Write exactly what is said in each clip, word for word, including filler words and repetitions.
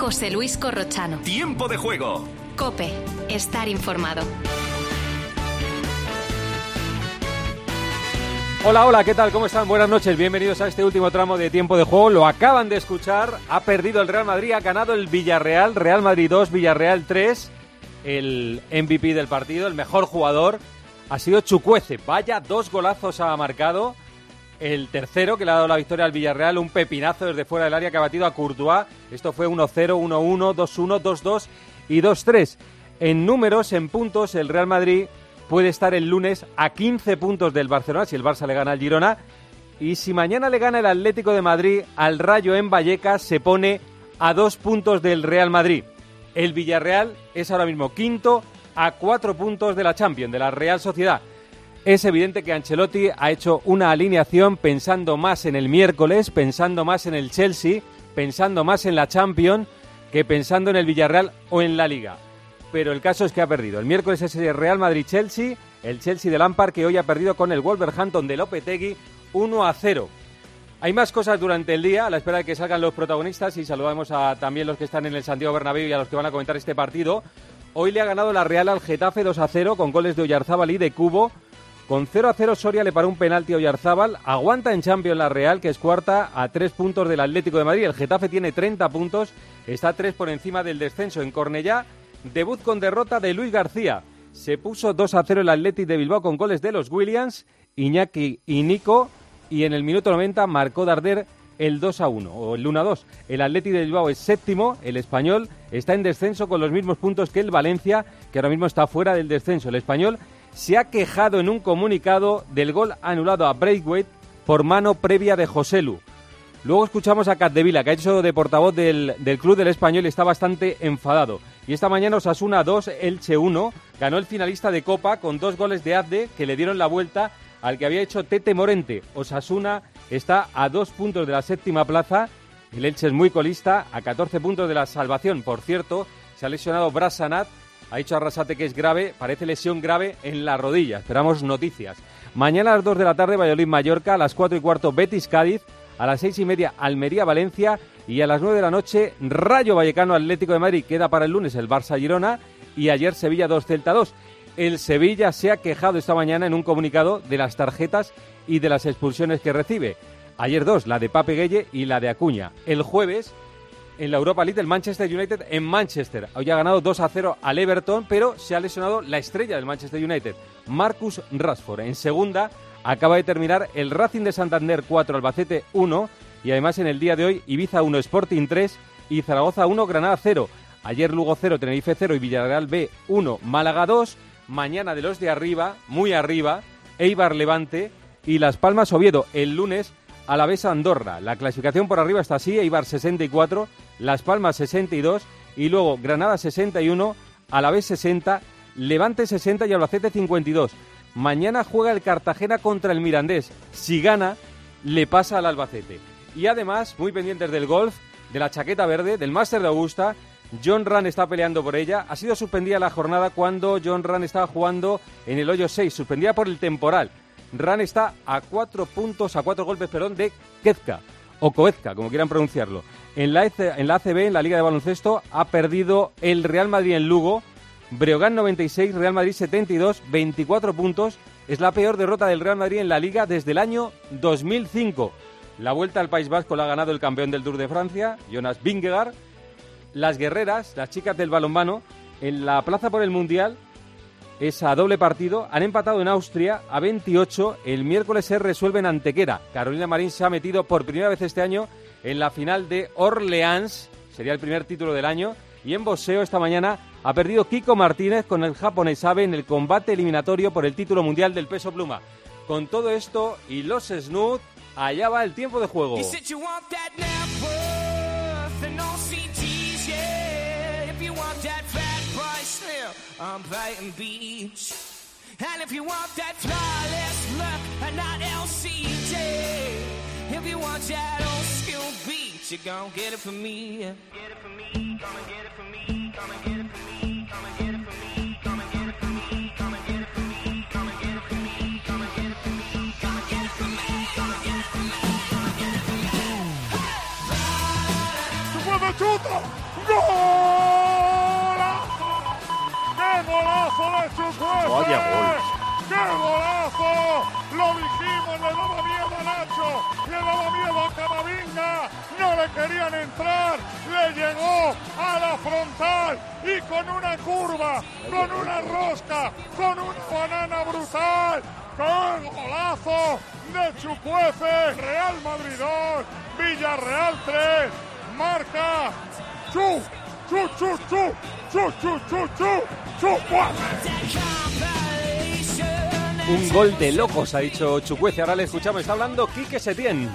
José Luis Corrochano. Tiempo de juego. COPE. Estar informado. Hola, hola, ¿qué tal? ¿Cómo están? Buenas noches, bienvenidos a este último tramo de Tiempo de Juego. Lo acaban de escuchar, ha perdido el Real Madrid, ha ganado el Villarreal, Real Madrid dos, Villarreal tres. El M V P del partido, el mejor jugador, ha sido Chukwueze. Vaya, dos golazos ha marcado. El tercero, que le ha dado la victoria al Villarreal, un pepinazo desde fuera del área que ha batido a Courtois. Esto fue uno cero, uno uno, dos uno, dos dos y dos tres. En números, en puntos, el Real Madrid puede estar el lunes a quince puntos del Barcelona, si el Barça le gana al Girona. Y si mañana le gana el Atlético de Madrid al Rayo en Vallecas, se pone a dos puntos del Real Madrid. El Villarreal es ahora mismo quinto a cuatro puntos de la Champions, de la Real Sociedad. Es evidente que Ancelotti ha hecho una alineación pensando más en el miércoles, pensando más en el Chelsea, pensando más en la Champions que pensando en el Villarreal o en la Liga. Pero el caso es que ha perdido. El miércoles es el Real Madrid-Chelsea, el Chelsea de Lampard, que hoy ha perdido con el Wolverhampton de Lopetegui uno a cero. Hay más cosas durante el día, a la espera de que salgan los protagonistas, y saludamos a también los que están en el Santiago Bernabéu y a los que van a comentar este partido. Hoy le ha ganado la Real al Getafe dos a cero con goles de Oyarzábal y de Cubo. Con cero a cero Soria le paró un penalti a Oyarzábal. Aguanta en Champions la Real, que es cuarta, a tres puntos del Atlético de Madrid. El Getafe tiene treinta puntos, está tres por encima del descenso. En Cornellá, debut con derrota de Luis García. Se puso dos a cero el Athletic de Bilbao con goles de los Williams, Iñaki y Nico. Y en el minuto noventa marcó Darder el dos a uno, o el uno a dos. El Athletic de Bilbao es séptimo, el Español está en descenso con los mismos puntos que el Valencia, que ahora mismo está fuera del descenso. El Español se ha quejado en un comunicado del gol anulado a Braithwaite por mano previa de Joselu. Luego escuchamos a Capdevila, que ha hecho de portavoz del, del club del Español y está bastante enfadado. Y esta mañana Osasuna dos, Elche uno, ganó el finalista de Copa con dos goles de Abde que le dieron la vuelta al que había hecho Tete Morente. Osasuna está a dos puntos de la séptima plaza, el Elche es muy colista, a catorce puntos de la salvación. Por cierto, se ha lesionado Brassanat. Ha dicho Arrasate que es grave, parece lesión grave en la rodilla. Esperamos noticias. Mañana a las dos de la tarde, Valladolid-Mallorca, a las cuatro y cuarto, Betis-Cádiz, a las seis y media, Almería-Valencia, y a las nueve de la noche, Rayo Vallecano-Atlético de Madrid. Queda para el lunes el Barça-Girona, y ayer Sevilla dos, Celta dos. El Sevilla se ha quejado esta mañana en un comunicado de las tarjetas y de las expulsiones que recibe. Ayer dos, la de Pape Gueye y la de Acuña. El jueves, en la Europa League, el Manchester United en Manchester. Hoy ha ganado dos a cero al Everton, pero se ha lesionado la estrella del Manchester United, Marcus Rashford. En segunda, acaba de terminar el Racing de Santander cuatro, Albacete uno, y además en el día de hoy, Ibiza uno, Sporting tres y Zaragoza uno, Granada cero. Ayer Lugo cero, Tenerife cero y Villarreal B uno, Málaga dos. Mañana de los de arriba, muy arriba, Eibar Levante y Las Palmas Oviedo. El lunes, Alavés Andorra. La clasificación por arriba está así: Eibar sesenta y cuatro, Las Palmas sesenta y dos y luego Granada sesenta y uno, Alavés sesenta, Levante sesenta y Albacete cincuenta y dos. Mañana juega el Cartagena contra el Mirandés. Si gana, le pasa al Albacete. Y además, muy pendientes del golf, de la chaqueta verde, del Máster de Augusta. Jon Rahm está peleando por ella. Ha sido suspendida la jornada cuando Jon Rahm estaba jugando en el hoyo seis, suspendida por el temporal. Rahm está a cuatro puntos, a cuatro golpes, perdón, de Koepka, o Koepka, como quieran pronunciarlo. En la, en la A C B, en la Liga de Baloncesto, ha perdido el Real Madrid en Lugo. Breogán noventa y seis, Real Madrid setenta y dos, veinticuatro puntos. Es la peor derrota del Real Madrid en la Liga desde el año dos mil cinco. La Vuelta al País Vasco la ha ganado el campeón del Tour de Francia, Jonas Vingegaard. Las guerreras, las chicas del balonmano, en la plaza por el Mundial, es a doble partido, han empatado en Austria a veintiocho, el miércoles se resuelve en Antequera. Carolina Marín se ha metido por primera vez este año en la final de Orleans, sería el primer título del año, y en boxeo esta mañana ha perdido Kiko Martínez con el japonés Abe en el combate eliminatorio por el título mundial del peso pluma. Con todo esto y los snooze, allá va el tiempo de juego. On Brighton Beach. And if you want that flawless look and not L C J, if you want that old school beat, you gon' get it from me. Get it from me, come and get it from me, come and get it from me, come and get it from me, come and get it from me, come and get it from me, come and get it from me, come and get it from me, come and get it from me, come and get it from me, come and get it from me. ¡Se mueve chuta! ¡No! Vaya gol. ¡Qué golazo! Lo dijimos, le daba miedo a Nacho, le daba miedo a Camavinga, no le querían entrar, le llegó a la frontal y con una curva, con una rosca, con una banana brutal. ¡Qué golazo de Chukwueze! Real Madrid dos, Villarreal tres, marca Chu, Chu, Chu, Chu, Chu, Chu, Chu, Chu, Chukwueze. Un gol de locos, ha dicho Chukwueze. Ahora le escuchamos, está hablando Quique Setién,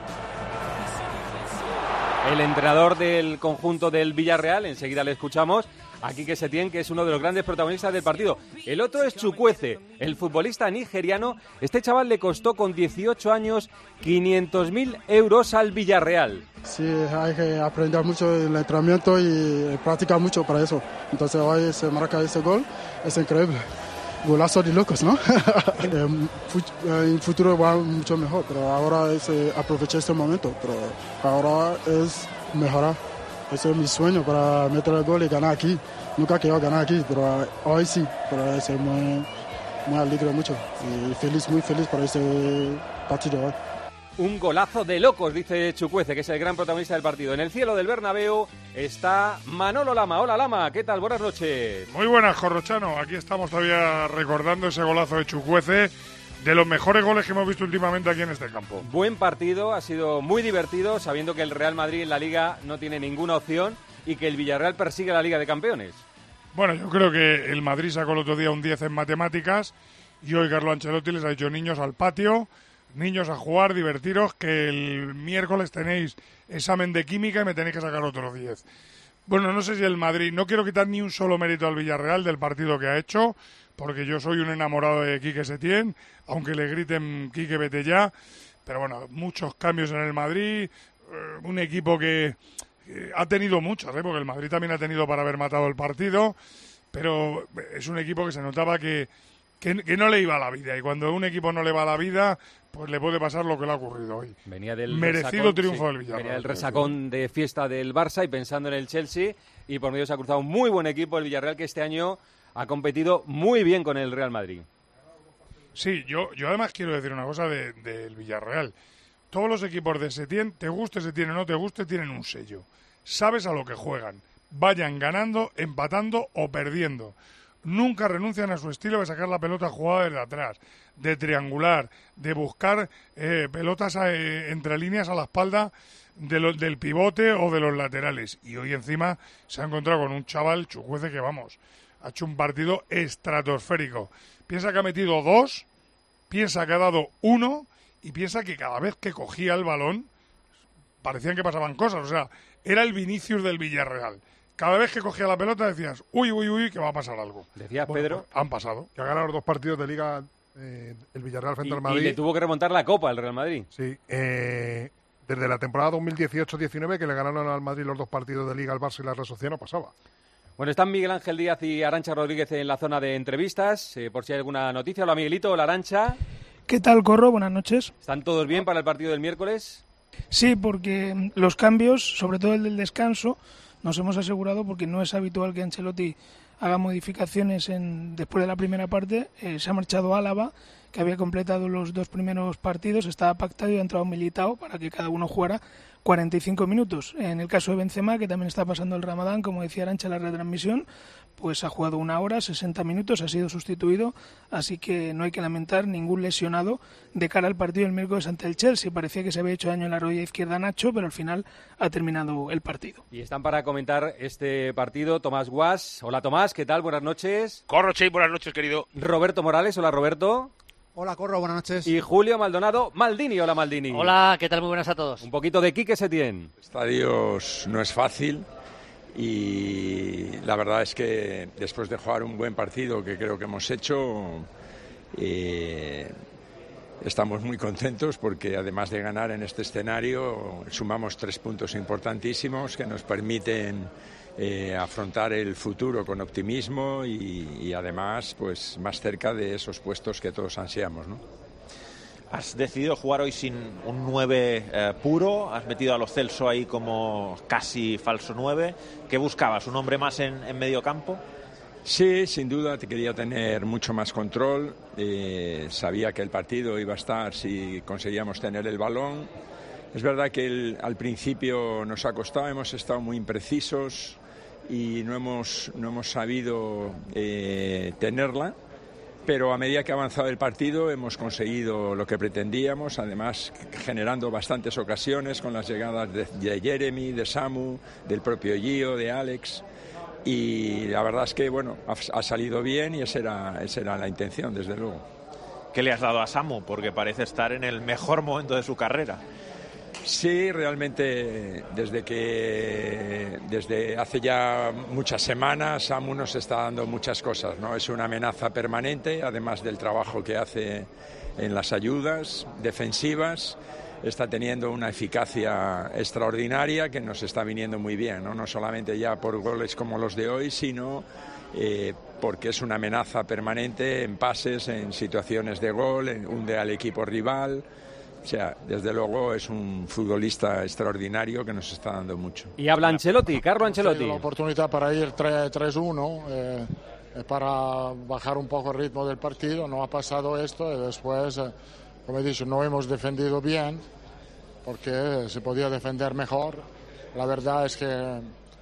el entrenador del conjunto del Villarreal. Enseguida le escuchamos a Quique Setién, que es uno de los grandes protagonistas del partido. El otro es Chukwueze, el futbolista nigeriano. Este chaval le costó con dieciocho años quinientos mil euros al Villarreal. Sí, hay que aprender mucho el entrenamiento y practicar mucho para eso. Entonces hoy se marca ese gol, es increíble. Golazo de locos, ¿no? En el futuro va mucho mejor, pero ahora es eh, aprovechar este momento, pero ahora es mejorar. Ese es mi sueño, para meter el gol y ganar aquí. Nunca quiero ganar aquí, pero hoy sí, pero es muy, muy alegre mucho y feliz, muy feliz por este partido hoy. Un golazo de locos, dice Chukwueze, que es el gran protagonista del partido. En el cielo del Bernabéu está Manolo Lama. Hola, Lama, ¿qué tal? Buenas noches. Muy buenas, Corrochano. Aquí estamos todavía recordando ese golazo de Chukwueze, de los mejores goles que hemos visto últimamente aquí en este campo. Buen partido, ha sido muy divertido, sabiendo que el Real Madrid en la Liga no tiene ninguna opción y que el Villarreal persigue la Liga de Campeones. Bueno, yo creo que el Madrid sacó el otro día un diez en matemáticas y hoy Carlo Ancelotti les ha dicho: niños al patio, niños a jugar, divertiros, que el miércoles tenéis examen de química y me tenéis que sacar otros diez. Bueno, no sé si el Madrid, no quiero quitar ni un solo mérito al Villarreal del partido que ha hecho, porque yo soy un enamorado de Quique Setién, aunque le griten Quique vete ya, pero bueno, muchos cambios en el Madrid, un equipo que eh, ha tenido muchos, ¿eh? Porque el Madrid también ha tenido para haber matado el partido, pero es un equipo que se notaba que Que, que no le iba a la vida, y cuando a un equipo no le va a la vida, pues le puede pasar lo que le ha ocurrido hoy. Venía del merecido resacón, triunfo sí, del Villarreal. Venía del resacón de fiesta del Barça y pensando en el Chelsea, y por medio se ha cruzado un muy buen equipo el Villarreal, que este año ha competido muy bien con el Real Madrid. Sí, yo, yo además quiero decir una cosa de, del Villarreal. Todos los equipos de Setién, te guste Setién o no te guste, tienen un sello. Sabes a lo que juegan. Vayan ganando, empatando o perdiendo. Nunca renuncian a su estilo de sacar la pelota jugada desde atrás, de triangular, de buscar eh, pelotas eh, entre líneas a la espalda de lo, del pivote o de los laterales. Y hoy encima se ha encontrado con un chaval, Chukwueze, que vamos, ha hecho un partido estratosférico. Piensa que ha metido dos, piensa que ha dado uno y piensa que cada vez que cogía el balón parecían que pasaban cosas. O sea, era el Vinicius del Villarreal. Cada vez que cogía la pelota decías, uy, uy, uy, que va a pasar algo. Decías, bueno, Pedro. Pues han pasado. Que ha ganado los dos partidos de Liga eh, el Villarreal frente Y, al Madrid. y le tuvo que remontar la Copa el Real Madrid. Sí, eh, desde la temporada dos mil dieciocho diecinueve, que le ganaron al Madrid los dos partidos de Liga, al Barça y la Real Sociedad, no pasaba. Bueno, están Miguel Ángel Díaz y Arantxa Rodríguez en la zona de entrevistas, eh, por si hay alguna noticia. Hola, Miguelito. Hola, Arantxa. ¿Qué tal, Corro? Buenas noches. ¿Están todos bien para el partido del miércoles? Sí, porque los cambios, sobre todo el del descanso, nos hemos asegurado, porque no es habitual que Ancelotti haga modificaciones en, después de la primera parte. Eh, se ha marchado Álava, que había completado los dos primeros partidos, estaba pactado y ha entrado Militao para que cada uno jugara cuarenta y cinco minutos. En el caso de Benzema, que también está pasando el Ramadán, como decía Arantxa en la retransmisión, pues ha jugado una hora, sesenta minutos, ha sido sustituido, así que no hay que lamentar ningún lesionado de cara al partido del miércoles ante el Chelsea. Parecía que se había hecho daño en la rodilla izquierda a Nacho, pero al final ha terminado el partido. Y están para comentar este partido Tomás Guas. Hola, Tomás, ¿qué tal? Buenas noches. Corro, Che, buenas noches, querido. Roberto Morales. Hola, Roberto. Hola, Corro, buenas noches. Y Julio Maldonado Maldini. Hola, Maldini. Hola, ¿qué tal? Muy buenas a todos. Un poquito de Quique Setién. Estadios no es fácil y la verdad es que después de jugar un buen partido que creo que hemos hecho, eh, estamos muy contentos porque además de ganar en este escenario sumamos tres puntos importantísimos que nos permiten eh, afrontar el futuro con optimismo y, y además pues más cerca de esos puestos que todos ansiamos, ¿no? Has decidido jugar hoy sin un nueve eh, puro, has metido a Lo Celso ahí como casi falso nueve. ¿Qué buscabas? ¿Un hombre más en, en medio campo? Sí, sin duda, te quería tener mucho más control. Eh, sabía que el partido iba a estar si conseguíamos tener el balón. Es verdad que el, al principio nos ha costado, hemos estado muy imprecisos y no hemos, no hemos sabido eh, tenerla. Pero a medida que ha avanzado el partido hemos conseguido lo que pretendíamos, además generando bastantes ocasiones con las llegadas de, de Jeremy, de Samu, del propio Gio, de Alex, y la verdad es que bueno, ha, ha salido bien y esa era, esa era la intención, desde luego. ¿Qué le has dado a Samu? Porque parece estar en el mejor momento de su carrera. Sí, realmente desde que desde hace ya muchas semanas Samu nos está dando muchas cosas, ¿no? Es una amenaza permanente, además del trabajo que hace en las ayudas defensivas, está teniendo una eficacia extraordinaria que nos está viniendo muy bien, ¿no? No solamente ya por goles como los de hoy, sino eh, porque es una amenaza permanente en pases, en situaciones de gol, en, hunde al equipo rival. O sea, desde luego es un futbolista extraordinario que nos está dando mucho. Y habla Ancelotti, Carlo Ancelotti. La oportunidad para ir tres uno, eh, para bajar un poco el ritmo del partido. No ha pasado esto y después, eh, como he dicho, no hemos defendido bien porque se podía defender mejor. La verdad es que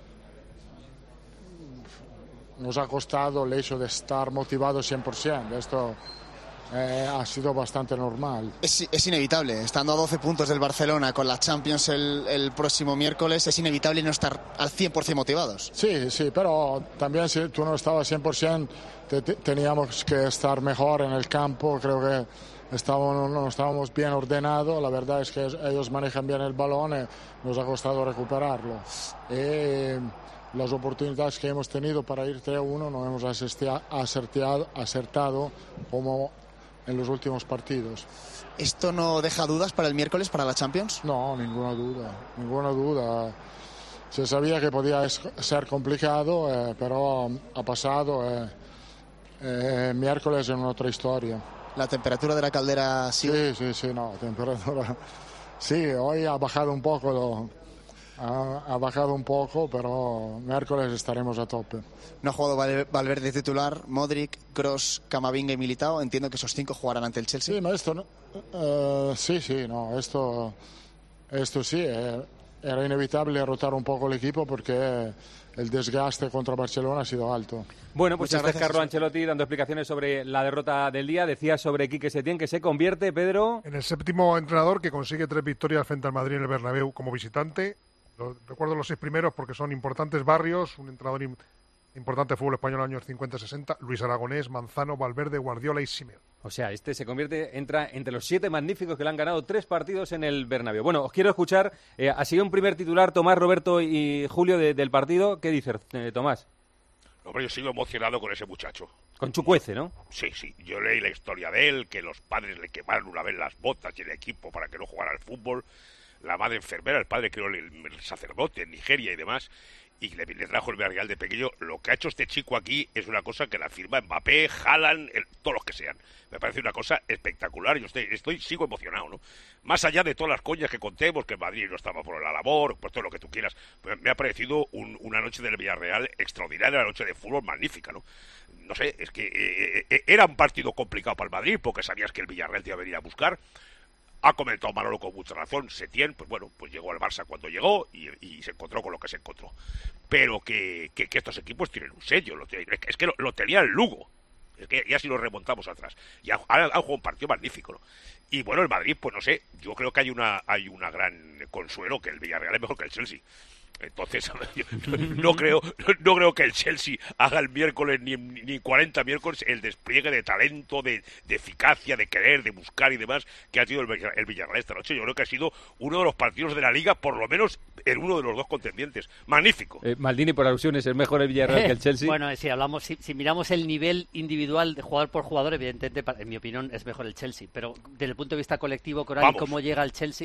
nos ha costado el hecho de estar motivados cien por ciento. Esto Eh, ha sido bastante normal. Es, es inevitable, estando a doce puntos del Barcelona con la Champions el, el próximo miércoles, es inevitable no estar al cien por ciento motivados. Sí, sí, pero también si tú no estabas cien por ciento, te, te, teníamos que estar mejor en el campo. Creo que estábamos, no estábamos bien ordenados. La verdad es que ellos manejan bien el balón y nos ha costado recuperarlo. Y las oportunidades que hemos tenido para ir tres uno no hemos acertado, acertado como en los últimos partidos. ¿Esto no deja dudas para el miércoles, para la Champions? No, ninguna duda, ninguna duda. Se sabía que podía ser complicado, eh, pero ha pasado. Eh, eh, miércoles es otra historia. ¿La temperatura de la caldera sigue? Sí, sí, sí, no, temperatura. Sí, hoy ha bajado un poco, lo, ha, ha bajado un poco, pero miércoles estaremos a tope. No ha jugado Valverde titular, Modric, Kroos, Camavinga y Militao. Entiendo que esos cinco jugarán ante el Chelsea. Sí, esto no, uh, sí, sí, no, esto, esto sí, eh, era inevitable rotar un poco el equipo porque el desgaste contra Barcelona ha sido alto. Bueno, pues Muchas este es gracias. Carlo Ancelotti dando explicaciones sobre la derrota del día. Decía sobre Quique Setién que se convierte, Pedro, en el séptimo entrenador que consigue tres victorias frente al Madrid en el Bernabéu como visitante. Lo, recuerdo los seis primeros porque son importantes barrios, un entrenador im, importante de fútbol español en los años cincuenta sesenta, Luis Aragonés, Manzano, Valverde, Guardiola y Simeone. o sea, este se convierte, entra entre los siete magníficos que le han ganado tres partidos en el Bernabéu. Bueno, os quiero escuchar, eh, ha sido un primer titular, Tomás, Roberto y Julio de, del partido. ¿Qué dices, eh, Tomás? Hombre, yo sigo emocionado con ese muchacho. Con Chucuece, ¿no? Sí, sí. Yo leí la historia de él, que los padres le quemaron una vez las botas y el equipo para que no jugara al fútbol. La madre enfermera, el padre creo el, el sacerdote en Nigeria y demás. Y le, le trajo el Villarreal de pequeño. Lo que ha hecho este chico aquí es una cosa que la firma Mbappé, Haaland, el, todos los que sean. Me parece una cosa espectacular. Yo estoy, estoy sigo emocionado, ¿no? Más allá de todas las coñas que contemos, que Madrid no estaba por la labor, por todo lo que tú quieras, pues me ha parecido un, una noche del Villarreal extraordinaria, una noche de fútbol magnífica, ¿no? No sé, es que eh, eh, era un partido complicado para el Madrid, porque sabías que el Villarreal te iba a venir a buscar. Ha comentado Manolo con mucha razón, Setién, pues bueno, pues llegó al Barça cuando llegó y, y se encontró con lo que se encontró. Pero que, que, que estos equipos tienen un sello, lo, es que lo, lo tenía el Lugo, es que ya si lo remontamos atrás. Y han, han jugado un partido magnífico, ¿no? Y bueno, el Madrid, pues no sé, yo creo que hay una hay una gran consuelo, que el Villarreal es mejor que el Chelsea. Entonces, no, no creo no creo que el Chelsea haga el miércoles ni, ni cuarenta miércoles el despliegue de talento, de, de eficacia, de querer, de buscar y demás que ha sido el, el Villarreal esta noche. Yo creo que ha sido uno de los partidos de la Liga, por lo menos en uno de los dos contendientes. Magnífico. Eh, Maldini, por alusiones, es mejor el Villarreal que el Chelsea. Bueno, si hablamos, si, si miramos el nivel individual de jugador por jugador, evidentemente, en mi opinión, es mejor el Chelsea. Pero desde el punto de vista colectivo, Coral, cómo llega el Chelsea...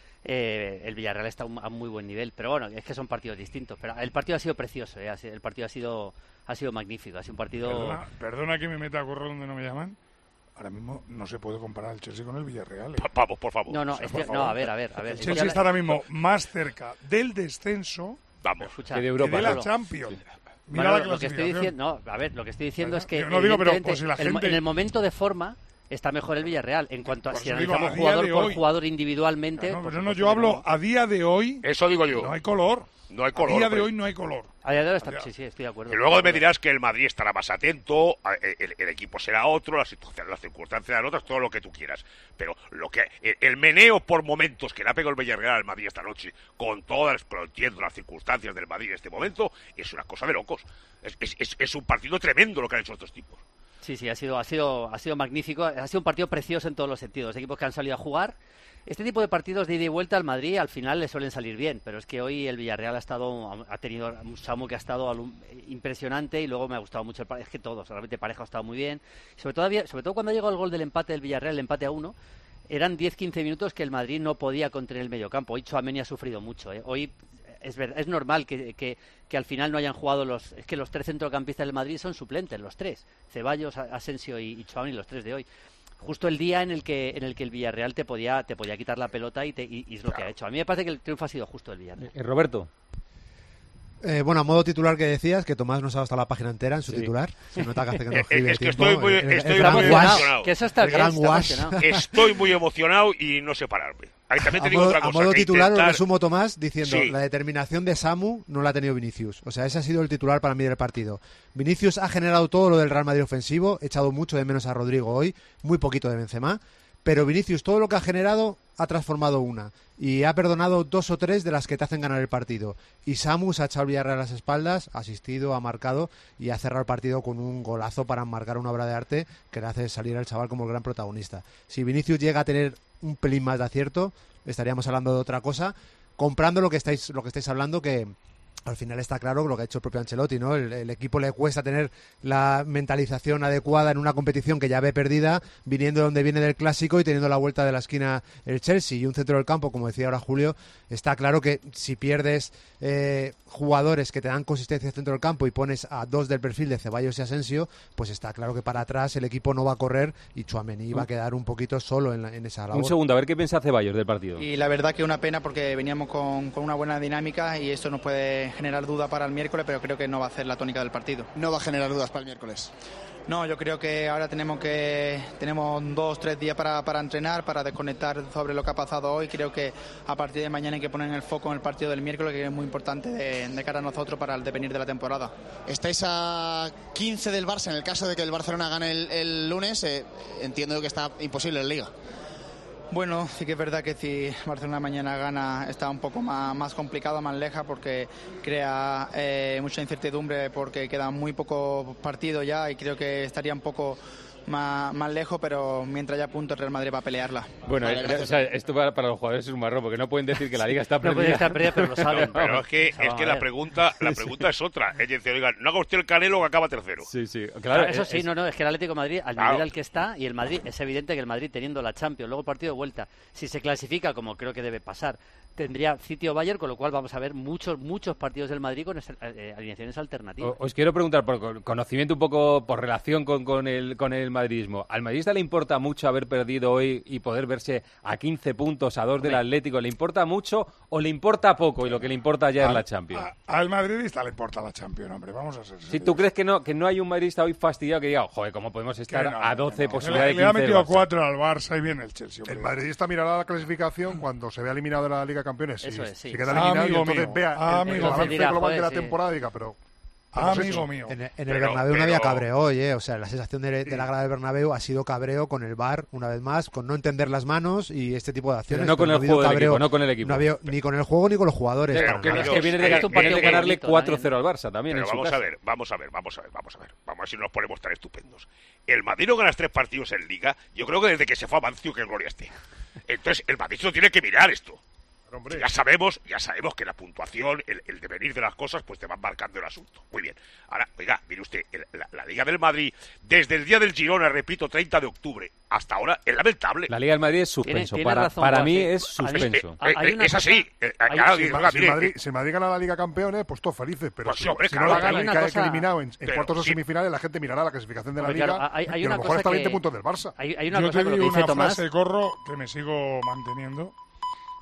Eh, el Villarreal está a muy buen nivel, pero bueno, es que son partidos distintos. Pero el partido ha sido precioso, eh, el partido ha sido ha sido magnífico, ha sido un partido. Perdona, perdona que me meta a correr donde no me llaman. Ahora mismo no se puede comparar el Chelsea con el Villarreal. ¿eh? Vamos, por favor. No, no, o sea, es que, no, a ver, a ver, a ver. El Chelsea está ahora mismo más cerca del descenso Vamos. que de Europa, que de la Champions. Mira bueno, la lo que estoy clasificación. diciendo, no, a ver, lo que estoy diciendo es que Yo no digo, pero evidentemente, por si la el- gente- en el momento de forma está mejor el Villarreal en cuanto a Por si eso digo, analizamos a día jugador de por hoy. jugador individualmente. No, por pero no, supuesto yo que hablo a día de hoy. Eso digo yo. No hay color. No hay color. A día de hombre. hoy no hay color. A día de hoy está, sí, sí, estoy de acuerdo. Y luego me dirás que el Madrid estará más atento, a- el, el equipo será otro, las, situaciones, las circunstancias serán otras, todo lo que tú quieras. Pero lo que el, el meneo por momentos que le ha pegado el Villarreal al Madrid esta noche, con todas, lo entiendo, las circunstancias del Madrid en este momento, es una cosa de locos. Es, es, es, es un partido tremendo lo que han hecho estos tipos. Sí, sí, ha sido, ha sido, ha sido magnífico. Ha sido un partido precioso en todos los sentidos. Equipos que han salido a jugar. Este tipo de partidos de ida y vuelta al Madrid al final le suelen salir bien, pero es que hoy el Villarreal ha estado, ha tenido un Samu que ha estado alum- impresionante y luego me ha gustado mucho el partido. Es que todos, realmente Pareja ha estado muy bien. Sobre todo, había- sobre todo cuando ha llegado el gol del empate del Villarreal, el empate a uno, eran diez quince minutos que el Madrid no podía contener el mediocampo. Hoy Tchouaméni ha sufrido mucho. ¿eh? Hoy es verdad, es normal que, que, que al final no hayan jugado los... Es que los tres centrocampistas del Madrid son suplentes, los tres. Ceballos, Asensio y, y Tchouaméni, los tres de hoy. Justo el día en el que en el que el Villarreal te podía te podía quitar la pelota y, te, y, y es lo que ha hecho. A mí me parece que el triunfo ha sido justo el Villarreal. Eh, Roberto. Eh, bueno, a modo titular que decías, que Tomás nos ha dado hasta la página entera en su Sí. titular. Se nota que hace que no Eh, escribe es que tiempo. estoy muy, El- el- estoy el muy gran guas, emocionado. Que eso está el bien, gran está guas. emocionado. Estoy muy emocionado y no sé pararme. Ahí también te A digo modo, otra a cosa. modo que titular intentar- lo resumo, Tomás, diciendo Sí. la determinación de Samu no la ha tenido Vinicius. O sea, ese ha sido el titular para mí del partido. Vinicius ha generado todo lo del Real Madrid ofensivo, he echado mucho de menos a Rodrigo hoy, muy poquito de Benzema, pero Vinicius todo lo que ha generado ha transformado una y ha perdonado dos o tres de las que te hacen ganar el partido. Y Samu se ha echado el Villarreal a las espaldas, ha asistido, ha marcado y ha cerrado el partido con un golazo para marcar una obra de arte que le hace salir al chaval como el gran protagonista. Si Vinicius llega a tener un pelín más de acierto, estaríamos hablando de otra cosa, comprando lo que estáis, lo que estáis hablando, que al final está claro lo que ha hecho el propio Ancelotti, ¿no? El, el equipo le cuesta tener la mentalización adecuada en una competición que ya ve perdida, viniendo de donde viene del clásico y teniendo la vuelta de la esquina el Chelsea y un centro del campo, como decía ahora Julio. Está claro que si pierdes eh, jugadores que te dan consistencia en el centro del campo y pones a dos del perfil de Ceballos y Asensio, pues está claro que para atrás el equipo no va a correr y Tchouaméni va a quedar un poquito solo en, la- en esa labor. Un segundo, a ver qué piensa Ceballos del partido. Y la verdad que una pena porque veníamos con, con una buena dinámica y esto nos puede generar duda para el miércoles, pero creo que no va a ser la tónica del partido. No va a generar dudas para el miércoles. No, yo creo que ahora tenemos que tenemos dos, tres días para, para entrenar, para desconectar sobre lo que ha pasado hoy. Creo que a partir de mañana hay que poner el foco en el partido del miércoles, que es muy importante de, de cara a nosotros para el devenir de la temporada. Estáis a quince del Barça, en el caso de que el Barcelona gane el, el lunes, eh, entiendo que está imposible en Liga. Bueno, sí que es verdad que si Barcelona mañana gana está un poco más, más complicado, más leja, porque crea eh, mucha incertidumbre, porque quedan muy pocos partidos ya y creo que estaría un poco más, más lejos, pero mientras haya puntos el Real Madrid va a pelearla. Bueno, Vale, eh, gracias. o sea, esto para, para los jugadores es un marrón, porque no pueden decir que la liga está No perdida. pueden estar perdida, pero lo saben. Pero es que, Vamos es a que la ver. pregunta, la pregunta es otra. Es decir, oigan, no haga usted el Canelo que acaba tercero. Sí, sí, claro. Claro, eso sí, es- no, no, es que el Atlético de Madrid, al Claro. nivel al que está, y el Madrid, es evidente que el Madrid teniendo la Champions, luego el partido de vuelta, si se clasifica, como creo que debe pasar, tendría sitio Bayern, con lo cual vamos a ver muchos, muchos partidos del Madrid con esa- eh, alineaciones alternativas. O- Os quiero preguntar por con- conocimiento un poco, por relación con, con el con el madridismo. ¿Al madridista le importa mucho haber perdido hoy y poder verse a quince puntos, a dos del Atlético? ¿Le importa mucho o le importa poco y lo que le importa ya es la Champions? A- al madridista le importa la Champions, hombre, vamos a ser Si serios. tú crees que no que no hay un madridista hoy fastidiado que diga, joder, ¿cómo podemos estar Que no, a que doce no. posibilidades Le, de le ha quince del metido Barça? cuatro al Barça y viene el Chelsea. hombre. El madridista mirará la clasificación cuando se vea eliminado de la Liga de Campeones. Eso si, es, sí. si queda eliminado, Amigo y entonces mío, vea el- el, amigo balance mío. global de la Joder, sí. temporada y diga, pero... Amigo eso. mío. En, en el Pero- Bernabéu no pero- había cabreo hoy, ¿eh? O sea, la sensación de, de la grada del Bernabéu ha sido cabreo con el V A R, una vez más, con no entender las manos y este tipo de acciones. Pero no con pero el ha habido juego del cabreo, equipo, no con el equipo. No había ni con el juego ni con los jugadores. Pero para que, nada. es que viene de, Esto es un viene de partido ganarle bonito cuatro también. cero al Barça también Pero en su vamos a casa. ver, vamos a ver, vamos a ver, vamos a ver. Vamos a ver si nos ponemos tan estupendos. El Madrid no gana tres partidos en Liga. Yo creo que desde que se fue a Mancio que gloria esté. Entonces, el Madrid no tiene que mirar esto. Hombre. Ya sabemos, ya sabemos que la puntuación, el, el devenir de las cosas, pues te van marcando el asunto. Muy bien. Ahora, oiga, mire usted, el- la, la Liga del Madrid, desde el día del Girona, repito, treinta de octubre, hasta ahora, es lamentable. La Liga del Madrid es Tiene- suspenso. tiene para razón, para Juan, mí sí. es A mí- suspenso. Eh, Hay eh, una es cosa- así. Eh, hay- claro, Si, el oiga, Ma- si el mire, Madrid, eh, si el Madrid gana la Liga Campeones, pues todos felices. Pero Pues si, sí, hombre, si claro, no la hay gana y una cae cosa- eliminado en, en pero cuartos o sí. semifinales, la gente mirará la clasificación de la Hombre, Liga claro, hay- hay y a una lo mejor cosa está a veinte que- puntos del Barça. Hay, hay una Yo cosa te con lo que digo dice una Tomás. frase, Corro, que me sigo manteniendo.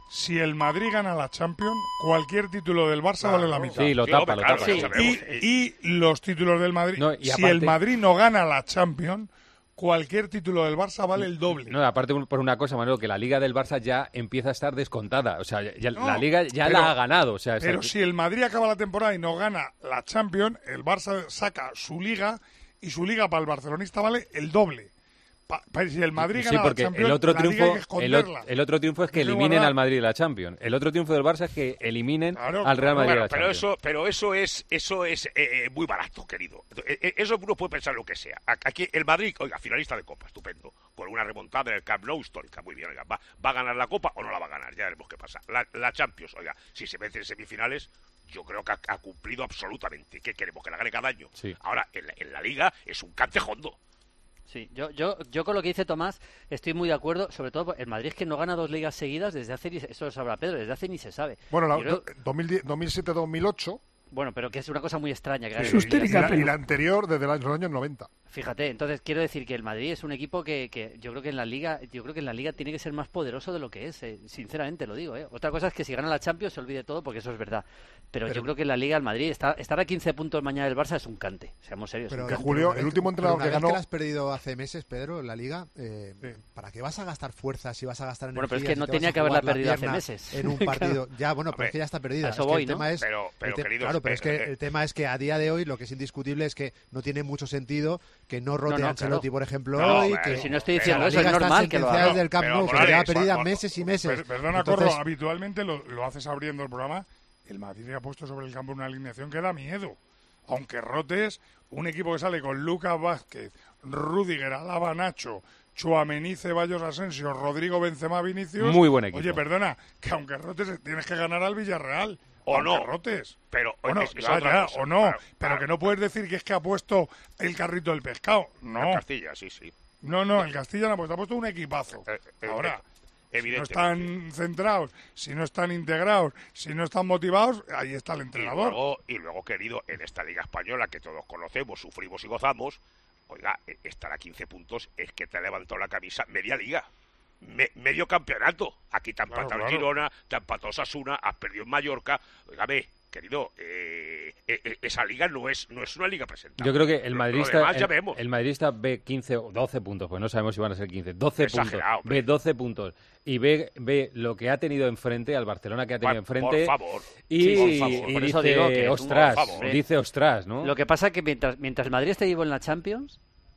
si el Madrid gana la Champions, cualquier título del Barça Claro. vale la mitad. Sí, lo tapa, lo tapa. Sí. Y, y los títulos del Madrid, No, y si aparte- el Madrid no gana la Champions, cualquier título del Barça vale el doble. No, aparte por una cosa, Manuel, que la Liga del Barça ya empieza a estar descontada. O sea, ya, No, la Liga ya pero- la ha ganado. O sea, Pero es- si el Madrid acaba la temporada y no gana la Champions, el Barça saca su Liga y su Liga para el barcelonista vale el doble. Pa- pa- si el Madrid Sí, gana la porque Champions, el otro la Liga triunfo, hay que el, o- esconderla. el otro triunfo es que Hay que eliminen guardar. al Madrid de la Champions. El otro triunfo del Barça es que eliminen Claro, al Real Madrid bueno, de la pero Champions. eso, pero eso es, eso es eh, eh, muy barato, querido. Eh, eh, Eso uno puede pensar lo que sea. A- Aquí el Madrid, oiga, finalista de Copa, estupendo, con una remontada en el Camp Nou histórica, muy bien. Oiga, ¿va, va a ganar la Copa o no la va a ganar? Ya veremos qué pasa. La, la Champions, oiga, si se mete en semifinales, yo creo que ha, ha cumplido absolutamente. ¿Qué queremos? Que la gane cada año. Sí. Ahora, en la, en la Liga es un cantejondo. Sí, yo, yo, yo con lo que dice Tomás estoy muy de acuerdo, sobre todo el Madrid es que no gana dos ligas seguidas desde hace, ni se- eso lo sabrá Pedro, desde hace ni se sabe. Bueno, la, Yo creo- dos mil diez dos mil siete dos mil ocho. bueno, pero que es una cosa muy extraña. Que Sí, y, la, y la anterior desde los años noventa. Fíjate, entonces quiero decir que el Madrid es un equipo que, que yo creo que en la liga, yo creo que en la liga tiene que ser más poderoso de lo que es, eh, sinceramente lo digo. Eh. Otra cosa es que si gana la Champions se olvide todo, porque eso es verdad. Pero, Pero- yo creo que en la liga el Madrid está, estar a quince puntos mañana del Barça es un cante, seamos serios. Pero un que cante. Julio, el último entrenador pero una que vez ganó- que la has perdido hace meses, Pedro, en la Liga, eh, ¿para qué vas a gastar fuerzas si vas a gastar Bueno, energía? pero es que si no te vas tenía a que haberla jugar la perdido hace pierna meses. En un partido. Claro. Ya, bueno, pero A es que ya está perdida. a Es eso que voy, el ¿no? tema es, Pero- pero, el te- queridos, claro, pero es que eh, el tema es que a día de hoy lo que es indiscutible es que no tiene mucho sentido que no rote no, a Ancelotti, claro. por ejemplo, No, hoy. pero Que, si no estoy que diciendo la eso, es Liga está normal que lo sentenciada haga. desde el Camp Pero, Nou, que Morales, lleva perdida cuando- meses y meses. Per- perdona, Entonces, Corro, habitualmente lo, lo haces abriendo el programa. El Madrid ha puesto sobre el campo una alineación que da miedo. Aunque rotes, un equipo que sale con Lucas Vázquez, Rüdiger, Alaba, Nacho, Tchouaméni, Ceballos, Asensio, Rodrigo, Benzema, Vinicius. Muy buen equipo. Oye, perdona, que aunque rotes tienes que ganar al Villarreal. O aunque no. rotes. Pero Bueno, es- es ya, otra ya, cosa. o no, Claro, pero claro. que no puedes decir que es que ha puesto el carrito del pescado. No, Castilla, sí, sí. no, no, el Castilla no ha puesto, ha puesto un equipazo. Eh, eh, Ahora, eh, si no evidentemente. están centrados, si no están integrados, si no están motivados, ahí está el Y entrenador. luego, y luego, querido, en esta Liga Española que todos conocemos, sufrimos y gozamos, oiga, eh, estar a quince puntos es que te ha levantado la camisa media liga. Me- medio campeonato. Aquí te ha Claro, empatado el claro. Girona, te ha empatado Osasuna, has perdido en Mallorca. Oígame, querido, eh, eh, eh, esa liga no es no es una liga presentable. Yo creo que el Lo- madridista, Lo demás ya el, vemos. el madridista ve quince o doce puntos, pues no sabemos si van a ser quince, doce puntos, Exagerado, hombre. ve doce puntos y ve, ve lo que ha tenido enfrente, al Barcelona que ha tenido Por- enfrente, por favor. y, Sí, por favor. y Por dice, eso digo que es un- ostras, por favor. dice ostras, ¿no? Lo que pasa es que mientras, mientras el Madrid esté vivo en la Champions,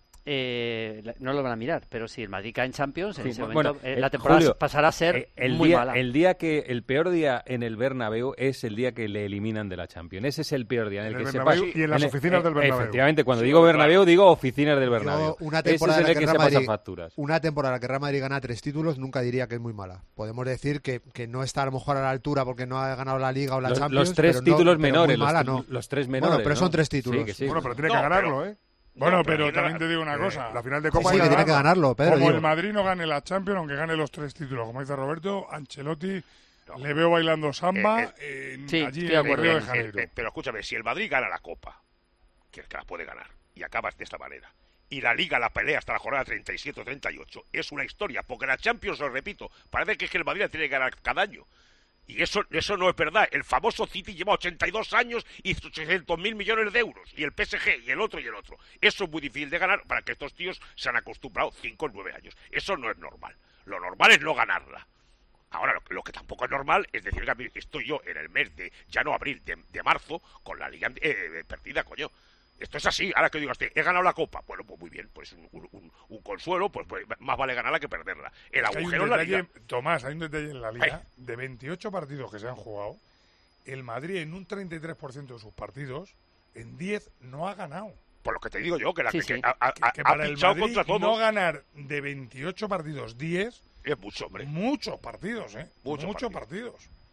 eh, la- no lo van a mirar, pero si el Madrid cae en Champions, en Sí, ese bueno, momento eh, eh, la temporada Julio, pasará a ser eh, el muy día, mala. El día que el peor día en el Bernabéu es el día que le eliminan de la Champions. Ese es el peor día en el En que el se Bernabéu pasa. y en las el- oficinas eh, del Bernabéu. Efectivamente, cuando Sí, digo claro. Bernabéu digo oficinas del Bernabéu. Yo, una Ese temporada es en el la que que se Real pasan Madrid, facturas. una temporada en la que Real Madrid gana tres títulos, nunca diría que es muy mala. Podemos decir que, que no está a lo mejor a la altura porque no ha ganado la Liga o la Los, Champions. los tres pero no- títulos pero muy menores, los, mala, tre- no. los tres menores. Bueno, pero son ¿no? tres títulos. Sí, que sí. Bueno, pero tiene No, que pero- ganarlo, ¿eh? Bueno, No, pero pero tiene- también te digo una Eh, cosa. La final de Sí, Copa sí, hay que tiene que ganarla. ganarlo, Pedro. Como digo. el Madrid no gane la Champions, aunque gane los tres títulos, como dice Roberto, Ancelotti No. le veo bailando samba Eh, eh, en- sí, allí estoy de en acuerdo. Río de Eh, Janeiro. eh, pero escúchame, si el Madrid gana la Copa, que es que la puede ganar, y acabas de esta manera, y la Liga la pelea hasta la jornada treinta y siete o treinta y ocho, es una historia, porque la Champions, os repito, parece que es que el Madrid la tiene que ganar cada año. Y eso, eso no es verdad. El famoso City lleva ochenta y dos años y ochocientos mil millones de euros. Y el P S G, y el otro, y el otro. Eso es muy difícil de ganar para que estos tíos se han acostumbrado cinco o nueve años. Eso no es normal. Lo normal es no ganarla. Ahora, lo, lo que tampoco es normal es decir que a mí estoy yo en el mes de, ya no abril, de, de marzo, con la liga eh, perdida, coño. Esto es así. Ahora que digo, he ganado la Copa. Bueno, pues muy bien, pues un, un, un consuelo, pues, pues más vale ganarla que perderla. El Es que hay un agujero en la detalle, Liga. Tomás, hay un detalle en la Liga. Ay. De veintiocho partidos que se han jugado, el Madrid en un treinta y tres por ciento de sus partidos, en diez no ha ganado. Por lo que te digo yo, que la Sí, que, sí. ha, ha- Que, que ha para el pinchado Madrid contra todos no ganar de veintiocho partidos diez, es mucho, hombre. muchos partidos, ¿eh? Muchos Muchos partidos.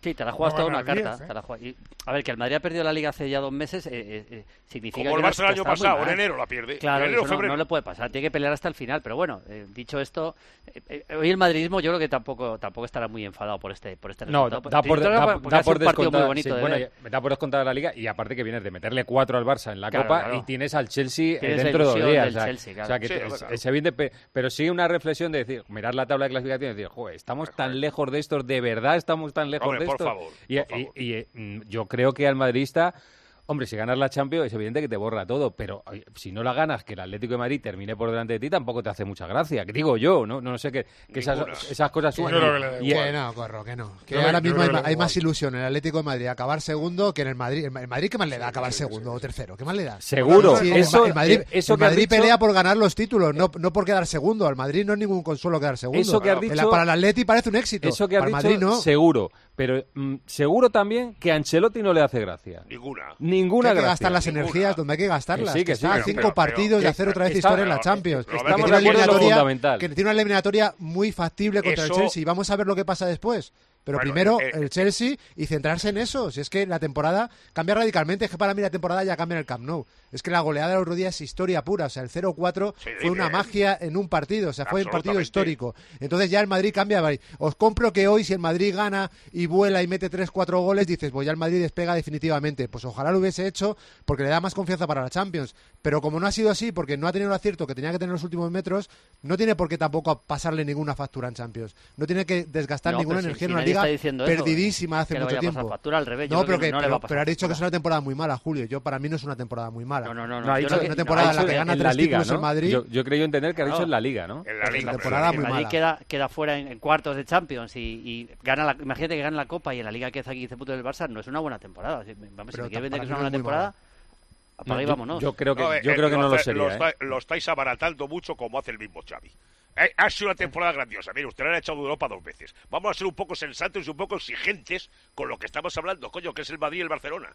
Sí, te la juegas No toda gana una el carta. diez, ¿eh? Te la juegas. Y, a ver, que el Madrid ha perdido la Liga hace ya dos meses, eh, eh, eh, significa Como que el Barça el año está muy pasado, mal. en enero la pierde. Claro, En enero, eso no, febrero. no le puede pasar, tiene que pelear hasta el final. Pero bueno, eh, dicho esto, eh, eh, hoy el madridismo yo creo que tampoco tampoco estará muy enfadado por este por este No, resultado. da por, Yo creo da, que da porque ha sido por un partido muy descontada, bonito sí, de bueno, ver. da por descontada la Liga y aparte que vienes de meterle cuatro al Barça en la Claro, Copa claro. y tienes al Chelsea eh, Tienes la dentro de dos ilusión días. del o sea, Chelsea, claro. o sea, que Sí, te- claro, es- claro. se viene pe- pero sí una reflexión de decir, mirar la tabla de clasificación y decir, joder, estamos tan lejos de estos, de verdad estamos tan lejos Hombre, de por estos. favor, y, por y- favor. y, eh, mm, yo creo que al madridista, hombre, si ganas la Champions es evidente que te borra todo, pero oye, si no la ganas, que el Atlético de Madrid termine por delante de ti, tampoco te hace mucha gracia. Que digo yo, no, no sé que, que esas, Ninguna. esas cosas Yo suman. creo Y- que le da y- igual. Que no, Corro, que no. Que Yo ahora creo mismo que hay, le ma- da hay igual. más ilusión en el Atlético de Madrid acabar segundo que en el Madrid. ¿El Madrid qué más le da acabar segundo o tercero? ¿Qué más le da? Seguro. Sí, el, Eso- el Madrid, eh, eso el que has Madrid dicho- pelea por ganar los títulos, no, no por quedar segundo. Al Madrid no es ningún consuelo quedar segundo. Eso que has En la- dicho- para el Atleti parece un éxito. Eso que has para el dicho, Madrid no. seguro. Pero mm, seguro también que a Ancelotti no le hace gracia. Ninguna. Ninguna Que hay que gracia. gastar las energías donde hay que gastarlas. Que sí, que sí, está a pero- cinco pero- partidos de pero- hacer otra vez está- historia en la pero- Champions. pero Y que estamos tiene de una acuerdo en lo eliminatoria- fundamental. que tiene una eliminatoria muy factible contra Eso- el Chelsea. Y vamos a ver lo que pasa después. Pero Bueno, primero eh, el Chelsea y centrarse en eso. Si es que la temporada cambia radicalmente, es que para mí la temporada ya cambia en el Camp Nou. Es que la goleada del otro día es historia pura. O sea, el cero cuatro Sí, fue una bien. magia en un partido. O sea, fue un partido Absolutamente. histórico. Entonces ya el Madrid cambia. Os compro que hoy, si el Madrid gana y vuela y mete tres cuatro goles, dices, pues ya el Madrid despega definitivamente. Pues ojalá lo hubiese hecho porque le da más confianza para la Champions. Pero como no ha sido así, porque no ha tenido el acierto que tenía que tener en los últimos metros, no tiene por qué tampoco pasarle ninguna factura en Champions. No tiene que desgastar No, ninguna pero si- energía si en una nadie liga está diciendo eso, perdidísima hace que le mucho vaya a pasar tiempo. factura, al revés, yo No, creo pero, que que, no le pero, va a pasar pero ha dicho que factura. es una temporada muy mala, Julio. Yo para mí no es una temporada muy mala. No, no, no, No, ha yo dicho creo que- una temporada en la ha que dicho gana en tres la Liga, títulos ¿no? el Madrid. Yo, yo he creído entender que ha dicho Claro. en la Liga, ¿no? En la Pues Liga. la temporada el muy Madrid mala. queda, queda fuera en, en cuartos de Champions y, y gana la, imagínate que gana la Copa y en la Liga queda quince puntos del Barça, no es una buena temporada. Si- Vamos, si Pero me quieres vender para que es mí una no buena es muy temporada, No, para ahí yo- vámonos. Yo creo que, No, eh, yo eh, creo que no lo estáis- sería. ¿eh? estáis- lo estáis abaratando mucho como hace el mismo Xavi. Eh, ha sido una temporada grandiosa. Mire, usted le ha echado de Europa dos veces. Vamos a ser un poco sensatos y un poco exigentes con lo que estamos hablando, coño, que es el Madrid y el Barcelona.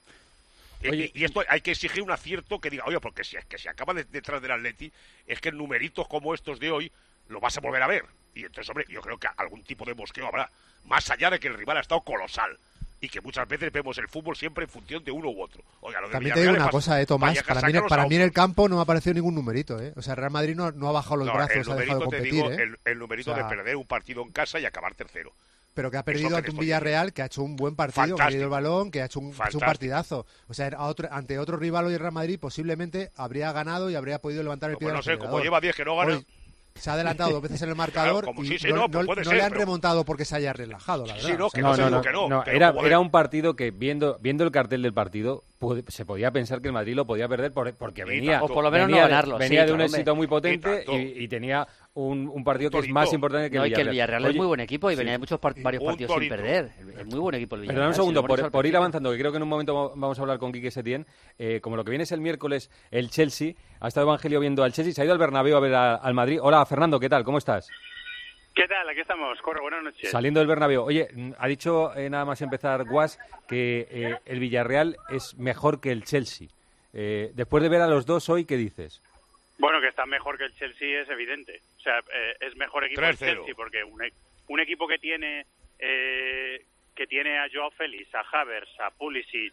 Y- Oye, y, y esto hay que exigir un acierto que diga, oye, porque si es que se acaba de- detrás del Atleti, es que en numeritos como estos de hoy lo vas a volver a ver. Y entonces, hombre, yo creo que algún tipo de mosqueo habrá. Más allá de que el rival ha estado colosal. Y que muchas veces vemos el fútbol siempre en función de uno u otro. Oiga, lo de También te digo Villarreal una es cosa, eh, Tomás. Vallecas Para mí, saca los para mí en el autos. campo no me ha aparecido ningún numerito. ¿eh? O sea, Real Madrid no, no ha bajado los No, brazos, el ha dejado de numerito, te competir. digo, ¿eh? el, el numerito O sea, de perder un partido en casa y acabar tercero. pero que ha Eso perdido que ante te un estoy Villarreal que ha hecho un buen partido, que ha Fantástico. perdido el balón, que ha hecho un, ha hecho un Fantástico. partidazo. O sea, a otro- ante otro rival hoy el Real Madrid posiblemente habría ganado y habría podido levantar el No, pie pues del no sé, como acelerador. lleva diez que no gana. Hoy se ha adelantado dos veces en el marcador Claro, como y sí, sí, no, no, pues no- puede no ser, le han pero- remontado porque se haya relajado, la Sí, verdad. no, O sea, que No, se no, digo no, que no, no, pero era, como era de- un partido que viendo viendo el cartel del partido pude- se podía pensar que el Madrid lo podía perder por- porque Y venía, tanto. O por lo menos venía no de- ganarlo, venía sí, de un hombre. éxito muy Y potente tanto. y, y tenía un, un partido Un que es torito. más importante que No, el y que el Villarreal. Villarreal es Oye, muy buen equipo y sí. venía de muchos par- varios Un partidos sin torito. perder. Es muy buen equipo el Villarreal. Perdón un si lo segundo, hemos dicho por, al por ir principio. avanzando, que creo que en un momento vamos a hablar con Quique Setién. Eh, como lo que viene es el miércoles, el Chelsea, ha estado Evangelio viendo al Chelsea, se ha ido al Bernabéu a ver a- al Madrid. Hola, Fernando, ¿qué tal? ¿Cómo estás? ¿Qué tal? Aquí estamos. Corre, buenas noches. Saliendo del Bernabéu. Oye, mm, ha dicho eh, nada más empezar Guas que eh, el Villarreal es mejor que el Chelsea. Eh, después de ver a los dos hoy, ¿qué dices? Bueno, que está mejor que el Chelsea es evidente. O sea, eh, es mejor equipo el tres cero. Chelsea porque un, e- un equipo que tiene eh, que tiene a Joao Félix, a Havertz, a Pulisic,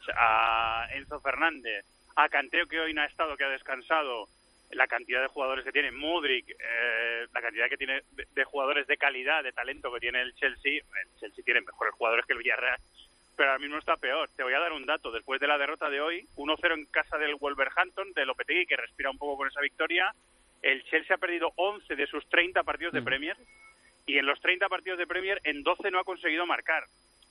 a Enzo Fernández, a Canteo que hoy no ha estado, que ha descansado, la cantidad de jugadores que tiene Mudryk, eh, la cantidad que tiene de, de jugadores de calidad, de talento que tiene el Chelsea. El Chelsea tiene mejores jugadores que el Villarreal, pero ahora mismo está peor. Te voy a dar un dato. Después de la derrota de hoy, uno cero en casa del Wolverhampton, de Lopetegui, que respira un poco con esa victoria, el Chelsea ha perdido once de sus treinta partidos de Premier, y en los treinta partidos de Premier, en doce no ha conseguido marcar.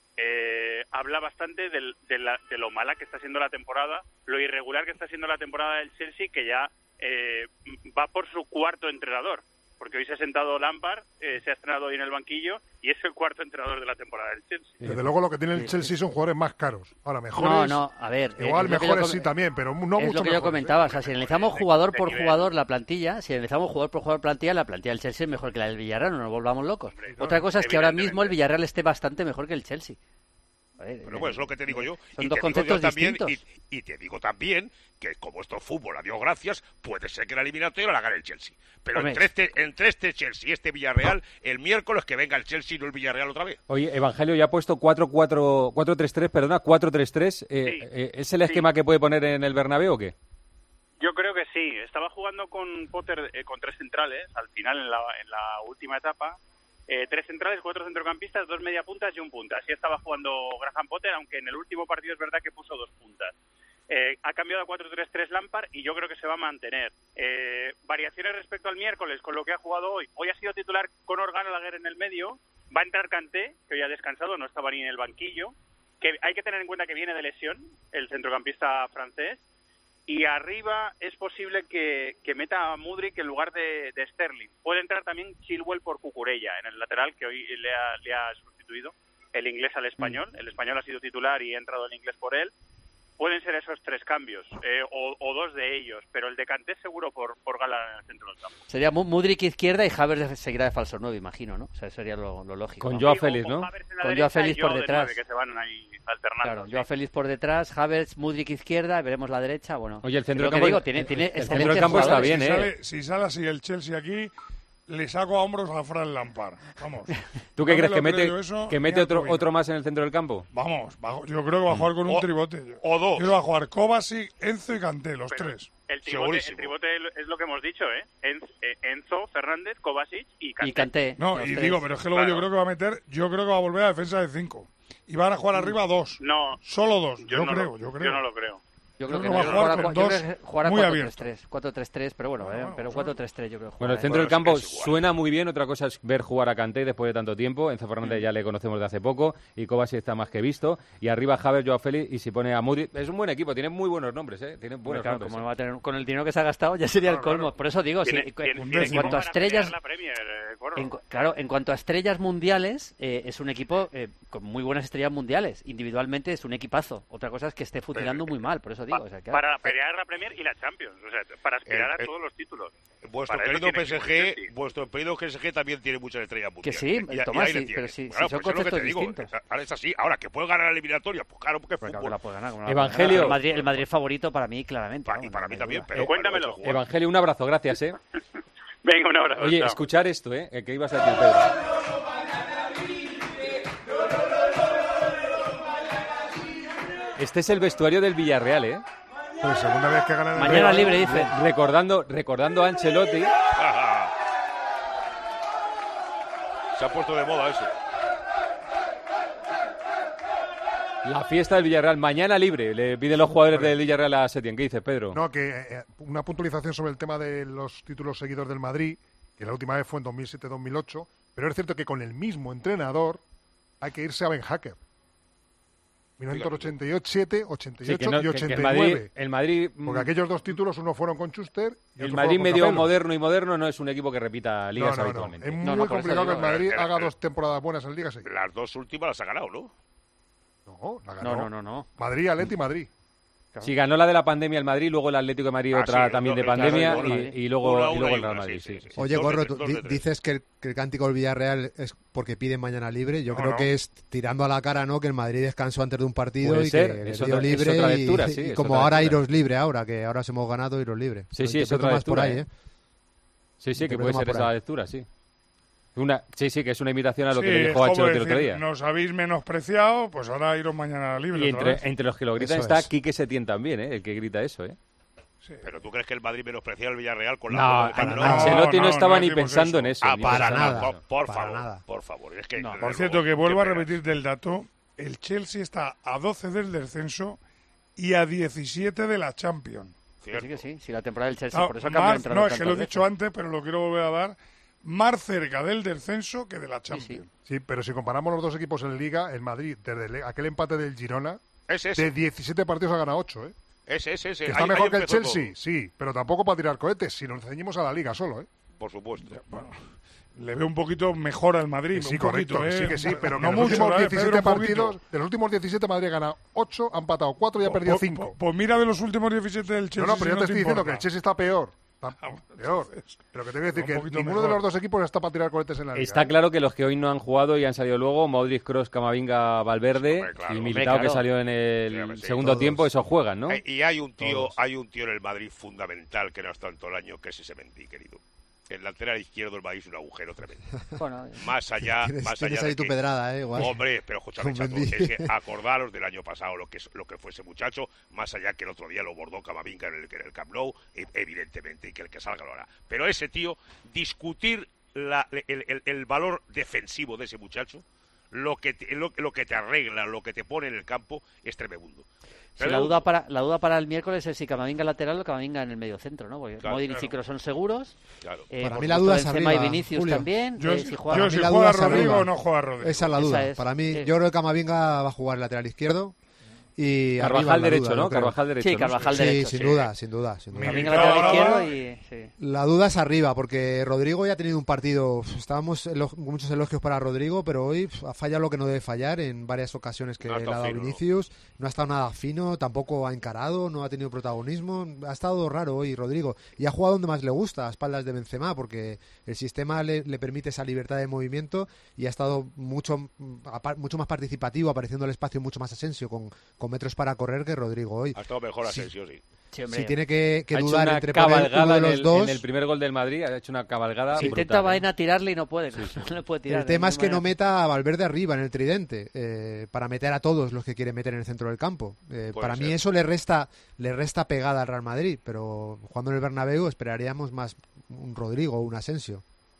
Eh, habla bastante del- de, la- de lo mala que está siendo la temporada, lo irregular que está siendo la temporada del Chelsea, que ya eh, va por su cuarto entrenador, porque hoy se ha sentado Lampard, eh, se ha estrenado hoy en el banquillo y es el cuarto entrenador de la temporada del Chelsea. Desde luego lo que tiene el Chelsea son jugadores más caros. Ahora, mejores... No, no, a ver. eh, Igual es lo que mejores yo com- sí también, pero no es mucho lo que yo mejores, comentaba, ¿eh? o sea, si analizamos jugador por nivel. jugador la plantilla, si analizamos jugador por jugador plantilla, la plantilla del Chelsea es mejor que la del Villarreal, no nos volvamos locos. Otra cosa es que ahora mismo el Villarreal esté bastante mejor que el Chelsea. Joder, Pero bueno, eso es lo que te digo yo. Son y dos te conceptos digo yo también, distintos. y, y te digo también que como esto es fútbol, a Dios gracias, puede ser que la eliminatoria la gane el Chelsea. Pero Hombre. entre este, entre este Chelsea y este Villarreal, el miércoles que venga el Chelsea y no el Villarreal otra vez. Oye, Evangelio ya ha puesto cuatro cuatro cuatro tres tres, perdona, cuatro tres tres. Eh, eh, ¿Es el esquema que puede poner en el Bernabéu o qué? Yo creo que sí. Estaba jugando con Potter eh, con tres centrales, al final en la, en la última etapa. Eh, tres centrales, cuatro centrocampistas, dos mediapuntas y un punta. Así estaba jugando Graham Potter, aunque en el último partido es verdad que puso dos puntas. Eh, ha cambiado a cuatro tres tres Lampard y yo creo que se va a mantener. Eh, variaciones respecto al miércoles con lo que ha jugado hoy. Hoy ha sido titular Conor Gallagher en el medio. Va a entrar Kanté, que hoy ha descansado, no estaba ni en el banquillo. Que hay que tener en cuenta que viene de lesión el centrocampista francés. Y arriba es posible que, que meta a Mudryk en lugar de, de Sterling. Puede entrar también Chilwell por Cucurella en el lateral, que hoy le ha, le ha sustituido el inglés al español. El español ha sido titular y ha entrado el inglés por él. Pueden ser esos tres cambios, eh, o, o dos de ellos, pero el de Kanté seguro por, por Gala en el centro del campo. Sería Mu- Mudryk izquierda y Havertz seguirá de falso nueve, imagino, ¿no? O sea, sería lo, lo lógico. Con ¿no? Joao Félix, ¿no? Con Joao Félix por detrás. Que se van ahí alternando. Claro, Joao Félix por detrás, Havertz, Mudryk izquierda, veremos la derecha, bueno. Oye, el centro es del lo que campo- digo, tiene, el- tiene el centro excelentes del campo está jugadores. bien, si, ¿eh? sale, si sale así el Chelsea aquí, le saco a hombros a Fran Lampard. Vamos. ¿Tú qué No me crees? lo ¿Que mete, creo yo eso, que ni mete a otro, Tobino. otro más en el centro del campo? Vamos, va- yo creo que va a jugar con un O- tribote. Yo. o dos. Yo creo que va a jugar Kovacic, Enzo y Kanté, los Pero tres. El tribote, el tribote es lo que hemos dicho, ¿eh? En- eh, Enzo, Fernández, Kovacic y Kanté. Y Kanté. No, los y tres. digo, pero es que luego Claro. yo creo que va a meter, yo creo que va a volver a defensa de cinco. Y van a jugar arriba dos. No. Solo dos. Yo, Yo no creo, lo- yo creo. yo no lo creo. Yo Yo creo creo que que no. va a jugar Jugará- con yo dos creo que jugará muy cuatro abiertos. tres tres, cuatro tres tres, pero bueno, eh, pero cuatro tres tres yo creo que Bueno, el jugará, centro ¿eh? del campo es igual. suena muy bien. Otra cosa es ver jugar a Kanté después de tanto tiempo. Enzo Fernández ya le conocemos de hace poco. Y Kovacic está más que visto. Y arriba Havertz, Joao Félix. Y si pone a Mudryk, es un buen equipo. Tiene muy buenos nombres, ¿eh? Tiene Hombre, buenos claro, nombres. como ¿eh? no va a tener, con el dinero que se ha gastado ya sería el colmo. Por eso digo, Tiene- sí, tiene- en tiene cuanto a para estrellas, pelear la Premier, eh, Corro. en cu- claro, en cuanto a estrellas mundiales, eh, es un equipo eh, con muy buenas estrellas mundiales. Individualmente es un equipazo. Otra cosa es que esté funcionando muy mal, por eso digo. O sea, que- Para pelear la Premier y la Champions, o sea, para aspirar Eh, a eh, todos los títulos. Vuestro Para eso querido tiene P S que ir el G, Chelsea. vuestro querido P S G también tiene muchas estrellas Que mundiales. sí, Y- y Tomás, ahí le sí, tienes. pero sí, sí, Claro, son pues es lo que te conceptos digo. distintos. Ahora es así. Ahora, que puede ganar la eliminatoria, pues claro, porque es Pues claro fútbol. que la puede ganar, como la Evangelio. puede ganar. El Madrid, el Madrid favorito para mí, claramente. Pa- y para mí también, pero Eh, Cuéntamelo. Evangelio, un abrazo, gracias, ¿eh? Venga, un abrazo. Oye, chao. escuchar esto, ¿eh? ¿Qué ibas a decir, Pedro? Este es el vestuario del Villarreal, ¿eh? Pues segunda vez que ganan el Mañana Real. libre, dice. Recordando, recordando a Ancelotti. Se ha puesto de moda eso. La fiesta del Villarreal, mañana libre. Le piden los jugadores del Villarreal a Setién. ¿Qué dices, Pedro? No, que eh, una puntualización sobre el tema de los títulos seguidos del Madrid, que la última vez fue en dos mil siete dos mil ocho, pero es cierto que con el mismo entrenador hay que irse a Ben Hacker. mil novecientos ochenta y ocho, siete, ochenta y ocho Sí, que no- y que- que ochenta y el nueve. Madrid, el Madrid, mm, Porque aquellos dos títulos, uno fueron con Schuster y el otro Madrid fueron con medio Capello. moderno y moderno no es un equipo que repita ligas No, no, no. habitualmente. Es muy No, no, por eso complicado que el digo, Madrid eh, haga eh, dos temporadas buenas en Liga seguidas. Las dos últimas las ha ganado, ¿no? No, la ganó. No, no, no, no. Madrid, Atleti, Madrid. Sí, ganó la de la pandemia el Madrid, luego el Atlético de Madrid Ah, otra sí, también no, de claro, pandemia claro, y, claro. y luego, Una, y una luego y el Real una, Madrid. sí, Sí, sí, sí. Oye, Dos de Corro, tres, tú dos di- de tres. dices que el, que el cántico del Villarreal es porque piden mañana libre. Yo No, creo no. que es tirando a la cara, ¿no? Que el Madrid descansó antes de un partido Puede y ser, que es le dio otra- es libre otra y- lectura, sí, y, es como otra ahora lectura. iros libre ahora, que ahora os hemos ganado, iros libre. Sí, Lo sí, es interpreto otra más por ahí, lectura, ¿eh? Sí, sí, que Interpreto puede más ser por esa ahí. lectura, sí. Una, sí, sí, que es una invitación a lo que Sí, le es dijo como Ancelotti el otro decir, día. nos habéis menospreciado, pues ahora iros mañana libre. Y otra entre, vez. entre los que lo gritan Eso está es. Quique Setién también, ¿eh? El que grita eso, ¿eh? Pero tú crees que el Madrid menosprecia al Villarreal con la No, foto de para Calderón? nada. Ancelotti no, no, estaba no ni decimos pensando eso. en eso. Ah, ni para pensando en nada. eso. Por, por Para favor, nada. por favor. Es que, Por desde cierto, luego, que vuelvo a qué pena. repetir del dato, el Chelsea está a doce del descenso y a diecisiete de la Champions. Que sí, que sí. Si la temporada del Chelsea, Ah, por eso ha cambiado más- de entrenador no, es que lo he tantas dicho veces. antes, pero lo quiero volver a dar, más cerca del descenso que de la Champions. Sí, pero si comparamos los dos equipos en Liga, el Madrid, desde el- aquel empate del Girona, Ese, ese. de diecisiete partidos ha ganado ocho, ¿eh? Ese, ese, ese. Que está Ahí- mejor ahí que el empezó Chelsea, todo. sí, pero tampoco para tirar cohetes, si nos ceñimos a la Liga solo, ¿eh? Por supuesto. Bueno, le veo un poquito mejor al Madrid. Sí, un poquito, correcto, ¿eh? sí que sí, pero que no en los mucho, últimos ¿eh? diecisiete Pedro, un poquito. partidos, de los últimos diecisiete Madrid ha ganado ocho, ha empatado cuatro y ha perdido Pues- cinco. Pues, pues mira de los últimos diecisiete del No, Chelsea. no, pero si yo te te estoy diciendo importa. que el Chelsea está peor, está peor. Pero que tengo que decir que ninguno de los dos equipos está para tirar cohetes en la liga. Está claro que los que hoy no han jugado y han salido luego, Modric, Kroos, Camavinga, Valverde, Hombre, claro. y Hombre, Militao, claro. que salió en el Sí, hombre, sí, segundo todos. tiempo, esos juegan, ¿no? Eh, Y hay un tío, Todos. hay un tío en el Madrid fundamental que no ha estado en todo el año, que es ese Mendy, querido. El lateral izquierdo del Madrid es un agujero tremendo. Bueno, más allá, Tienes- más tienes allá ahí de tu que- pedrada, eh, igual. Hombre, pero escúchame, Con chato, Mendy. es que acordaros del año pasado lo que es, lo que fue ese muchacho, más allá que el otro día lo bordó Camavinga en el, en el Camp Nou, e- evidentemente, y que el que salga lo hará. Pero ese tío, discutir la- el, el- el valor defensivo de ese muchacho, lo que, te, lo, lo que te arregla, lo que te pone en el campo, es tremendo. si la duda para la duda para el miércoles es si Camavinga lateral o Camavinga en el medio centro, ¿no? Porque Claro, Modric claro. y Kroos son seguros. Claro. Eh, Para por mí la supuesto, duda es Benzema arriba, y Vinicius Julio. también. Yo eh, si- si juega- yo Para si mí la juega duda es Rodrigo arriba. o no juega Rodrigo. Esa es la Esa duda. es, Para mí, sí. yo creo que Camavinga va a jugar lateral izquierdo y Carvajal arriba la derecho, duda, ¿no? yo creo. Carvajal derecho. Sí, ¿no? Carvajal Sí, derecho. sin sí. duda, sin duda, sin duda. Camavinga Militao lateral izquierdo ahora- y sí. La duda es arriba, porque Rodrigo ya ha tenido un partido. uf, Estábamos elo- con muchos elogios para Rodrigo, pero hoy uf, ha fallado lo que no debe fallar en varias ocasiones que No ha le ha estado dado fino, ¿no? Vinicius. No ha estado nada fino, tampoco ha encarado, no ha tenido protagonismo. Ha estado raro hoy Rodrigo. Y ha jugado donde más le gusta, a espaldas de Benzema, porque el sistema le, le permite esa libertad de movimiento y ha estado mucho, mm, apar- mucho más participativo, apareciendo el espacio mucho más Asensio, con, con metros para correr que Rodrigo hoy. Ha estado mejor Sí. Asensio, sí. Sí, hombre. Si tiene que, que Ha hecho dudar una entre poner uno cabalgada de en los el, dos. en el primer gol del Madrid, ha hecho una cabalgada Intenta brutal, ¿eh? Baena tirarle y no puede. No le puede tirar. El de tema es que ninguna no manera. meta a Valverde arriba en el tridente, eh, para meter a todos los que quiere meter en el centro del campo. Eh, Puede para mí ser. eso le resta le resta pegada al Real Madrid, pero jugando en el Bernabéu esperaríamos más un Rodrigo o un Asensio.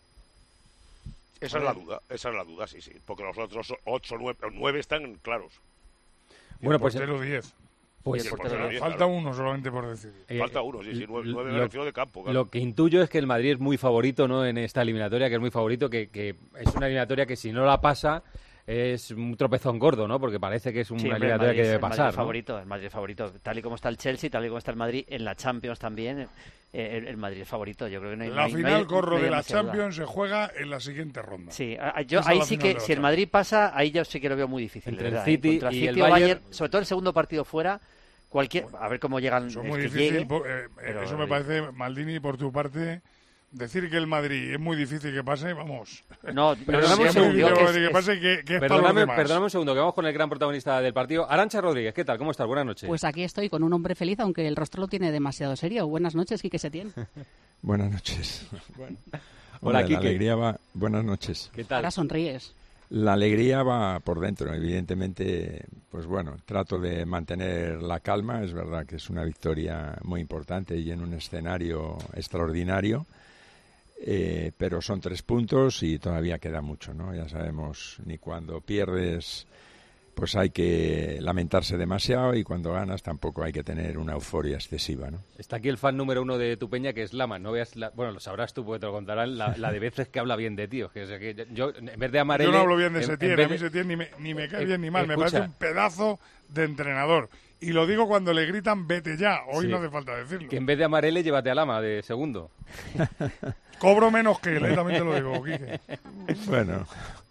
Esa es la duda, esa es la duda, sí, sí. Porque los otros ocho, nueve, nueve están claros. Bueno, El pues portero diez. Pues, Y el el portero portero diez, Falta claro. uno solamente por decir. eh, Falta uno, sí, sí, nueve, nueve lo- me refiero de campo. Claro. Lo que intuyo es que el Madrid es muy favorito, ¿no? En esta eliminatoria, que es muy favorito, que, que es una eliminatoria que si no la pasa es un tropezón gordo, ¿no? Porque parece que es una Sí, hombre, el eliminatoria Madrid que es debe el Madrid pasar, ¿no? favorito, el Madrid es favorito. Tal y como está el Chelsea, tal y como está el Madrid en la Champions también, eh, el, el Madrid es favorito. Yo creo que no hay, no La hay- no final, hay- corro no hay de la demasiada duda. Champions se juega en la siguiente ronda. Sí, a- a- yo Esa es ahí la sí final que de la si el Champions. Madrid pasa, ahí yo sí que lo veo muy difícil. Entre de el verdad, City ¿eh? Contra y City el o Bayern- sobre todo el segundo partido fuera, cualquier, a ver cómo llegan. Eso es el muy que difícil. llegue, po- eh, eh, pero- eso me parece, Maldini, por tu parte, decir que el Madrid es muy difícil que pase, vamos. No, Perdóname Es un muy segundo, difícil que que, es- que pase, que, que es para los Perdóname, demás. perdóname un segundo, que vamos con el gran protagonista del partido. Arancha Rodríguez, ¿qué tal? ¿Cómo estás? Buenas noches. Pues aquí estoy con un hombre feliz, aunque el rostro lo tiene demasiado serio. Buenas noches, Quique Setién. Buenas noches. Hola, Hombre, la Quique. alegría va. Buenas noches. ¿Qué tal? Ahora sonríes. La alegría va por dentro, evidentemente, pues bueno, trato de mantener la calma, es verdad que es una victoria muy importante y en un escenario extraordinario, eh, pero son tres puntos y todavía queda mucho, ¿no? Ya sabemos, ni cuando pierdes pues hay que lamentarse demasiado y cuando ganas tampoco hay que tener una euforia excesiva, ¿no? Está aquí el fan número uno de tu peña, que es Lama. No veas la- bueno, lo sabrás tú porque te lo contarán, la, la de veces que habla bien de ti. Que, es que yo, en vez de amar Yo él, no hablo bien de en- en Setién, vez a mí de- Setién ni me, ni me cae Eh, bien ni mal, me escucha. parece un pedazo de entrenador. Y lo digo cuando le gritan, vete ya, hoy Sí. no hace falta decirlo. Que en vez de amar él, llévate a Lama de segundo. Cobro menos que él, eh, también te lo digo, Quique. Bueno,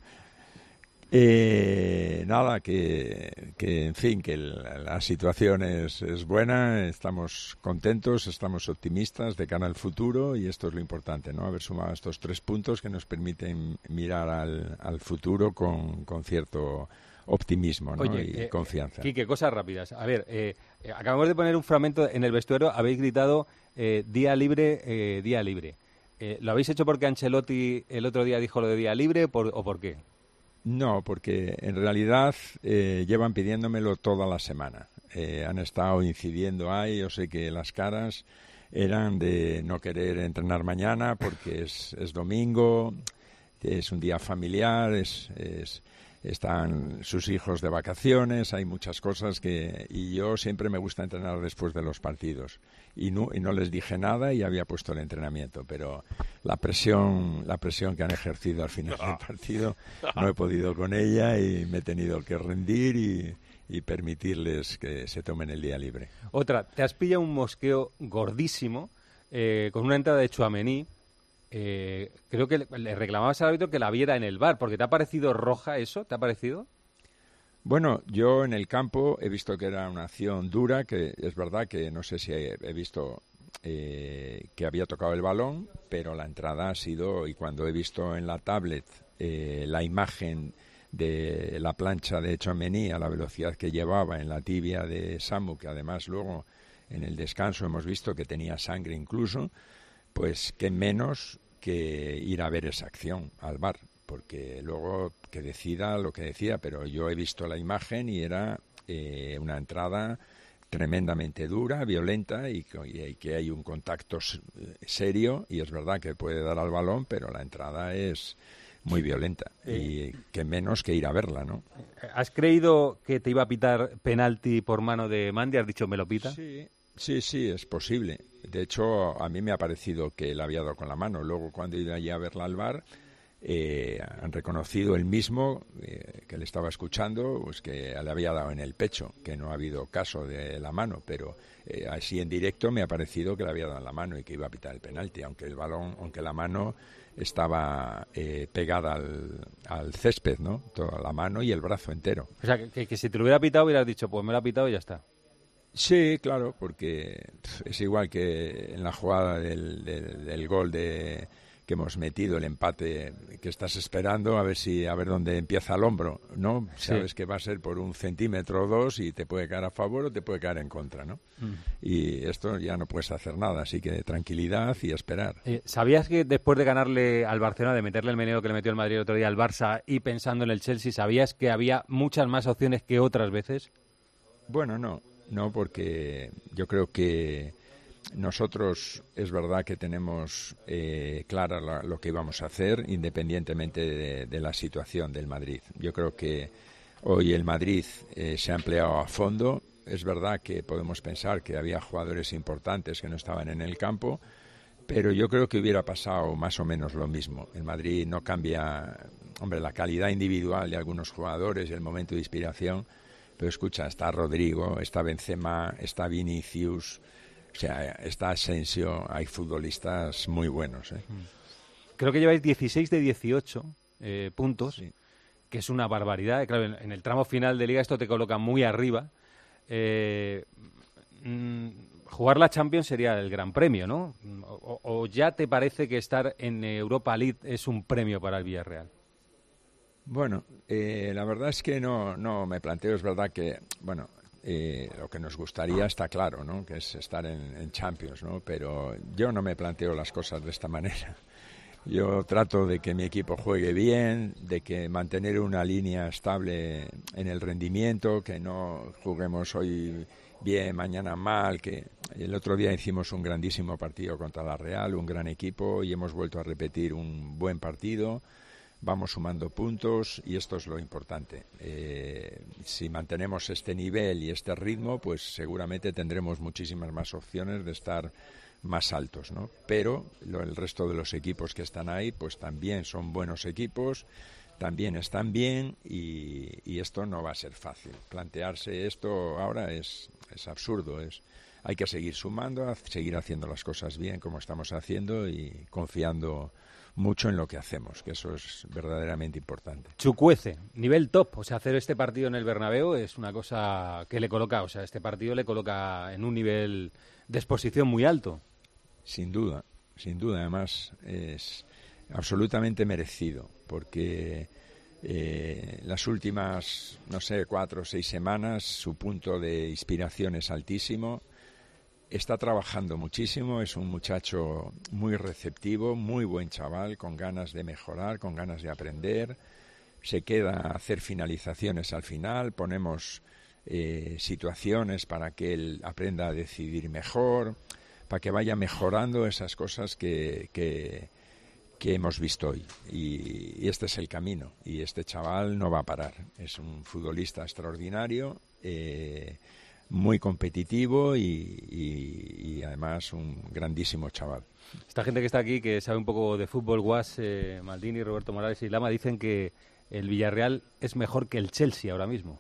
eh, nada, que, que en fin, que el- la situación es, es buena, estamos contentos, estamos optimistas de cara al futuro y esto es lo importante, ¿no? Haber sumado estos tres puntos que nos permiten mirar al, al futuro con, con cierto optimismo, ¿no? Oye, y eh, confianza. Quique, cosas rápidas. A ver, eh, eh, acabamos de poner un fragmento en el vestuario, habéis gritado eh, día libre, eh, día libre. Eh, ¿Lo habéis hecho porque Ancelotti el otro día dijo lo de día libre por, o por qué? No, porque en realidad eh, llevan pidiéndomelo toda la semana. Eh, han estado incidiendo ahí, yo sé que las caras eran de no querer entrenar mañana porque es, es domingo, es un día familiar, es, es- están sus hijos de vacaciones, hay muchas cosas que... Y yo siempre me gusta entrenar después de los partidos. Y no, y no les dije nada y había puesto el entrenamiento, pero la presión, la presión que han ejercido al final del partido, no he podido con ella y me he tenido que rendir y, y permitirles que se tomen el día libre. Otra, te has pillado un mosqueo gordísimo eh, con una entrada de Tchouaméni. Eh, creo que le, le reclamabas al árbitro que la viera en el bar, porque ¿te ha parecido roja eso? ¿Te ha parecido? Bueno, yo en el campo he visto que era una acción dura, que es verdad que no sé si he, he visto eh, que había tocado el balón, pero la entrada ha sido, y cuando he visto en la tablet eh, la imagen de la plancha de Tchouaméni a la velocidad que llevaba en la tibia de Samu, que además luego en el descanso hemos visto que tenía sangre incluso, pues qué menos que ir a ver esa acción al V A R, porque luego que decida lo que decida, pero yo he visto la imagen y era eh, una entrada tremendamente dura, violenta, y, y que hay un contacto serio, y es verdad que puede dar al balón, pero la entrada es muy violenta, y que menos que ir a verla, ¿no? ¿Has creído que te iba a pitar penalti por mano de Mandi? ¿Has dicho me lo pita? Sí, sí, sí, es posible. De hecho, a mí me ha parecido que le había dado con la mano. Luego, cuando he ido allí a verla al V A R, eh, han reconocido el mismo eh, que le estaba escuchando, pues que le había dado en el pecho, que no ha habido caso de la mano, pero eh, así en directo me ha parecido que le había dado en la mano y que iba a pitar el penalti, aunque el balón, aunque la mano estaba eh, pegada al, al césped, ¿no? Toda la mano y el brazo entero. O sea, que, que, que si te lo hubiera pitado hubieras dicho, pues me lo ha pitado y ya está. Sí, claro, porque es igual que en la jugada del, del, del gol de que hemos metido, el empate que estás esperando, a ver si a ver dónde empieza el hombro, ¿no? Sí. Sabes que va a ser por un centímetro o dos y te puede caer a favor o te puede caer en contra, ¿no? Mm. Y esto ya no puedes hacer nada, así que tranquilidad y esperar. Eh, ¿Sabías que después de ganarle al Barcelona, de meterle el meneo que le metió el Madrid el otro día al Barça y pensando en el Chelsea, ¿sabías que había muchas más opciones que otras veces? Bueno, no, no, porque yo creo que nosotros es verdad que tenemos eh, clara la, lo que íbamos a hacer independientemente de, de la situación del Madrid. Yo creo que hoy el Madrid eh, se ha empleado a fondo. Es verdad que podemos pensar que había jugadores importantes que no estaban en el campo, pero yo creo que hubiera pasado más o menos lo mismo. El Madrid no cambia, hombre, la calidad individual de algunos jugadores y el momento de inspiración, pero escucha, está Rodrigo, está Benzema, está Vinicius. O sea, está Asensio, hay futbolistas muy buenos, ¿eh? Creo que lleváis dieciséis de dieciocho eh, puntos, sí, que es una barbaridad. Claro, en, en el tramo final de Liga esto te coloca muy arriba. Eh, mm, jugar la Champions sería el gran premio, ¿no? O, ¿O ya te parece que estar en Europa League es un premio para el Villarreal? Bueno, eh, la verdad es que no, no me planteo, es verdad que, bueno... Eh, lo que nos gustaría está claro, ¿no? Que es estar en, en Champions, ¿no? Pero yo no me planteo las cosas de esta manera. Yo trato de que mi equipo juegue bien, de que mantener una línea estable en el rendimiento, que no juguemos hoy bien, mañana mal, que el otro día hicimos un grandísimo partido contra la Real, un gran equipo, y hemos vuelto a repetir un buen partido. Vamos sumando puntos y esto es lo importante. Eh, si mantenemos este nivel y este ritmo, pues seguramente tendremos muchísimas más opciones de estar más altos, ¿no? Pero lo, el resto de los equipos que están ahí, pues también son buenos equipos, también están bien y, y esto no va a ser fácil. Plantearse esto ahora es, es absurdo, es... Hay que seguir sumando, seguir haciendo las cosas bien como estamos haciendo y confiando mucho en lo que hacemos, que eso es verdaderamente importante. Chukwueze, nivel top, o sea, hacer este partido en el Bernabéu es una cosa que le coloca, o sea, este partido le coloca en un nivel de exposición muy alto. Sin duda, sin duda, además es absolutamente merecido, porque eh, las últimas, no sé, cuatro o seis semanas, su punto de inspiración es altísimo. Está trabajando muchísimo, es un muchacho muy receptivo, muy buen chaval, con ganas de mejorar, con ganas de aprender. Se queda a hacer finalizaciones al final, ponemos eh, situaciones para que él aprenda a decidir mejor, para que vaya mejorando esas cosas que, que, que hemos visto hoy. Y, y este es el camino, y este chaval no va a parar. Es un futbolista extraordinario, eh, muy competitivo y, y, y además un grandísimo chaval. Esta gente que está aquí, que sabe un poco de fútbol, Guas, eh, Maldini, Roberto Morales y Lama, dicen que el Villarreal es mejor que el Chelsea ahora mismo.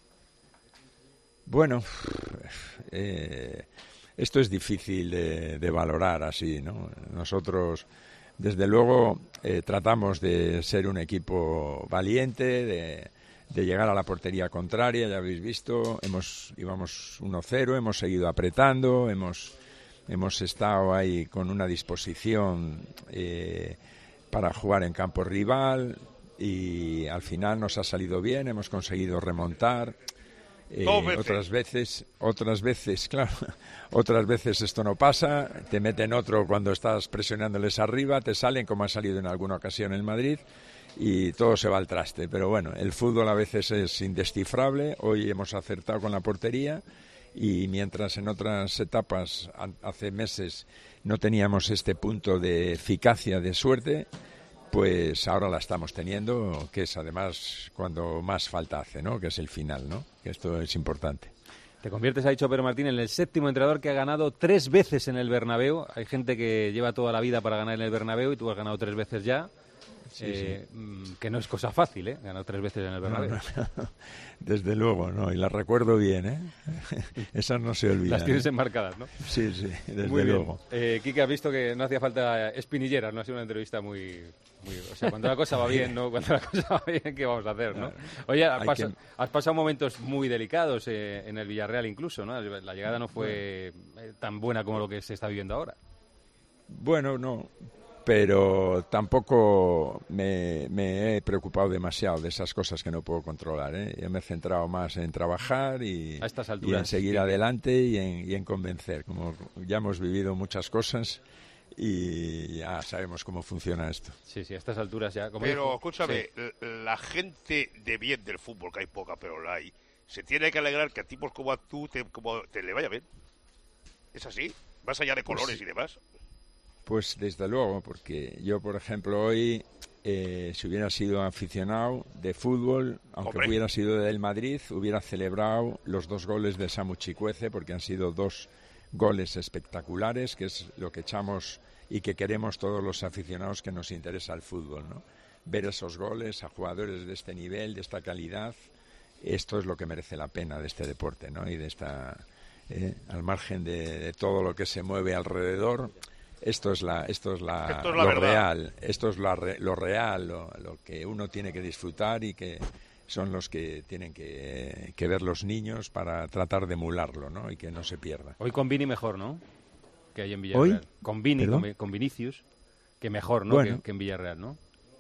Bueno, eh, esto es difícil de, de valorar así, ¿no? Nosotros, desde luego, eh, tratamos de ser un equipo valiente, de... de llegar a la portería contraria, ya habéis visto, hemos íbamos uno cero, hemos seguido apretando, hemos hemos estado ahí con una disposición eh, para jugar en campo rival y al final nos ha salido bien, hemos conseguido remontar. Eh, otras veces, otras veces, claro, otras veces esto no pasa, te meten otro cuando estás presionándoles arriba, te salen como ha salido en alguna ocasión en Madrid y todo se va al traste. Pero bueno, el fútbol a veces es indescifrable, hoy hemos acertado con la portería. Y mientras en otras etapas, hace meses, no teníamos este punto de eficacia, de suerte, pues ahora la estamos teniendo, que es además cuando más falta hace, ¿no? Que es el final, ¿no? Que esto es importante. Te conviertes, ha dicho Pedro Martín, en el séptimo entrenador que ha ganado tres veces en el Bernabéu. Hay gente que lleva toda la vida para ganar en el Bernabéu y tú has ganado tres veces ya. Sí, eh, sí. Que no es cosa fácil, ¿eh? Ganar tres veces en el Bernabéu. No, no, no. Desde luego, ¿no? Y las recuerdo bien, ¿eh? Esas no se olvidan. Las tienes ¿eh? enmarcadas, ¿no? Sí, sí, desde muy luego. Eh, Quique, has visto que no hacía falta espinilleras, no ha sido una entrevista muy, muy... O sea, cuando la cosa va bien, ¿no? Cuando la cosa va bien, ¿qué vamos a hacer, no? Oye, has, pas que... has pasado momentos muy delicados eh, en el Villarreal incluso, ¿no? La llegada no fue eh, tan buena como lo que se está viviendo ahora. Bueno, no... pero tampoco me, me he preocupado demasiado de esas cosas que no puedo controlar, ¿eh? Yo me he centrado más en trabajar y, a estas alturas, y en seguir sí. adelante y en, y en convencer. Como ya hemos vivido muchas cosas y ya sabemos cómo funciona esto. Sí, sí, a estas alturas ya... Como pero dijo, escúchame, sí. la gente de bien del fútbol, que hay poca, pero la hay, se tiene que alegrar que a tipos como a tú te, como te le vaya bien. ¿Es así? Más allá de colores pues, y demás. Pues desde luego, porque yo, por ejemplo, hoy, eh, si hubiera sido aficionado de fútbol, aunque Hombre. hubiera sido del Madrid, hubiera celebrado los dos goles de Samu Chikwueze, porque han sido dos goles espectaculares, que es lo que echamos y que queremos todos los aficionados que nos interesa el fútbol, ¿no? Ver esos goles a jugadores de este nivel, de esta calidad, esto es lo que merece la pena de este deporte, ¿no? Y de esta, eh, al margen de, de todo lo que se mueve alrededor... Esto es la, esto es la, esto es la lo verdad. real, esto es la, lo real, lo, lo que uno tiene que disfrutar y que son los que tienen que, que ver los niños para tratar de emularlo, ¿no? Y que no se pierda. Hoy con Vini mejor, ¿no? Que hay en Villarreal. ¿Hoy? Con Vini, con, con Vinicius, que mejor, ¿no? Bueno. Que, que en Villarreal, ¿no?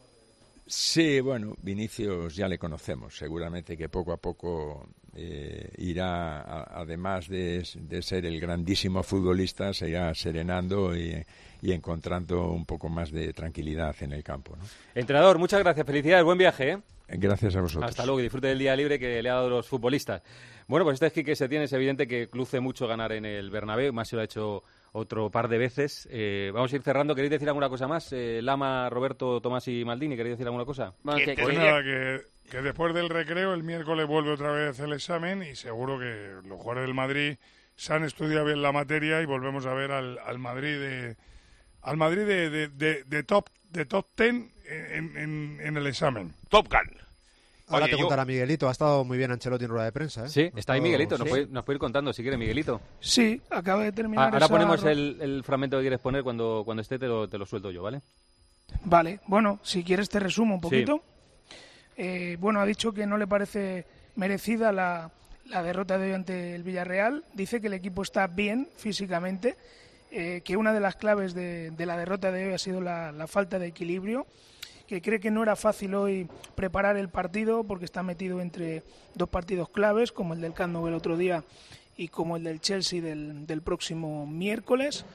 Sí, bueno, Vinicius ya le conocemos, seguramente que poco a poco eh, irá, a, además de, de ser el grandísimo futbolista, se irá serenando y, y encontrando un poco más de tranquilidad en el campo, ¿no? Entrenador, muchas gracias, felicidades, buen viaje, ¿eh? Gracias a vosotros. Hasta luego y disfrute del día libre que le ha dado a los futbolistas. Bueno, pues este es que se tiene, es evidente que luce mucho ganar en el Bernabéu, más se lo ha hecho otro par de veces. Eh, vamos a ir cerrando. ¿Queréis decir alguna cosa más? Eh, Lama, Roberto, Tomás y Maldini, ¿queréis decir alguna cosa? Bueno, que, pues nada, que, que después del recreo el miércoles vuelve otra vez el examen y seguro que los jugadores del Madrid se han estudiado bien la materia y volvemos a ver al, al Madrid de al Madrid de, de, de, de top de top ten en, en, en el examen. Top Gun. Ahora Oye, te contará yo... Miguelito. Ha estado muy bien Ancelotti en rueda de prensa, ¿eh? Sí, está ahí Miguelito. Nos, sí. puede, nos puede ir contando si quiere, Miguelito. Sí, acaba de terminar. Ah, ahora esa... ponemos el, el fragmento que quieres poner. Cuando, cuando esté te lo, te lo suelto yo, ¿vale? Vale. Bueno, si quieres te resumo un poquito. Sí. Eh, bueno, ha dicho que no le parece merecida la, la derrota de hoy ante el Villarreal. Dice que el equipo está bien físicamente. Eh, que una de las claves de, de la derrota de hoy ha sido la, la falta de equilibrio. Que cree que no era fácil hoy preparar el partido porque está metido entre dos partidos claves, como el del Camp Nou el otro día y como el del Chelsea del, del próximo miércoles.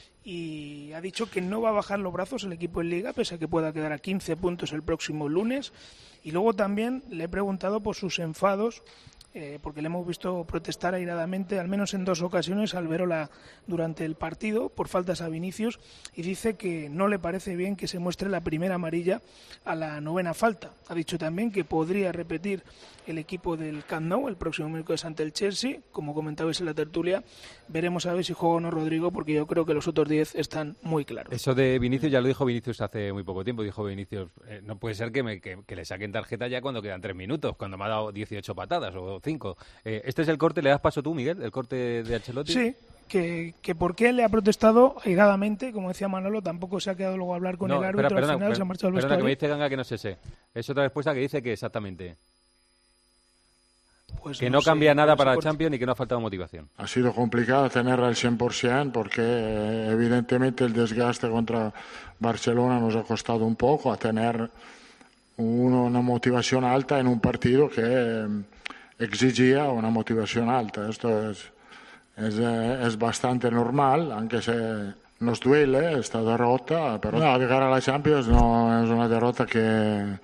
Y ha dicho que no va a bajar los brazos el equipo en Liga, pese a que pueda quedar a quince puntos el próximo lunes. Y luego también le he preguntado por sus enfados, eh, porque le hemos visto protestar airadamente, al menos en dos ocasiones, al Verola durante el partido, por faltas a Vinicius, y dice que no le parece bien que se muestre la primera amarilla a la novena falta. Ha dicho también que podría repetir el equipo del Camp Nou el próximo miércoles ante el Chelsea, como comentabais en la tertulia. Veremos a ver si juega o no Rodrigo, porque yo creo que los otros diez están muy claros. Eso de Vinicius ya lo dijo Vinicius hace muy poco tiempo. Dijo Vinicius, eh, no puede ser que, me, que, que le saquen tarjeta ya cuando quedan tres minutos, cuando me ha dado dieciocho patadas o cinco. Eh, ¿Este es el corte? ¿Le das paso tú, Miguel? ¿El corte de Ancelotti? Sí. Que, que por qué le ha protestado airadamente, como decía Manolo, tampoco se ha quedado luego a hablar con no, el árbitro, espera, perdona, al final per, se ha marchado al perdona, vestuario. que me dice Ganga que no es ese. Es otra respuesta que dice que exactamente. Pues que no, no cambia sé, nada no para sé el por- Champions y que no ha faltado motivación. Ha sido complicado tenerla al cien por ciento porque eh, evidentemente el desgaste contra Barcelona nos ha costado un poco a tener uno, una motivación alta en un partido que eh, exigía una motivación alta. Esto es, es, eh, es bastante normal, aunque se nos duele esta derrota, pero no, llegar a la Champions no es una derrota que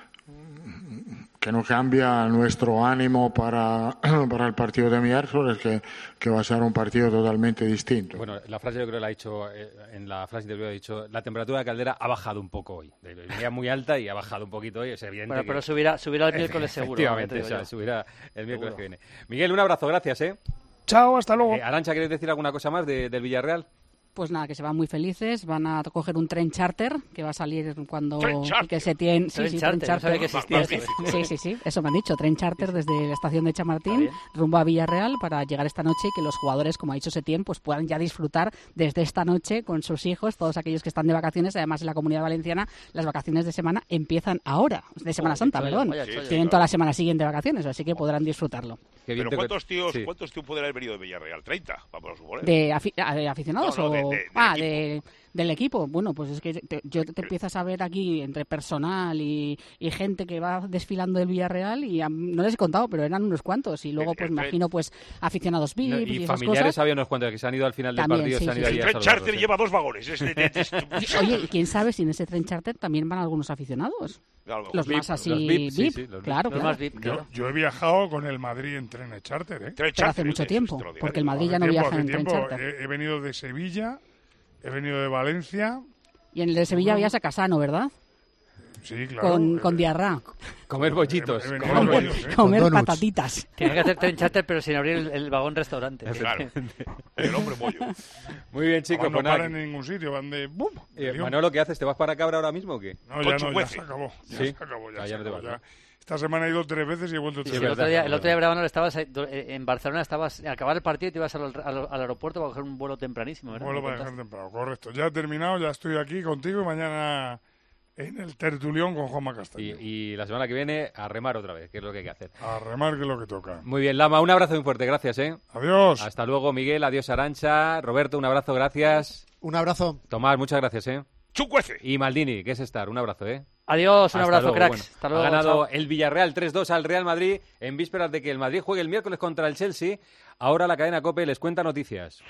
que no cambia nuestro ánimo para, para el partido de miércoles, que, que va a ser un partido totalmente distinto. Bueno, la frase yo creo que la ha dicho, eh, en la frase interview ha dicho, la temperatura de Caldera ha bajado un poco hoy. Venía muy alta y ha bajado un poquito hoy, es evidente. Bueno, que- pero subirá, subirá el miércoles seguro. Efectivamente, te digo o sea, yo. subirá el miércoles Seguro. que viene. Miguel, un abrazo, gracias, ¿eh? Chao, hasta luego. Eh, Arantxa, ¿quieres decir alguna cosa más de- del Villarreal? Pues nada, que se van muy felices, van a coger un tren charter que va a salir cuando ¿Tren charter? que se tiene sí, Tren sí, charter, tren no charter. sabía que existía eso. Sí, sí, sí, eso me han dicho, tren charter desde la estación de Chamartín rumbo a Villarreal para llegar esta noche y que los jugadores, como ha dicho Setién, pues puedan ya disfrutar desde esta noche con sus hijos, todos aquellos que están de vacaciones. Además, en la Comunidad Valenciana las vacaciones de semana empiezan ahora, de Semana Oh, Santa, chollo, perdón. vaya chollo, Tienen claro. toda la semana siguiente de vacaciones, así que podrán disfrutarlo. Pero ¿cuántos tíos, sí. ¿cuántos tíos pueden haber venido de Villarreal? ¿treinta? Vamos a suponer. ¿De, afi- ah, de aficionados No, no, de- o...? de- del ah, equipo. de, del equipo. Bueno, pues es que te- yo te empiezas a ver aquí entre personal y, y gente que va desfilando del Villarreal y a- no les he contado, pero eran unos cuantos. Y luego, pues el tren- imagino, pues aficionados V I P No, y, y esas familiares cosas. había unos cuantos que se han ido al final del También, partido, sí, se han sí, ido sí. allí El a tren saludarlos, charter sí. lleva dos vagones. Es de- de- de- Oye, y quién sabe si en ese tren charter también van algunos aficionados. Claro, Los V I P, más así los V I P, V I P, sí, sí, los claro, V I P. claro. Los más V I P, Yo, yo he viajado con el Madrid en trenes charter, ¿eh? Pero hace mucho tiempo, porque el Madrid ya no Hace tiempo, viaja en hace tren tiempo. charter. He, he venido de Sevilla, he venido de Valencia. Y en el de Sevilla habías a Casano, ¿verdad? Sí, claro. Con, con diarra. Comer bollitos. He- he venido Comer, bollos, ¿eh? comer Con donuts. patatitas. Tiene que hacer tren charter, pero sin abrir el, el vagón restaurante. Claro. El hombre pollo. Muy bien, chicos. no pues nada, paran en ningún sitio, van de... ¡bum! eh, Manolo, ¿qué haces? ¿Te vas para Cabra ahora mismo o qué? No, ya no, ya se acabó. Ya ¿Sí? se acabó, ya Ah, se ya no te acabó, vas, ya. Esta semana he ido tres veces y he vuelto tres Sí, el, veces. otro día, el otro día, Bravo, estabas ahí, do- eh, en Barcelona, estabas a acabar el partido y te ibas al, al- al aeropuerto para coger un vuelo tempranísimo, ¿verdad? Vuelo Me para contaste. dejar temprano, correcto. Ya he terminado, ya estoy aquí contigo y mañana en el tertulión con Juanma Castaño. Y, y la semana que viene a remar otra vez, que es lo que hay que hacer. A remar, que es lo que toca. Muy bien, Lama, un abrazo muy fuerte, gracias, ¿eh? Adiós. Hasta luego, Miguel, adiós, Arantxa. Roberto, un abrazo, gracias. Un abrazo. Tomás, muchas gracias, ¿eh? ¡Chucuece! Y Maldini, que es estar, un abrazo, ¿eh? Adiós, un Hasta abrazo, luego. cracks. Bueno, Hasta luego, ha ganado chao. el Villarreal tres dos al Real Madrid en vísperas de que el Madrid juegue el miércoles contra el Chelsea. Ahora la cadena COPE les cuenta noticias.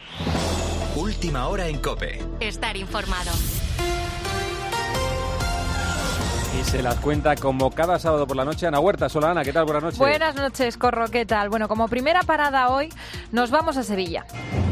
Última hora en COPE. Estar informado. Y se las cuenta como cada sábado por la noche Ana Huerta. Hola Ana, ¿qué tal? Buenas noches. Buenas noches, Corro, ¿qué tal? Bueno, como primera parada hoy nos vamos a Sevilla.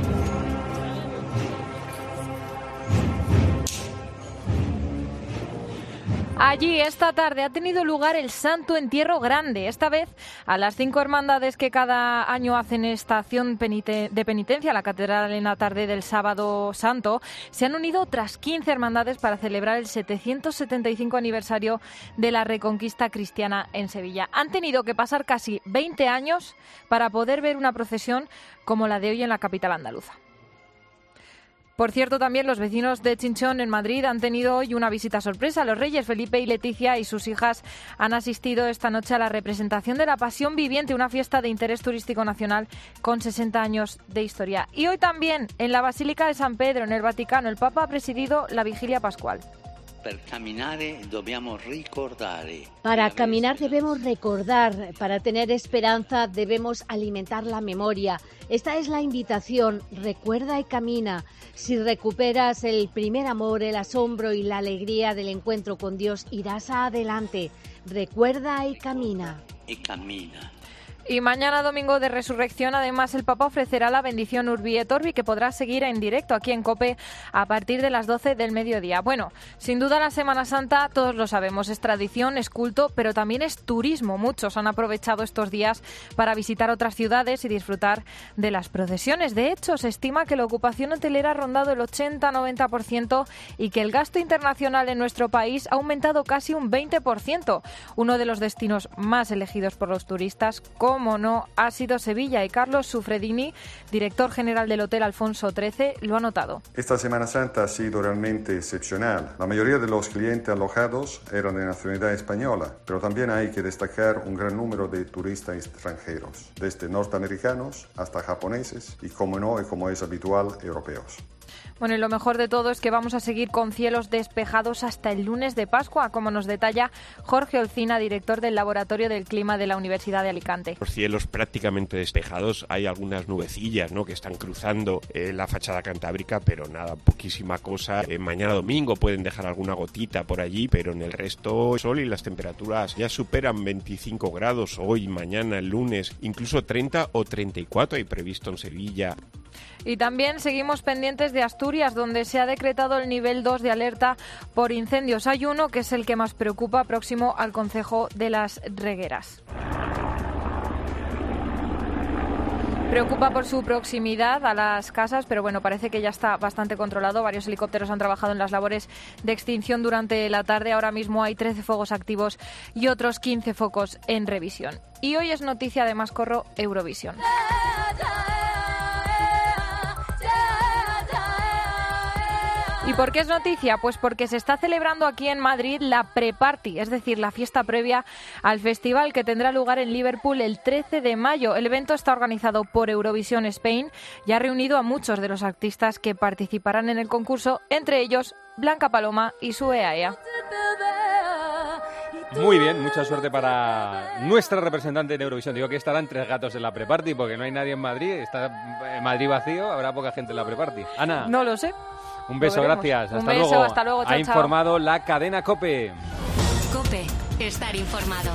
Allí esta tarde ha tenido lugar el Santo Entierro Grande, esta vez a las cinco hermandades que cada año hacen estación penite- de penitencia a la catedral en la tarde del sábado santo. Se han unido otras quince hermandades para celebrar el setecientos setenta y cinco aniversario de la Reconquista cristiana en Sevilla. Han tenido que pasar casi veinte años para poder ver una procesión como la de hoy en la capital andaluza. Por cierto, también los vecinos de Chinchón, en Madrid, han tenido hoy una visita sorpresa. Los reyes Felipe y Leticia y sus hijas han asistido esta noche a la representación de la Pasión Viviente, una fiesta de interés turístico nacional con sesenta años de historia. Y hoy también, en la Basílica de San Pedro, en el Vaticano, el Papa ha presidido la Vigilia Pascual. Per camminare dobbiamo ricordare. Para caminar debemos recordar, para tener esperanza debemos alimentar la memoria. Esta es la invitación, recuerda y camina. Si recuperas el primer amor, el asombro y la alegría del encuentro con Dios, irás adelante. Recuerda y camina. Y camina. Y mañana, domingo de Resurrección, además el Papa ofrecerá la bendición Urbi et Orbi, que podrás seguir en directo aquí en COPE a partir de las doce del mediodía. Bueno, sin duda la Semana Santa, todos lo sabemos, es tradición, es culto, pero también es turismo. Muchos han aprovechado estos días para visitar otras ciudades y disfrutar de las procesiones. De hecho, se estima que la ocupación hotelera ha rondado el ochenta a noventa por ciento y que el gasto internacional en nuestro país ha aumentado casi un veinte por ciento. Uno de los destinos más elegidos por los turistas, con como no, ha sido Sevilla, y Carlos Sufredini, director general del Hotel Alfonso trece, lo ha notado. Esta Semana Santa ha sido realmente excepcional. La mayoría de los clientes alojados eran de nacionalidad española, pero también hay que destacar un gran número de turistas extranjeros, desde norteamericanos hasta japoneses y, como no y como es habitual, europeos. Bueno, y lo mejor de todo es que vamos a seguir con cielos despejados hasta el lunes de Pascua, como nos detalla Jorge Olcina, director del Laboratorio del Clima de la Universidad de Alicante. Los cielos prácticamente despejados, hay algunas nubecillas, ¿no?, que están cruzando eh, la fachada cantábrica, pero nada, poquísima cosa. Eh, mañana domingo pueden dejar alguna gotita por allí, pero en el resto sol, y las temperaturas ya superan veinticinco grados hoy, mañana, el lunes, incluso treinta o treinta y cuatro hay previsto en Sevilla. Y también seguimos pendientes de Asturias, donde se ha decretado el nivel dos de alerta por incendios. Hay uno que es el que más preocupa, próximo al concejo de Las Regueras. Preocupa por su proximidad a las casas, pero bueno, parece que ya está bastante controlado. Varios helicópteros han trabajado en las labores de extinción durante la tarde. Ahora mismo hay trece focos activos y otros quince focos en revisión. Y hoy es noticia, además, corro Eurovisión. ¿Y por qué es noticia? Pues porque se está celebrando aquí en Madrid la pre-party, es decir, la fiesta previa al festival, que tendrá lugar en Liverpool el trece de mayo. El evento está organizado por Eurovisión Spain y ha reunido a muchos de los artistas que participarán en el concurso, entre ellos Blanca Paloma y Sue Aya. Muy bien, mucha suerte para nuestra representante en Eurovisión. Digo que estarán tres gatos en la pre-party porque no hay nadie en Madrid, está en Madrid vacío, habrá poca gente en la pre-party. Ana. No lo sé. Un beso, gracias. Un hasta beso, luego. hasta luego. Chao, ha informado chao. La cadena COPE. COPE, estar informado.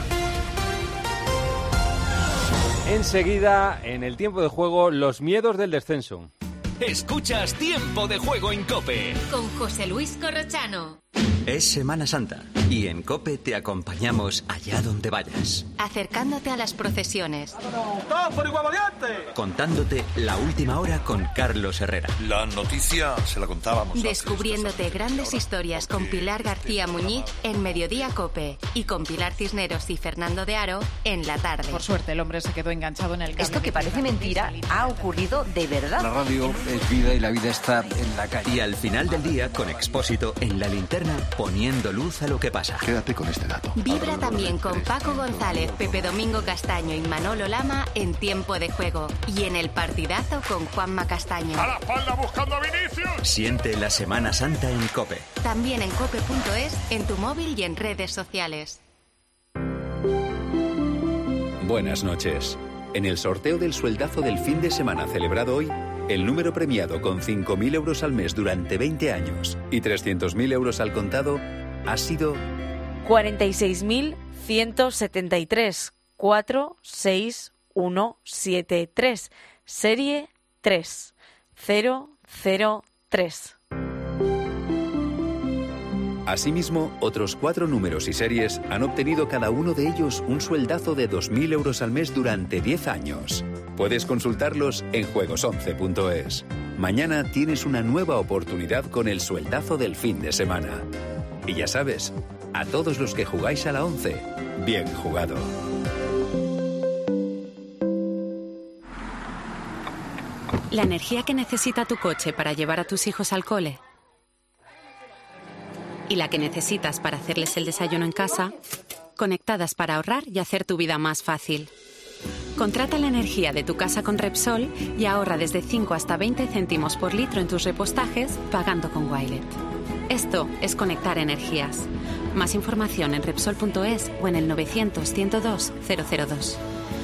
Enseguida, en el tiempo de juego, los miedos del descenso. Escuchas Tiempo de Juego en COPE. Con José Luis Corrochano. Es Semana Santa y en COPE te acompañamos allá donde vayas. Acercándote a las procesiones. ¡Todos por igual valiente! Contándote la última hora con Carlos Herrera. La noticia se la contábamos. Descubriéndote grandes historias con Pilar García Muñiz en Mediodía COPE y con Pilar Cisneros y Fernando de Aro en la tarde. Por suerte el hombre se quedó enganchado en el cable. Esto que parece mentira ha ocurrido de verdad. La radio es vida y la vida está en la calle. Y al final del día con Expósito en la linterna, poniendo luz a lo que pasa. Quédate con este dato. Vibra también con Paco González, Pepe Domingo Castaño y Manolo Lama en Tiempo de Juego. Y en el partidazo con Juanma Castaño. ¡A la espalda buscando a Vinicius! Siente la Semana Santa en COPE. También en cope punto es, en tu móvil y en redes sociales. Buenas noches. En el sorteo del sueldazo del fin de semana celebrado hoy, el número premiado con cinco mil euros al mes durante veinte años y trescientos mil euros al contado ha sido cuarenta y seis mil ciento setenta y tres, cuatro seis uno siete tres, serie tres cero cero tres. Asimismo, otros cuatro números y series han obtenido cada uno de ellos un sueldazo de dos mil euros al mes durante diez años. Puedes consultarlos en juegos once punto es. Mañana tienes una nueva oportunidad con el sueldazo del fin de semana. Y ya sabes, a todos los que jugáis a la once, bien jugado. La energía que necesita tu coche para llevar a tus hijos al cole y la que necesitas para hacerles el desayuno en casa, conectadas para ahorrar y hacer tu vida más fácil. Contrata la energía de tu casa con Repsol y ahorra desde cinco hasta veinte céntimos por litro en tus repostajes pagando con Wilet. Esto es conectar energías. Más información en Repsol punto es o en el novecientos, ciento dos, cero cero dos.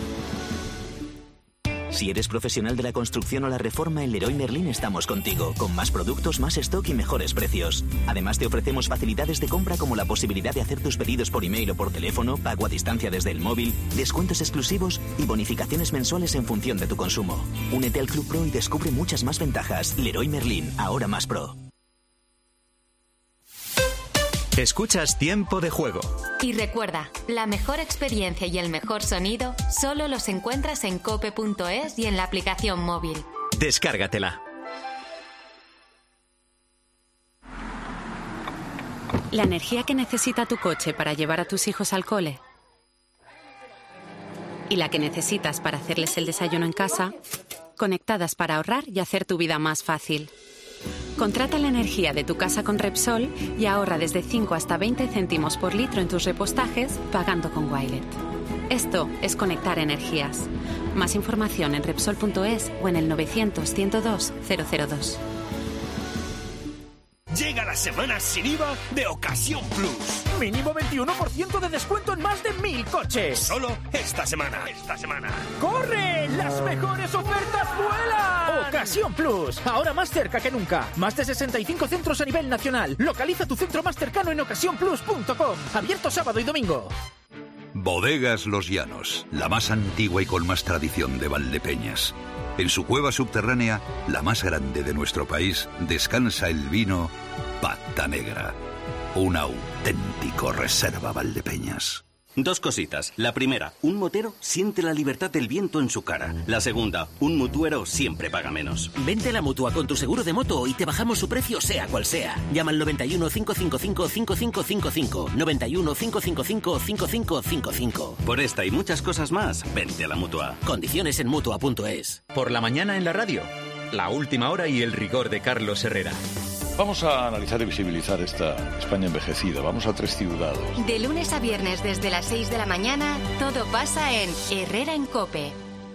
Si eres profesional de la construcción o la reforma, en Leroy Merlin estamos contigo, con más productos, más stock y mejores precios. Además, te ofrecemos facilidades de compra como la posibilidad de hacer tus pedidos por email o por teléfono, pago a distancia desde el móvil, descuentos exclusivos y bonificaciones mensuales en función de tu consumo. Únete al Club Pro y descubre muchas más ventajas. Leroy Merlin, ahora más pro. Escuchas Tiempo de Juego. Y recuerda, la mejor experiencia y el mejor sonido solo los encuentras en cope punto es y en la aplicación móvil. Descárgatela. La energía que necesita tu coche para llevar a tus hijos al cole y la que necesitas para hacerles el desayuno en casa, conectadas para ahorrar y hacer tu vida más fácil. Contrata la energía de tu casa con Repsol y ahorra desde cinco hasta veinte céntimos por litro en tus repostajes pagando con Wilet. Esto es conectar energías. Más información en Repsol punto es o en el novecientos, ciento dos, cero cero dos. Llega la semana sin I V A de Ocasión Plus. Mínimo veintiuno por ciento de descuento en más de mil coches. Solo esta semana. Esta semana. ¡Corre! ¡Las mejores ofertas vuelan! Ocasión Plus. Ahora más cerca que nunca. Más de sesenta y cinco centros a nivel nacional. Localiza tu centro más cercano en ocasión plus punto com. Abierto sábado y domingo. Bodegas Los Llanos, la más antigua y con más tradición de Valdepeñas. En su cueva subterránea, la más grande de nuestro país, descansa el vino Pata Negra, un auténtico reserva Valdepeñas. Dos cositas. La primera, un motero siente la libertad del viento en su cara. La segunda, un mutuero siempre paga menos. Vente a la Mutua con tu seguro de moto y te bajamos su precio sea cual sea. Llama al noventa y uno, cinco cinco cinco, cinco cinco cinco cinco. noventa y uno, cinco cinco cinco, cinco cinco cinco cinco. Por esta y muchas cosas más, vente a la Mutua. Condiciones en Mutua punto es. Por la mañana en la radio, la última hora y el rigor de Carlos Herrera. Vamos a analizar y visibilizar esta España envejecida. Vamos a tres ciudades. De lunes a viernes desde las seis de la mañana, todo pasa en Herrera en COPE.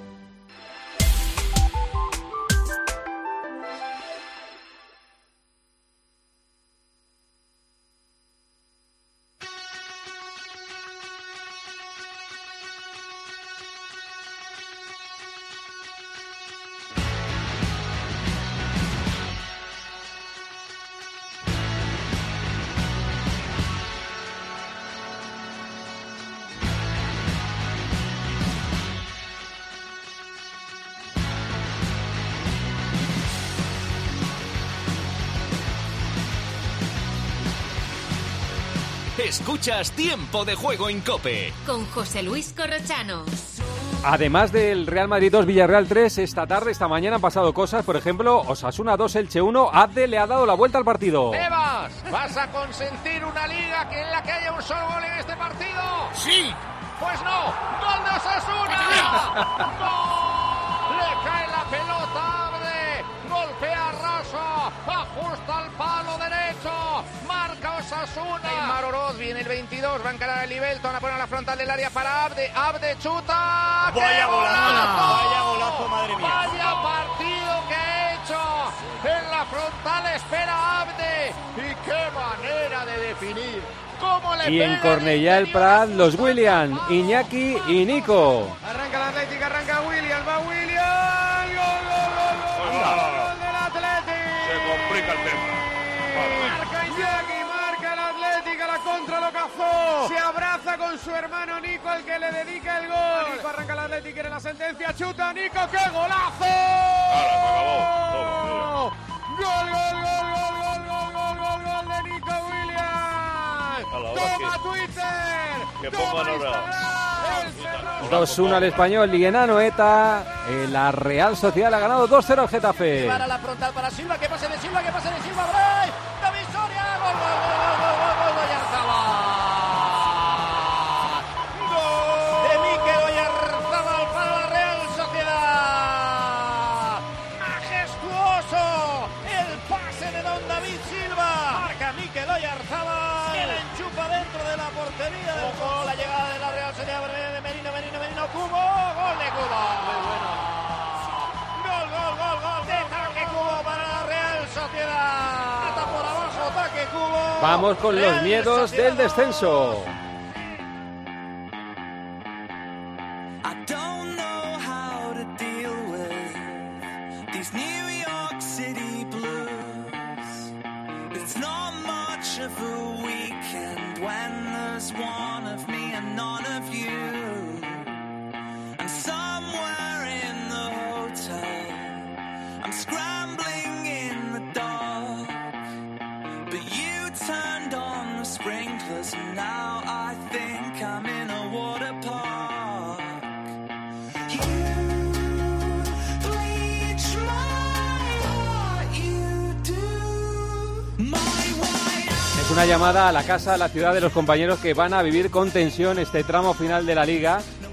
Escuchas Tiempo de Juego en COPE. Con José Luis Corrochano. Además del Real Madrid dos, Villarreal tres, esta tarde, esta mañana han pasado cosas. Por ejemplo, Osasuna dos, Elche uno. Abde le ha dado la vuelta al partido. Tebas, ¿vas a consentir una liga que en la que haya un solo gol en este partido? ¡Sí! Pues no, gol de Osasuna. ¡Gol! Le cae la pelota a Abde, golpea raso, ajusta al palo derecho, marca Osasuna. Neymar Oroz viene el veintidós, va a encarar el Ibelton, a poner la frontal del área para Abde, Abde chuta. Vaya golazo, vaya golazo, madre mía. Vaya partido que ha hecho, en la frontal espera Abde, y qué manera de definir. Y en Cornellá el Prat, los William, Iñaki y Nico. Arranca el Atlético, arranca William, va William, gol, gol, gol, gol, gol, gol del Atlético. Se complica el tema. Marca Iñaki, marca el Atlético, la contra lo cazó. Se abraza con su hermano Nico, el que le dedica el gol. Nico arranca el Atlético, quiere la sentencia, chuta Nico, ¡qué golazo! Ahora, Gol, gol, gol, gol, gol, gol, gol, gol, gol de Nico Williams. Toma que, Twitter, que toma Instagram. dos uno al Español y en Anoeta eh, la Real Sociedad ha ganado dos cero al Getafe. Para la frontal para Silva, que pase de Silva, que pase de Silva, Bray, David Soria, gol, gol, gol, gol, gol, gol, gol, Oyarzabal. Gol de Mikel Oyarzabal para la Real Sociedad. Majestuoso el pase de don David Silva. Marca Mikel Oyarzabal, que la enchufa dentro de la portería. Ojo, la llegada de la Real Sociedad de Merino, Merino, Merino, Cubo, gol de Cubo. Muy bueno. Gol, gol, gol, gol de Taque Cubo para la Real Sociedad. Está por abajo, Taque Cubo. Vamos con los miedos del descenso. Es una llamada a la casa, a la ciudad de los compañeros que van a vivir con tensión este tramo final de la Liga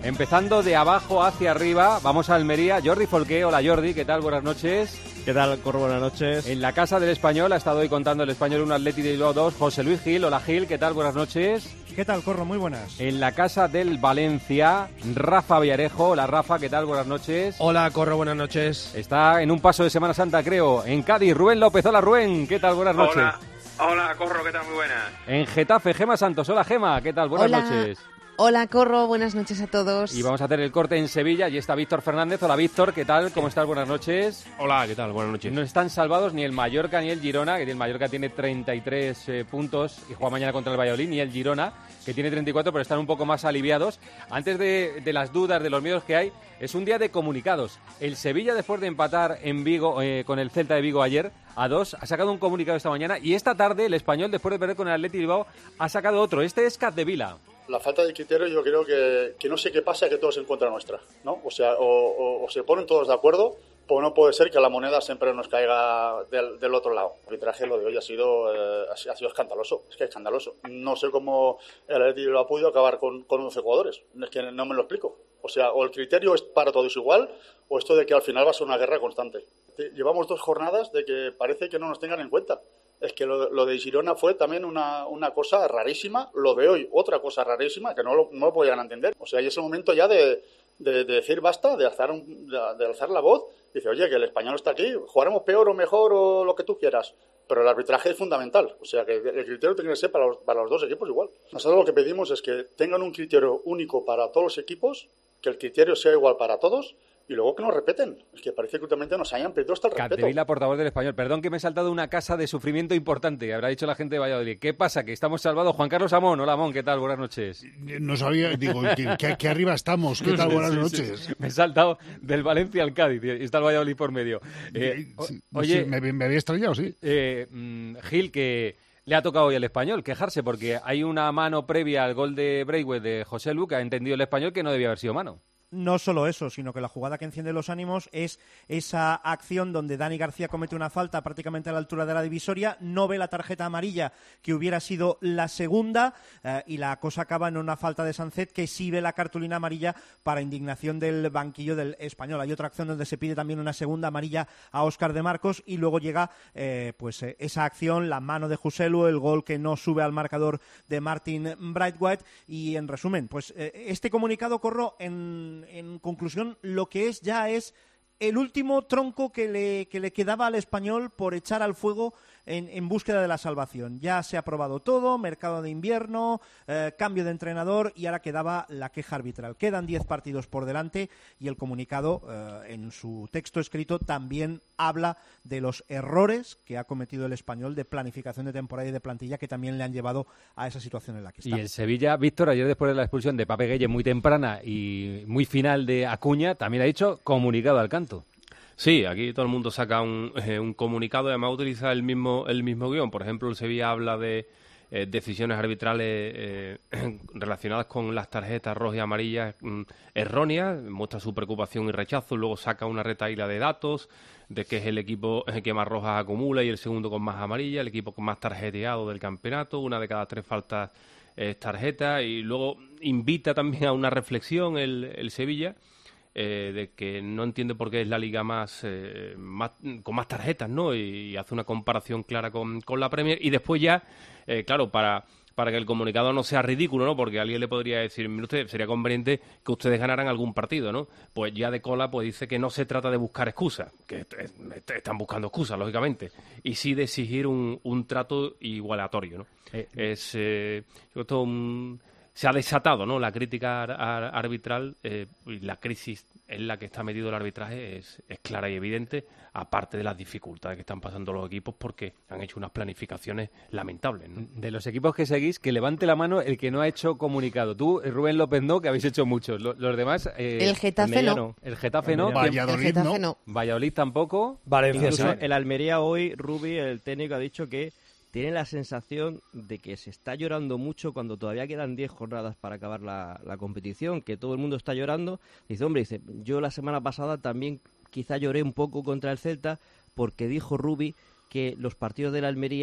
Empezando de abajo hacia arriba, vamos a Almería. Jordi Folqué, hola Jordi, ¿qué tal? Buenas noches. ¿Qué tal, Corro? Buenas noches. En la casa del Español ha estado hoy contando el Español uno Atleti de Bilbao dos, José Luis Gil, hola Gil, ¿qué tal? Buenas noches. ¿Qué tal, Corro? Muy buenas. En la casa del Valencia, Rafa Villarejo, hola Rafa, ¿qué tal? Buenas noches. Hola Corro, buenas noches. Está en un paso de Semana Santa, creo, en Cádiz, Rubén López, hola Rubén, ¿qué tal? Buenas noches. Hola, hola Corro, ¿qué tal? Muy buenas. En Getafe, Gema Santos, hola Gema, ¿qué tal? Buenas hola. noches. Hola, Corro, buenas noches a todos. Y vamos a hacer el corte en Sevilla, y está Víctor Fernández. Hola, Víctor, ¿qué tal? ¿Cómo estás? Buenas noches. Hola, ¿qué tal? Buenas noches. No están salvados ni el Mallorca ni el Girona, que el Mallorca tiene treinta y tres eh, puntos y juega mañana contra el Valladolid, ni el Girona, que tiene treinta y cuatro, pero están un poco más aliviados. Antes de, de las dudas, de los miedos que hay, es un día de comunicados. El Sevilla, después de empatar en Vigo eh, con el Celta de Vigo ayer, a dos, ha sacado un comunicado esta mañana, y esta tarde el Español, después de perder con el Atleti Bilbao, ha sacado otro. Este es Capdevila. La falta de criterio, yo creo que, que no sé qué pasa, que todo se encuentra nuestra, ¿no? O sea, o, o, o se ponen todos de acuerdo, o no puede ser que la moneda siempre nos caiga del, del otro lado. El arbitraje, lo de hoy, ha sido, eh, ha sido escandaloso, es que es escandaloso. No sé cómo el Atleti lo ha podido acabar con, con once jugadores, es que no me lo explico. O sea, o el criterio es para todos igual, o esto de que al final va a ser una guerra constante. Llevamos dos jornadas de que parece que no nos tengan en cuenta. Es que lo, lo de Girona fue también una, una cosa rarísima, lo de hoy otra cosa rarísima que no lo, no lo podían entender. O sea, y es el momento ya de, de, de decir basta, de alzar, un, de, de alzar la voz. Dice, oye, que el Español está aquí, jugaremos peor o mejor o lo que tú quieras, pero el arbitraje es fundamental. O sea, que el criterio tiene que ser para los, para los dos equipos igual. Nosotros lo que pedimos es que tengan un criterio único para todos los equipos, que el criterio sea igual para todos, y luego que nos repeten. Es que parece que últimamente nos hayan pedido hasta el respeto. Capdevila, portavoz del Español. Perdón que me he saltado una casa de sufrimiento importante, habrá dicho la gente de Valladolid. ¿Qué pasa? Que estamos salvados. Juan Carlos Amón. Hola, Amón, ¿qué tal? Buenas noches. No sabía, digo, que, que, que arriba estamos. ¿Qué tal? Buenas sí, noches. Sí. Me he saltado del Valencia al Cádiz y está el Valladolid por medio. Eh, sí, oye, sí, me, me había extrañado, sí. Eh, mm, Gil, que le ha tocado hoy al Español quejarse porque hay una mano previa al gol de Braithwaite de José Lu, que ha entendido el Español que no debía haber sido mano. No solo eso, sino que la jugada que enciende los ánimos es esa acción donde Dani García comete una falta prácticamente a la altura de la divisoria, no ve la tarjeta amarilla que hubiera sido la segunda eh, y la cosa acaba en una falta de Sancet, que sí ve la cartulina amarilla para indignación del banquillo del Español. Hay otra acción donde se pide también una segunda amarilla a Óscar de Marcos y luego llega eh, pues eh, esa acción, la mano de Joselu, el gol que no sube al marcador de Martin Braithwaite y en resumen, pues eh, este comunicado, Corro, en En conclusión, lo que es ya es el último tronco que le, que le quedaba al Español por echar al fuego en, en búsqueda de la salvación. Ya se ha probado todo, mercado de invierno, eh, cambio de entrenador y ahora quedaba la queja arbitral. Quedan diez partidos por delante y el comunicado, eh, en su texto escrito, también habla de los errores que ha cometido el Español de planificación de temporada y de plantilla que también le han llevado a esa situación en la que está. Y el Sevilla, Víctor, ayer después de la expulsión de Pape Gueye muy temprana y muy final de Acuña, también ha dicho comunicado al canto. Sí, aquí todo el mundo saca un, eh, un comunicado y además utiliza el mismo, el mismo guión. Por ejemplo, el Sevilla habla de eh, decisiones arbitrales eh, relacionadas con las tarjetas rojas y amarillas mm, erróneas, muestra su preocupación y rechazo, luego saca una retahíla de datos de que es el equipo que más rojas acumula y el segundo con más amarillas, el equipo con más tarjeteado del campeonato, una de cada tres faltas es tarjeta, y luego invita también a una reflexión el, el Sevilla, Eh, de que no entiende por qué es la liga más, eh, más con más tarjetas, ¿no? Y, y hace una comparación clara con, con la Premier. Y después ya, eh, claro, para, para que el comunicado no sea ridículo, ¿no? Porque alguien le podría decir, mire usted, sería conveniente que ustedes ganaran algún partido, ¿no? Pues ya de cola pues dice que no se trata de buscar excusas, que est- est- están buscando excusas, lógicamente, y sí de exigir un, un trato igualatorio, ¿no? Eh, es eh, yo creo un... Se ha desatado, ¿no?, la crítica ar- ar- arbitral eh, y la crisis en la que está metido el arbitraje es, es clara y evidente, aparte de las dificultades que están pasando los equipos porque han hecho unas planificaciones lamentables, ¿no? De los equipos que seguís, que levante la mano el que no ha hecho comunicado. Tú, Rubén López, no, que habéis hecho muchos. Los, los demás... Eh, el Getafe el no. El Getafe no. Valladolid, el Getafe no. no. Valladolid tampoco. Valencia, sí. El Almería hoy, Rubi, el técnico, ha dicho que tiene la sensación de que se está llorando mucho cuando todavía quedan diez jornadas para acabar la, la competición, que todo el mundo está llorando. Dice, hombre, dice, yo la semana pasada también quizá lloré un poco contra el Celta porque dijo Rubi que los partidos de la Almería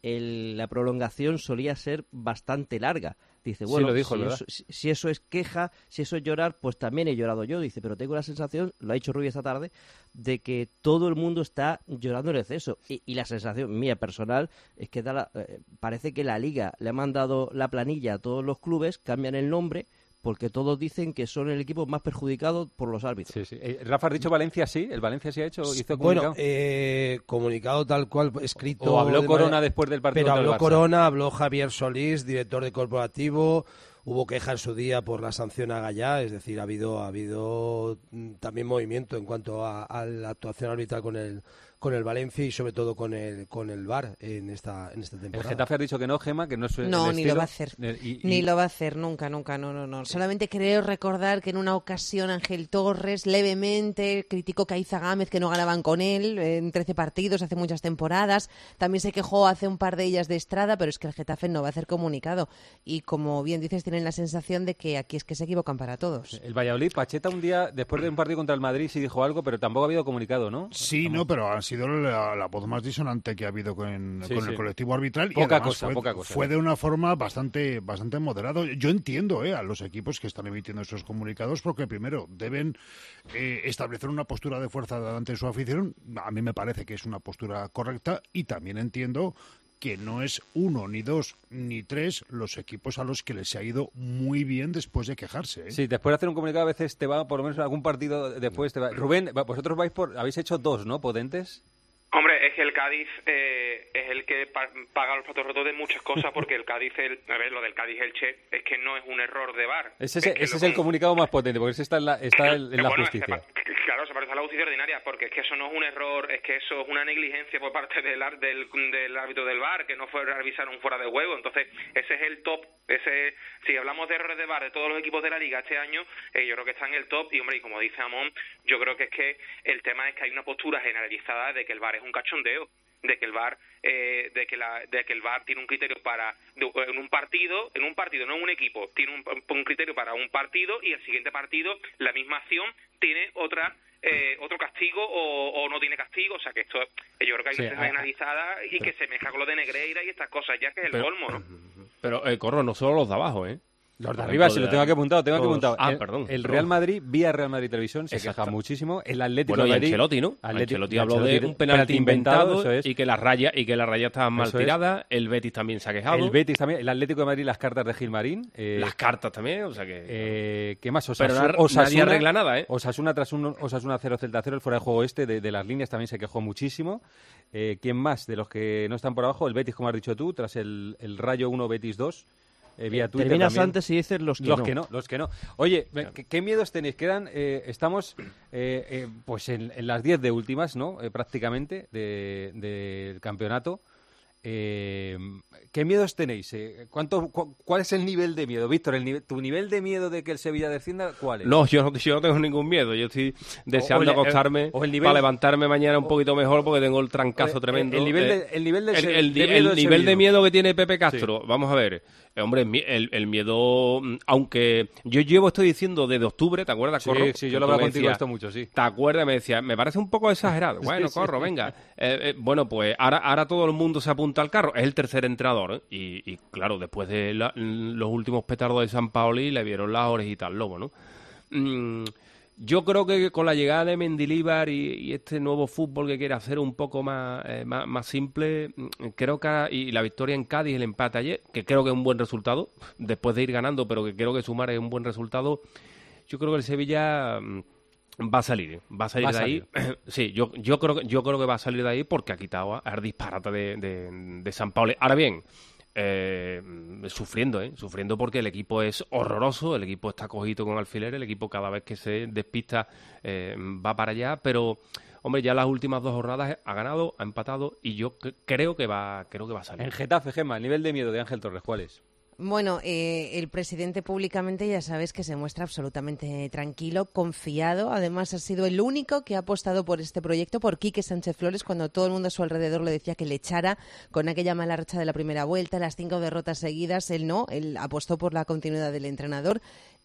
el, la prolongación solía ser bastante larga. Dice, bueno, sí, lo dijo, si, eso, si, si eso es queja, si eso es llorar, pues también he llorado yo. Dice, pero tengo la sensación, lo ha dicho Rubí esta tarde, de que todo el mundo está llorando en exceso. Y, y la sensación mía personal es que da la, eh, parece que la Liga le ha mandado la planilla a todos los clubes, cambian el nombre, porque todos dicen que son el equipo más perjudicado por los árbitros. Sí, sí. Eh, Rafa, has dicho Valencia, sí. ¿El Valencia sí ha hecho? ¿Hizo comunicado? Bueno, eh, comunicado tal cual, escrito... ¿O habló de Corona manera... después del partido Pero contra el habló Barça? Corona, habló Javier Solís, director de corporativo... Hubo queja en su día por la sanción a Gallá, es decir, ha habido ha habido también movimiento en cuanto a, a la actuación arbitral con el con el Valencia y sobre todo con el con el V A R en esta en esta temporada. El Getafe ha dicho que no, Gemma, que no es el No, estilo. ni lo va a hacer. Y, y... Ni lo va a hacer, nunca, nunca, no, no, no. Solamente creo recordar que en una ocasión Ángel Torres levemente criticó que a Iza Gámez que no ganaban con él en trece partidos hace muchas temporadas. También se quejó hace un par de ellas de Estrada, pero es que el Getafe no va a hacer comunicado. Y como bien dices, tienen la sensación de que aquí es que se equivocan para todos. El Valladolid, Pacheta un día, después de un partido contra el Madrid, sí dijo algo, pero tampoco ha habido comunicado, ¿no? Sí, Estamos... no, pero ha sido la, la voz más disonante que ha habido con, sí, con sí. el colectivo arbitral. Poca y cosa, fue, poca cosa. Fue de una forma bastante, bastante moderado. Yo entiendo eh, a los equipos que están emitiendo esos comunicados porque, primero, deben eh, establecer una postura de fuerza delante de su afición. A mí me parece que es una postura correcta y también entiendo que no es uno, ni dos, ni tres los equipos a los que les ha ido muy bien después de quejarse. ¿eh? Sí, después de hacer un comunicado a veces te va, por lo menos algún partido después te va. Rubén, vosotros vais por, habéis hecho dos, ¿no? Potentes. Hombre, es que el Cádiz eh, es el que pa paga los platos rotos de muchas cosas porque el Cádiz, el, a ver, lo del Cádiz-Elche es que no es un error de V A R. Ese es, es, ese es el comunicado más potente, porque ese está en la, está en la bueno, justicia. Es que, claro, se parece a la justicia ordinaria, porque es que eso no es un error, es que eso es una negligencia por parte del, del, del árbitro del V A R, que no fue a revisar un fuera de juego. Entonces, ese es el top. Ese, si hablamos de errores de V A R de todos los equipos de la Liga este año, eh, yo creo que está en el top. Y, hombre, y como dice Amón, yo creo que es que el tema es que hay una postura generalizada de que el V A R es un cachondeo, de que el V A R eh, de que la de que el V A R tiene un criterio para de, en un partido en un partido no en un equipo tiene un, un criterio para un partido y el siguiente partido la misma acción tiene otra eh, otro castigo o, o no tiene castigo, o sea que esto yo creo que hay sí, una generalizada y que se mezcla con lo de Negreira y estas cosas ya que es el pero, colmo, ¿no? Pero eh, Corro, no solo los de abajo, ¿eh? Los de arriba, si lo tengo aquí apuntado, tengo aquí apuntado. Ah, el, perdón. El Real Madrid, vía Real Madrid Televisión, se Exacto. queja muchísimo. El Atlético bueno, de Madrid... y Ancelotti, ¿no? Atlético, Ancelotti habló de un penalti inventado, inventado y que las rayas y que las rayas estaban mal eso tiradas. Es. El Betis también se ha quejado. El Betis también. El Atlético de Madrid, las cartas de Gilmarín. Eh, las cartas también, o sea que... Eh, ¿Qué más? Osasuna, Pero Osasuna, nadie arregla nada, ¿eh? Osasuna tras un Osasuna cero Celta cero, el fuera de juego este de, de las líneas también se quejó muchísimo. Eh, ¿Quién más de los que no están por abajo? El Betis, como has dicho tú, tras el, el Rayo uno, Betis dos. Eh, vía Twitter Terminas también. antes y dices los que los no. que no. Los que no. Oye, ¿qué, qué miedos tenéis? Quedan, eh, estamos eh, eh, pues en, en las diez de últimas, ¿no? Eh, prácticamente, del de, campeonato. Eh, ¿Qué miedos tenéis? Eh, ¿cuánto, cu ¿Cuál es el nivel de miedo? Víctor, el nivel, ¿tu nivel de miedo de que el Sevilla descienda, cuál es? No, yo no, yo no tengo ningún miedo. Yo estoy deseando o, o el, acostarme o el nivel, para levantarme mañana un poquito mejor porque tengo el trancazo el, tremendo. El nivel, de, el nivel, de, el, el, de, el, miedo, el nivel de miedo que tiene Pepe Castro. Sí. Vamos a ver. Eh, hombre, el, el miedo, aunque yo llevo estoy diciendo desde octubre, ¿te acuerdas, sí, Corro? Sí, yo lo veo contigo decía, esto mucho, sí. ¿Te acuerdas? Me decía, me parece un poco exagerado. Bueno, sí, Corro, sí. venga. Eh, eh, bueno, pues ahora, ahora todo el mundo se apunta al carro. Es el tercer entrenador, ¿eh? y, y claro, después de la, los últimos petardos de San Paoli le vieron las orejitas al lobo, ¿no? Mm, yo creo que con la llegada de Mendilibar y, y este nuevo fútbol que quiere hacer un poco más, eh, más, más simple, creo que y la victoria en Cádiz, el empate ayer, que creo que es un buen resultado, después de ir ganando, pero que creo que sumar es un buen resultado. Yo creo que el Sevilla va a salir, va a salir va de a salir. ahí. Sí, yo, yo creo que yo creo que va a salir de ahí porque ha quitado al disparate de, de, de San Paoli. Ahora bien, Eh, sufriendo, ¿eh? Sufriendo porque el equipo es horroroso, el equipo está cogido con alfileres, el equipo cada vez que se despista eh, va para allá, pero hombre, ya las últimas dos jornadas ha ganado, ha empatado y yo creo que va creo que va a salir. En Getafe, Gemma, el nivel de miedo de Ángel Torres, ¿cuál es? Bueno, eh, el presidente públicamente ya sabes que se muestra absolutamente tranquilo, confiado. Además, ha sido el único que ha apostado por este proyecto, por Quique Sánchez Flores, cuando todo el mundo a su alrededor le decía que le echara con aquella mala racha de la primera vuelta, las cinco derrotas seguidas. Él no, él apostó por la continuidad del entrenador.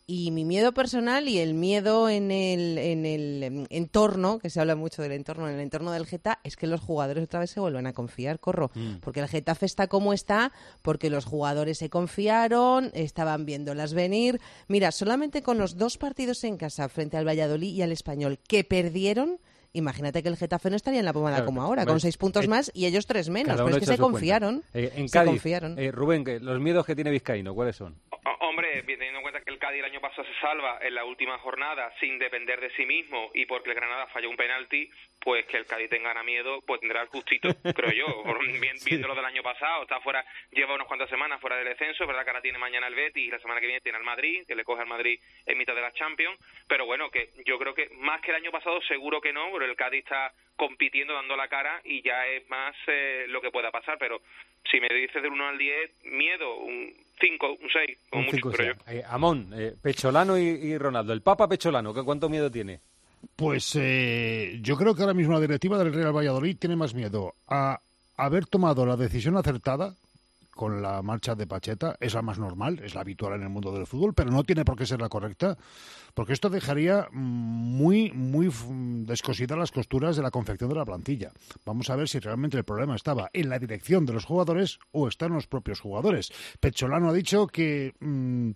Y mi miedo personal y el miedo en el, en el entorno, que se habla mucho del entorno, en el entorno del Getafe, es que los jugadores otra vez se vuelvan a confiar, Corro. Mm. Porque el Getafe está como está, porque los jugadores se confiaron, estaban viéndolas venir. Mira, solamente con los dos partidos en casa frente al Valladolid y al Español que perdieron, imagínate que el Getafe no estaría en la pomada claro, como ahora, con seis puntos eh, más y ellos tres menos. Pero es que se confiaron. Eh, en se Cádiz, confiaron. Eh, Rubén, los miedos que tiene Vizcaíno, ¿cuáles son? Hombre, teniendo en cuenta que el Cádiz el año pasado se salva en la última jornada sin depender de sí mismo y porque el Granada falló un penalti, pues que el Cádiz tenga miedo, pues tendrá el gustito, creo yo, viéndolo del año pasado. Está fuera, lleva unas cuantas semanas fuera del descenso, verdad que ahora tiene mañana el Betis y la semana que viene tiene al Madrid, que le coge al Madrid en mitad de la Champions, pero bueno, que yo creo que más que el año pasado seguro que no, pero el Cádiz está compitiendo, dando la cara y ya es más eh, lo que pueda pasar, pero si me dices del uno al diez, miedo, un cinco, un seis, como mucho, cinco, creo yo. Eh, Amón, eh, Pecholano y, y Ronaldo, el Papa Pecholano, ¿cuánto miedo tiene? Pues eh, yo creo que ahora mismo la directiva del Real Valladolid tiene más miedo a haber tomado la decisión acertada con la marcha de Pacheta, es la más normal, es la habitual en el mundo del fútbol, pero no tiene por qué ser la correcta, porque esto dejaría muy, muy descosidas las costuras de la confección de la plantilla. Vamos a ver si realmente el problema estaba en la dirección de los jugadores o está en los propios jugadores. Pecholano ha dicho que Mmm,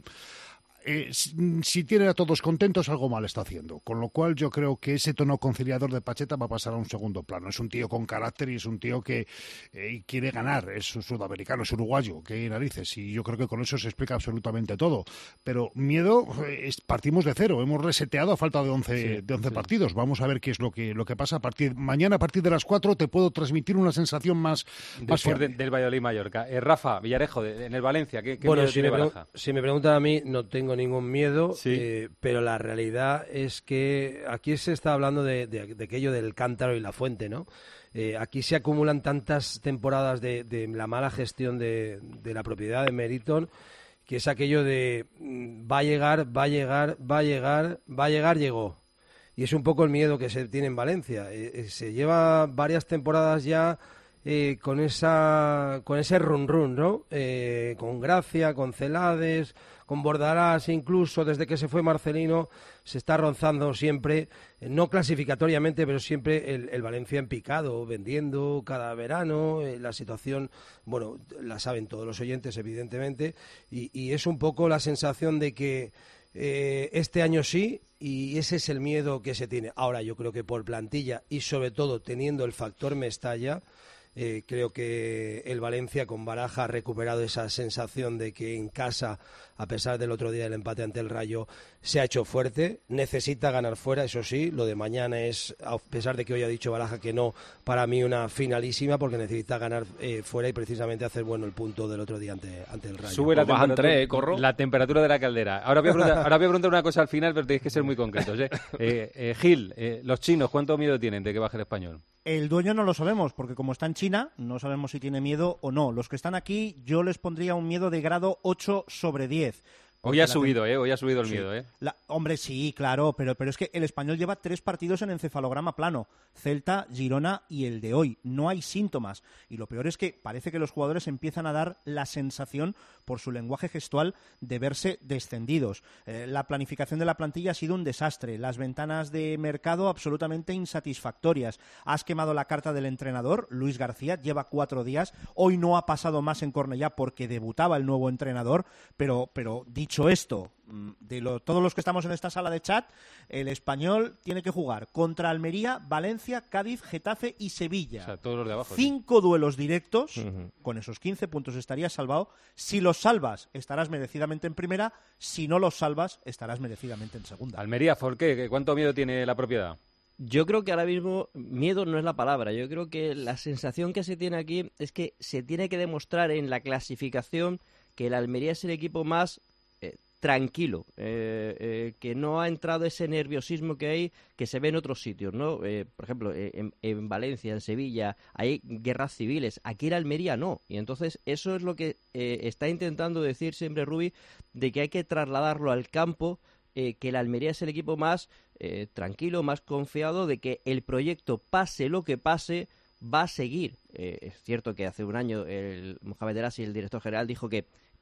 Eh, si, si tiene a todos contentos, algo mal está haciendo. Con lo cual yo creo que ese tono conciliador de Pacheta va a pasar a un segundo plano. Es un tío con carácter y es un tío que eh, quiere ganar. Es un sudamericano, es uruguayo, que narices. Y yo creo que con eso se explica absolutamente todo. Pero miedo, eh, es, partimos de cero. Hemos reseteado a falta de once, sí, de once sí. partidos. Vamos a ver qué es lo que, lo que pasa. A partir mañana, a partir de las cuatro, te puedo transmitir una sensación más... Después más de, del Valladolid-Mallorca. Eh, Rafa, Villarejo, de, en el Valencia, ¿qué, qué bueno, miedo si tiene me Baraja? Si me preguntan a mí, no tengo ningún miedo, sí. eh, pero la realidad es que aquí se está hablando de, de, de aquello del cántaro y la fuente, ¿no? Eh, aquí se acumulan tantas temporadas de, de la mala gestión de, de la propiedad de Meriton, que es aquello de va a llegar, va a llegar, va a llegar, va a llegar, llegó. Y es un poco el miedo que se tiene en Valencia. Eh, eh, se lleva varias temporadas ya Eh, con esa con ese run run, ¿no? Eh, con Gracia, con Celades, con Bordalás, incluso desde que se fue Marcelino se está rozando siempre, eh, no clasificatoriamente, pero siempre el, el Valencia en picado, vendiendo cada verano, eh, la situación, bueno, la saben todos los oyentes evidentemente, y, y es un poco la sensación de que eh, este año sí, y ese es el miedo que se tiene. Ahora yo creo que por plantilla y sobre todo teniendo el factor Mestalla, Eh, creo que el Valencia con Baraja ha recuperado esa sensación de que en casa, a pesar del otro día del empate ante el Rayo, se ha hecho fuerte, necesita ganar fuera, eso sí, lo de mañana es, a pesar de que hoy ha dicho Baraja que no, para mí una finalísima porque necesita ganar eh, fuera y precisamente hacer bueno el punto del otro día ante, ante el Rayo. Sube la, pues temperatura, tres, ¿eh, Corro? La temperatura de la caldera. Ahora voy a preguntar, ahora voy a preguntar una cosa al final, pero tenéis que ser muy concretos. ¿eh? Eh, eh, Gil, eh, los chinos, ¿cuánto miedo tienen de que baje el Español? El dueño no lo sabemos, porque como está en China, no sabemos si tiene miedo o no. Los que están aquí, yo les pondría un miedo de grado ocho sobre diez. Hoy ha subido, ¿eh? Hoy ha subido el sí. miedo, ¿eh? La... Hombre, sí, claro, pero, pero es que el Español lleva tres partidos en encefalograma plano. Celta, Girona y el de hoy. No hay síntomas. Y lo peor es que parece que los jugadores empiezan a dar la sensación, por su lenguaje gestual, de verse descendidos. Eh, la planificación de la plantilla ha sido un desastre. Las ventanas de mercado absolutamente insatisfactorias. Has quemado la carta del entrenador, Luis García, lleva cuatro días. Hoy no ha pasado más en Cornellá porque debutaba el nuevo entrenador, pero, pero dicho Dicho esto, de lo, todos los que estamos en esta sala de chat, el Español tiene que jugar contra Almería, Valencia, Cádiz, Getafe y Sevilla. O sea, todos los de abajo. Cinco ¿sí? duelos directos, uh-huh. con esos quince puntos estarías salvado. Si los salvas, estarás merecidamente en primera. Si no los salvas, estarás merecidamente en segunda. Almería, ¿por qué? ¿Cuánto miedo tiene la propiedad? Yo creo que ahora mismo miedo no es la palabra. Yo creo que la sensación que se tiene aquí es que se tiene que demostrar en la clasificación que el Almería es el equipo más tranquilo, eh, eh, que no ha entrado ese nerviosismo que hay, que se ve en otros sitios, ¿no? Eh, por ejemplo, eh, en, en Valencia, en Sevilla, hay guerras civiles, aquí en Almería no, y entonces eso es lo que eh, está intentando decir siempre Rubi, de que hay que trasladarlo al campo, eh, que el Almería es el equipo más eh, tranquilo, más confiado, de que el proyecto, pase lo que pase, va a seguir. Eh, es cierto que hace un año el Mohamed El Assi, el director general, dijo que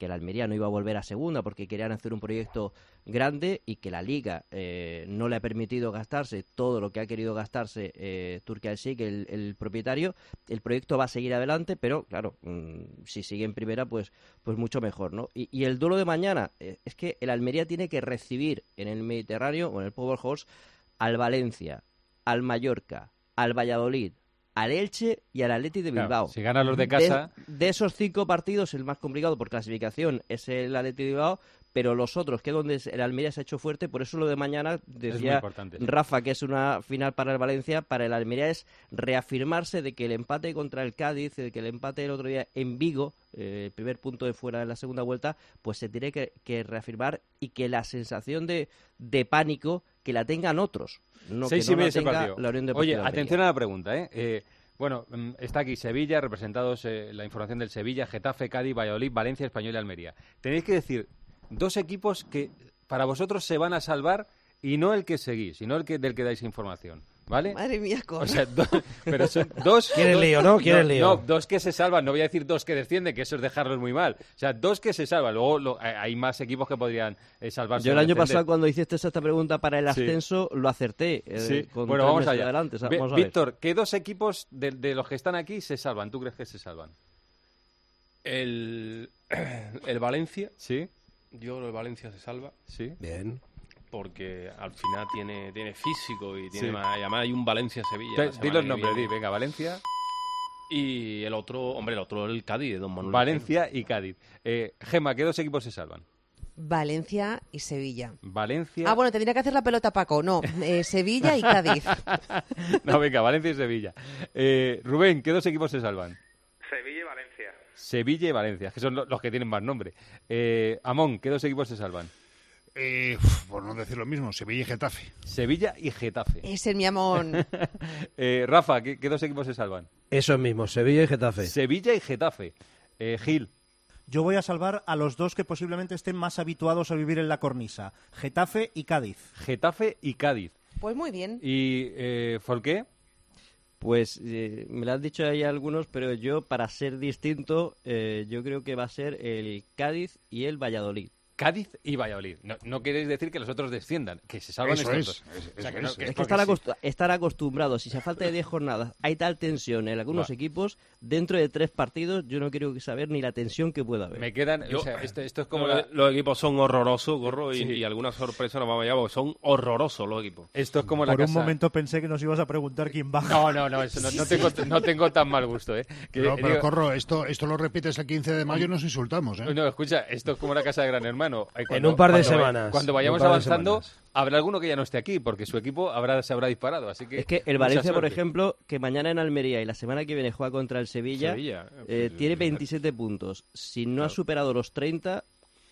que la Almería no iba a volver a segunda porque querían hacer un proyecto grande y que la Liga eh, no le ha permitido gastarse todo lo que ha querido gastarse eh, Turki Al-Sheikh, el, el propietario. El proyecto va a seguir adelante, pero claro, mmm, si sigue en primera, pues, pues mucho mejor, ¿no? Y, y el duelo de mañana, eh, es que el Almería tiene que recibir en el Mediterráneo o en el Powerhouse al Valencia, al Mallorca, al Valladolid, al Elche y al Athletic de Bilbao. Claro, si ganan los de casa... De, de esos cinco partidos, el más complicado por clasificación es el Athletic de Bilbao, pero los otros, que es donde el Almería se ha hecho fuerte, por eso lo de mañana, decía Rafa, que es una final para el Valencia, para el Almería es reafirmarse de que el empate contra el Cádiz, de que el empate el otro día en Vigo, eh, el primer punto de fuera de la segunda vuelta, pues se tiene que, que reafirmar y que la sensación de, de pánico que la tengan otros, no Seis que no y la tenga partido. la Unión Deportiva Oye, de Almería. atención a la pregunta, ¿eh? eh Bueno, está aquí Sevilla, representados eh, la información del Sevilla, Getafe, Cádiz, Valladolid, Valencia, Español y Almería. Tenéis que decir dos equipos que para vosotros se van a salvar y no el que seguís, sino el que del que dais información, ¿vale? Madre mía, o sea, do, pero son dos... ¿Quieres lío, no? ¿Quieres lío? No, dos que se salvan, no voy a decir dos que descienden, que eso es dejarlos muy mal. O sea, dos que se salvan, luego lo, hay más equipos que podrían eh, salvarse. Yo el año descender. pasado, cuando hiciste esta pregunta para el Sí. ascenso, lo acerté. Eh, Sí. con Bueno, tres vamos meses allá. adelante. Ve- Vamos a ver. Víctor, ¿qué dos equipos de, de los que están aquí se salvan? ¿Tú crees que se salvan? El, el Valencia. Sí. Yo creo que el Valencia se salva. Sí. Bien. Porque al final tiene, tiene físico y tiene Sí. más, y además hay un Valencia-Sevilla. Te- la di semana los que nombres, viene. di, venga, Valencia. Y el otro, hombre, el otro el Cádiz de Don Manuel. Valencia y Cádiz. Eh, Gemma, ¿qué dos equipos se salvan? Valencia y Sevilla. Valencia... Ah, bueno, tendría que hacer la pelota Paco. No, eh, Sevilla y Cádiz. No, venga, Valencia y Sevilla. Eh, Rubén, ¿qué dos equipos se salvan? Sevilla y Valencia. Sevilla y Valencia, que son lo- los que tienen más nombre. Eh, Amón, ¿qué dos equipos se salvan? Eh, por no decir lo mismo, Sevilla y Getafe. Sevilla y Getafe. Es el mi amón. Eh, Rafa, ¿qué, qué dos equipos se salvan? Eso mismo, Sevilla y Getafe. Sevilla y Getafe. Eh, Gil. Yo voy a salvar a los dos que posiblemente estén más habituados a vivir en la cornisa, Getafe y Cádiz. Getafe y Cádiz. Pues muy bien. ¿Y eh, Folqué? Pues eh, me lo han dicho ahí algunos, pero yo, para ser distinto, eh, yo creo que va a ser el Cádiz y el Valladolid. Cádiz y Valladolid. No, no queréis decir que los otros desciendan, que se salvan Eso estos es, dos. es- O sea, eso que no- es. que- Es que porque estar, sí. acostu- estar acostumbrados, si se a falta de diez jornadas hay tal tensión en algunos Va. equipos, dentro de tres partidos yo no quiero saber ni la tensión que pueda haber. Me quedan... Yo- o sea, esto, esto es como... Los, la- los equipos son horrorosos, Gorro, y, Sí. y alguna sorpresa nos vamos a llevar, porque son horrorosos los equipos. Esto es como la Por un casa... momento pensé que nos ibas a preguntar quién baja. No, no, no, eso no, no tengo, no tengo tan mal gusto, ¿eh? Que, No, pero digo- Corro, esto, esto lo repites el quince de mayo y nos insultamos, ¿eh? No, escucha, esto es como la casa de Gran Hermano. Eh, En un par de cuando vay- semanas. Cuando En un vayamos par de avanzando, semanas. habrá alguno que ya no esté aquí, porque su equipo habrá, se habrá disparado. Así que Es que el mucha Valencia, por suerte. ejemplo, que mañana en Almería y la semana que viene juega contra el Sevilla, Sevilla, eh, pues, tiene veintisiete puntos. Si no ha superado los treinta...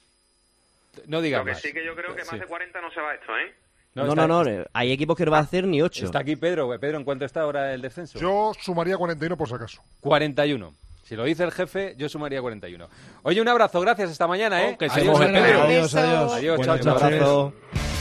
No digas Lo que más. sí que yo creo que más Sí. de cuarenta no se va esto, ¿eh? No, está- no, no, eh, hay equipos que no va a hacer ni ocho. Está aquí Pedro. Pedro, ¿en cuánto está ahora el descenso? Yo sumaría cuarenta y uno por si acaso. cuarenta y uno. Si lo dice el jefe, yo sumaría cuarenta y uno. Oye, un abrazo, gracias, hasta mañana, ¿eh? Oh, que se adiós, moje, Pedro. Pedro. Adiós, adiós. Adiós, chao, Buenas chao. noches. Abrazo.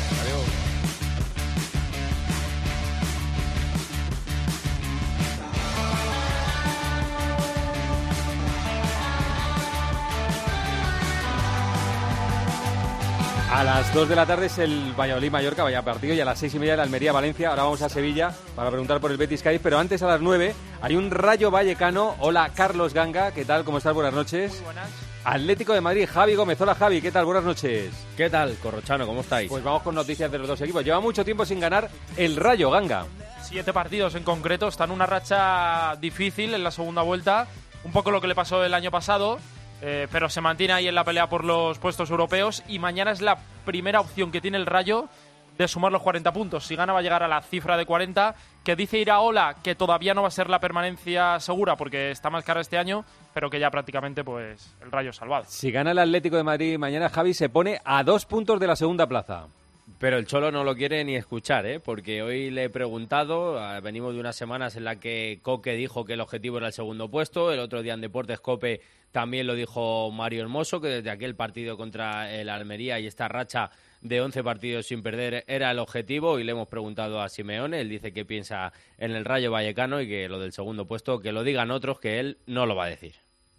A las dos de la tarde es el Valladolid-Mallorca, vaya partido, y a las seis y media el Almería-Valencia. Ahora vamos a Sevilla para preguntar por el Betis-Cádiz, pero antes a las nueve hay un Rayo Vallecano. Hola, Carlos Ganga, ¿qué tal? ¿Cómo estás? Buenas noches. Muy buenas. Atlético de Madrid, Javi Gómez. Hola, Javi, ¿qué tal? Buenas noches. ¿Qué tal, Corrochano? ¿Cómo estáis? Pues vamos con noticias de los dos equipos. Lleva mucho tiempo sin ganar el Rayo, Ganga. Siete partidos en concreto, está en una racha difícil en la segunda vuelta, un poco lo que le pasó el año pasado, eh, pero se mantiene ahí en la pelea por los puestos europeos y mañana es la primera opción que tiene el Rayo de sumar los cuarenta puntos. Si gana va a llegar a la cifra de cuarenta, que dice Iraola que todavía no va a ser la permanencia segura porque está más cara este año, pero que ya prácticamente pues el Rayo salvado. Si gana el Atlético de Madrid mañana, Javi se pone a dos puntos de la segunda plaza. Pero el Cholo no lo quiere ni escuchar, ¿eh? Porque hoy le he preguntado, ah, venimos de unas semanas en las que Coque dijo que el objetivo era el segundo puesto, el otro día en Deportes Cope también lo dijo Mario Hermoso, que desde aquel partido contra el Almería y esta racha de once partidos sin perder era el objetivo, y le hemos preguntado a Simeone, él dice que piensa en el Rayo Vallecano y que lo del segundo puesto, que lo digan otros, que él no lo va a decir.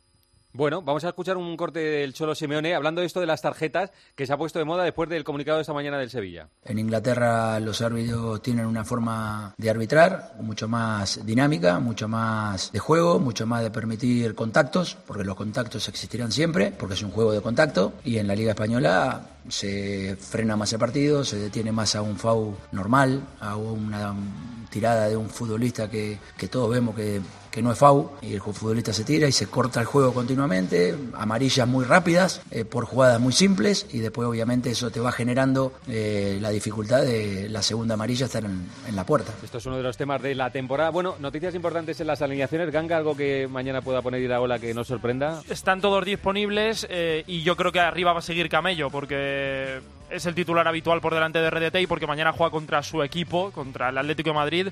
Bueno, vamos a escuchar un corte del Cholo Simeone hablando de esto de las tarjetas que se ha puesto de moda después del comunicado de esta mañana del Sevilla. En Inglaterra los árbitros tienen una forma de arbitrar mucho más dinámica, mucho más de juego, mucho más de permitir contactos, porque los contactos existirán siempre, porque es un juego de contacto, y en la Liga Española se frena más el partido, se detiene más a un foul normal, a una tirada de un futbolista que, que todos vemos que, que no es foul, y el futbolista se tira y se corta el juego continuamente, amarillas muy rápidas, eh, por jugadas muy simples, y después obviamente eso te va generando eh, la dificultad de la segunda amarilla estar en, en la puerta. Esto es uno de los temas de la temporada. Bueno, noticias importantes en las alineaciones. Ganga, algo que mañana pueda poner Iraola que nos sorprenda. Están todos disponibles eh, y yo creo que arriba va a seguir Camello, porque es el titular habitual por delante de R D T y porque mañana juega contra su equipo, contra el Atlético de Madrid,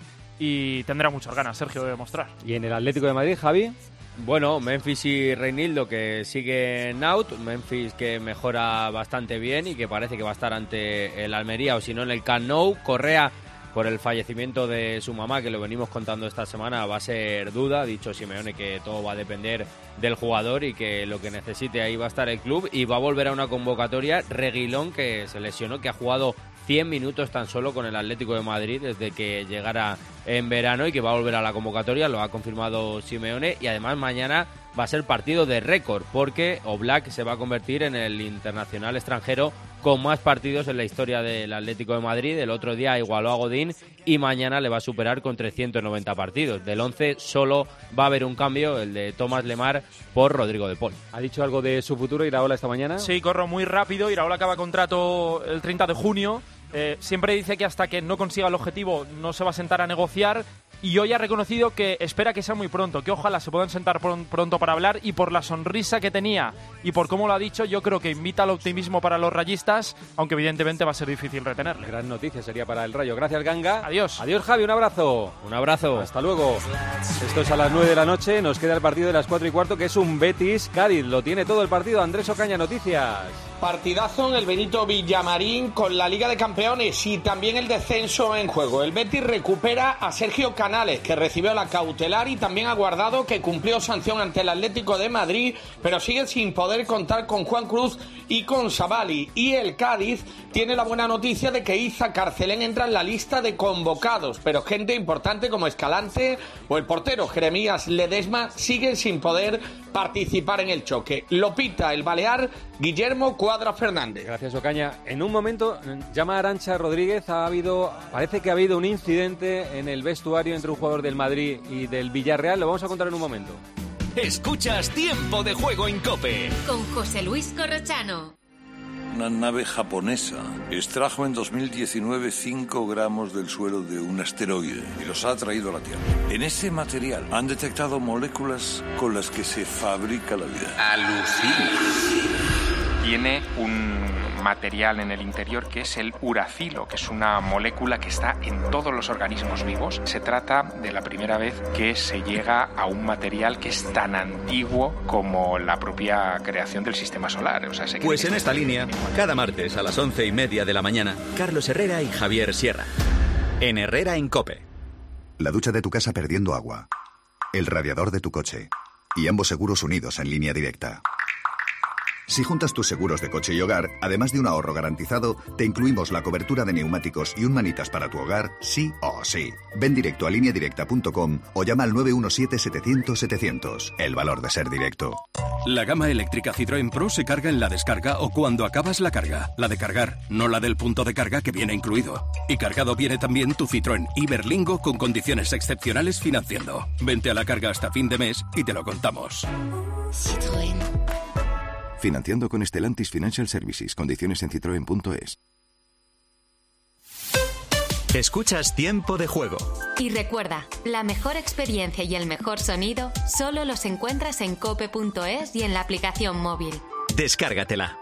y tendrá muchas ganas, Sergio, de demostrar. ¿Y en el Atlético de Madrid, Javi? Bueno, Memphis y Reinildo que siguen out, Memphis que mejora bastante bien y que parece que va a estar ante el Almería o si no en el Camp Nou. Correa, por el fallecimiento de su mamá, que lo venimos contando esta semana, va a ser duda. Ha dicho Simeone que todo va a depender del jugador y que lo que necesite ahí va a estar el club, y va a volver a una convocatoria Reguilón, que se lesionó, que ha jugado cien minutos tan solo con el Atlético de Madrid desde que llegara en verano, y que va a volver a la convocatoria, lo ha confirmado Simeone. Y además mañana va a ser partido de récord, porque Oblak se va a convertir en el internacional extranjero con más partidos en la historia del Atlético de Madrid. El otro día igualó a Godín y mañana le va a superar con trescientos noventa partidos. Del once solo va a haber un cambio, el de Tomás Lemar por Rodrigo de Paul. ¿Ha dicho algo de su futuro Iraola esta mañana? Sí, corro muy rápido. Iraola acaba contrato el treinta de junio. Eh, siempre dice que hasta que no consiga el objetivo no se va a sentar a negociar, y hoy ha reconocido que espera que sea muy pronto, que ojalá se puedan sentar pr- pronto para hablar, y por la sonrisa que tenía y por cómo lo ha dicho, yo creo que invita al optimismo para los rayistas, aunque evidentemente va a ser difícil retenerle. Gran noticia sería para el Rayo. Gracias, Ganga. Adiós. Adiós, Javi, un abrazo. Un abrazo. Hasta luego. Esto es a las nueve de la noche, nos queda el partido de las cuatro y cuarto, que es un Betis-Cádiz. Lo tiene todo el partido. Andrés Ocaña, noticias. Partidazo en el Benito Villamarín con la Liga de Campeones y también el descenso en juego. El Betis recupera a Sergio Canales, que recibió la cautelar, y también a Guardado, que cumplió sanción ante el Atlético de Madrid, pero sigue sin poder contar con Juan Cruz y con Savali. Y el Cádiz tiene la buena noticia de que Iza Carcelén entra en la lista de convocados, pero gente importante como Escalante o el portero Jeremías Ledesma siguen sin poder participar en el choque. Lo pita el balear Guillermo Cuadra Fernández. Gracias, Ocaña. En un momento llama Arantxa Rodríguez. Ha habido, parece que ha habido un incidente en el vestuario entre un jugador del Madrid y del Villarreal. Lo vamos a contar en un momento. Escuchas Tiempo de Juego en COPE con José Luis Corrochano. Una nave japonesa extrajo en dos mil diecinueve cinco gramos del suelo de un asteroide y los ha traído a la Tierra. En ese material han detectado moléculas con las que se fabrica la vida. Alucina. Tiene un material en el interior que es el uracilo, que es una molécula que está en todos los organismos vivos. Se trata de la primera vez que se llega a un material que es tan antiguo como la propia creación del sistema solar. O sea, se pues en esta línea, cada martes a las once y media de la mañana, Carlos Herrera y Javier Sierra. En Herrera en COPE. La ducha de tu casa perdiendo agua. El radiador de tu coche. Y ambos seguros unidos en línea directa. Si juntas tus seguros de coche y hogar, además de un ahorro garantizado, te incluimos la cobertura de neumáticos y un manitas para tu hogar, sí o sí. Ven directo a línea directa punto com o llama al nueve uno siete, setecientos, setecientos. El valor de ser directo. La gama eléctrica Citroën Pro se carga en la descarga o cuando acabas la carga. La de cargar, no la del punto de carga que viene incluido. Y cargado viene también tu Citroën Iberlingo con condiciones excepcionales financiando. Vente a la carga hasta fin de mes y te lo contamos. Citroën. Financiando con Stellantis Financial Services. Condiciones en citroen punto es. Escuchas Tiempo de Juego. Y recuerda, la mejor experiencia y el mejor sonido solo los encuentras en cope punto es y en la aplicación móvil. Descárgatela.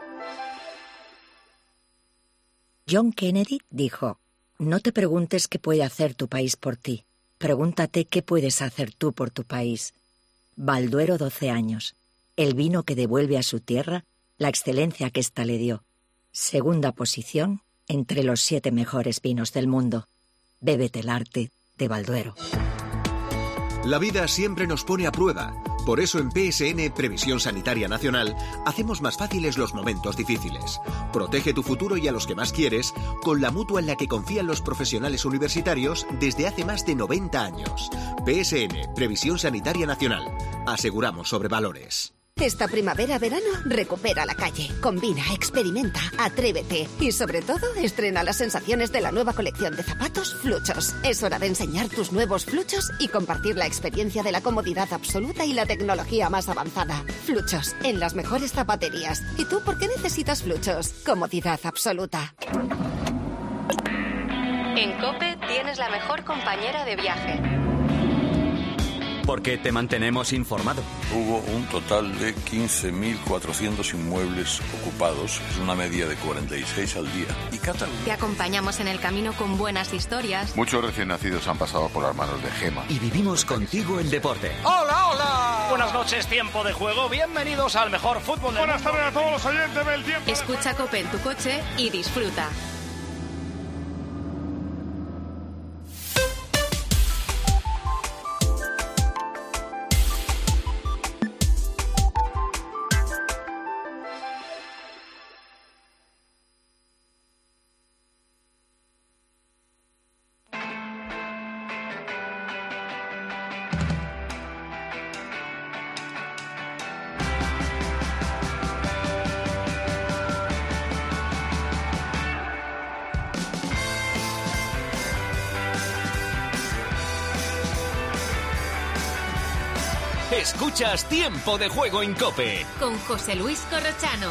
John Kennedy dijo: no te preguntes qué puede hacer tu país por ti. Pregúntate qué puedes hacer tú por tu país. Balduero, doce años. El vino que devuelve a su tierra la excelencia que ésta le dio. Segunda posición entre los siete mejores vinos del mundo. Bébete el arte de Balduero. La vida siempre nos pone a prueba, Por eso en P S N Previsión Sanitaria Nacional hacemos más fáciles los momentos difíciles. Protege tu futuro y a los que más quieres con la mutua en la que confían los profesionales universitarios desde hace más de noventa años. P S N Previsión Sanitaria Nacional. Aseguramos sobre valores. Esta primavera-verano recupera la calle, combina, experimenta, atrévete y sobre todo estrena las sensaciones de la nueva colección de zapatos Fluchos. Es hora de enseñar tus nuevos Fluchos y compartir la experiencia de la comodidad absoluta y la tecnología más avanzada. Fluchos, en las mejores zapaterías. ¿Y tú por qué necesitas Fluchos? Comodidad absoluta. En COPE tienes la mejor compañera de viaje. Porque te mantenemos informado. Hubo un total de quince mil cuatrocientos inmuebles ocupados, es una media de cuarenta y seis al día. Y Cataluña. Te acompañamos en el camino con buenas historias. Muchos recién nacidos han pasado por las manos de Gema. Y vivimos contigo el deporte. ¡Hola, hola! Buenas noches, tiempo de juego. Bienvenidos al mejor fútbol del Buenas mundo. tardes a todos los oyentes del tiempo. Escucha COPE en tu coche y disfruta. Escuchas Tiempo de Juego en COPE. Con José Luis Corrochano.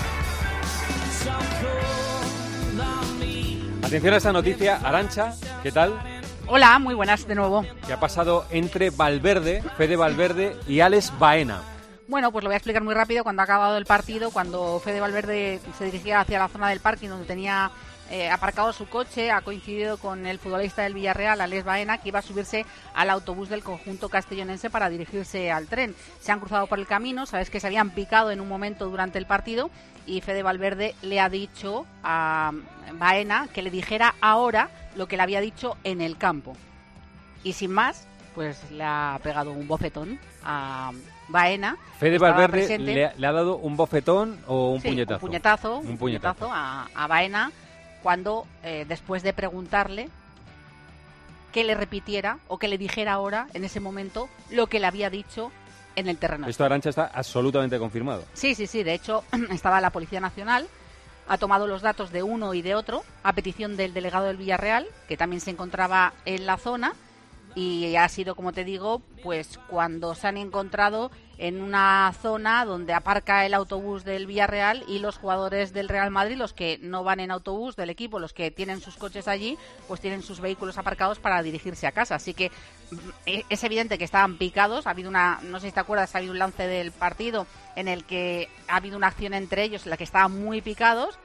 Atención a esta noticia, Arantxa, ¿qué tal? Hola, muy buenas de nuevo. ¿Qué ha pasado entre Valverde, Fede Valverde y Alex Baena? Bueno, pues lo voy a explicar muy rápido. Cuando ha acabado el partido, cuando Fede Valverde se dirigía hacia la zona del parking donde tenía eh, aparcado su coche, ha coincidido con el futbolista del Villarreal, Alex Baena, que iba a subirse al autobús del conjunto castellonense para dirigirse al tren. Se han cruzado por el camino, sabes que se habían picado en un momento durante el partido y Fede Valverde le ha dicho a Baena que le dijera ahora lo que le había dicho en el campo. Y sin más, pues le ha pegado un bofetón a Baena. Fede Valverde le, le ha dado un bofetón o un sí, puñetazo. Un puñetazo, un un puñetazo, puñetazo a, a Baena cuando, eh, después de preguntarle que le repitiera o que le dijera ahora, en ese momento, lo que le había dicho en el terreno. Esto, Arantxa, está absolutamente confirmado. Sí, sí, sí. De hecho, estaba la Policía Nacional, ha tomado los datos de uno y de otro, a petición del delegado del Villarreal, que también se encontraba en la zona, y ha sido, como te digo, pues cuando se han encontrado en una zona donde aparca el autobús del Villarreal y los jugadores del Real Madrid, los que no van en autobús del equipo, los que tienen sus coches allí, pues tienen sus vehículos aparcados para dirigirse a casa. Así que es evidente que estaban picados. Ha habido una, no sé si te acuerdas, ha habido un lance del partido en el que ha habido una acción entre ellos en la que estaban muy picados,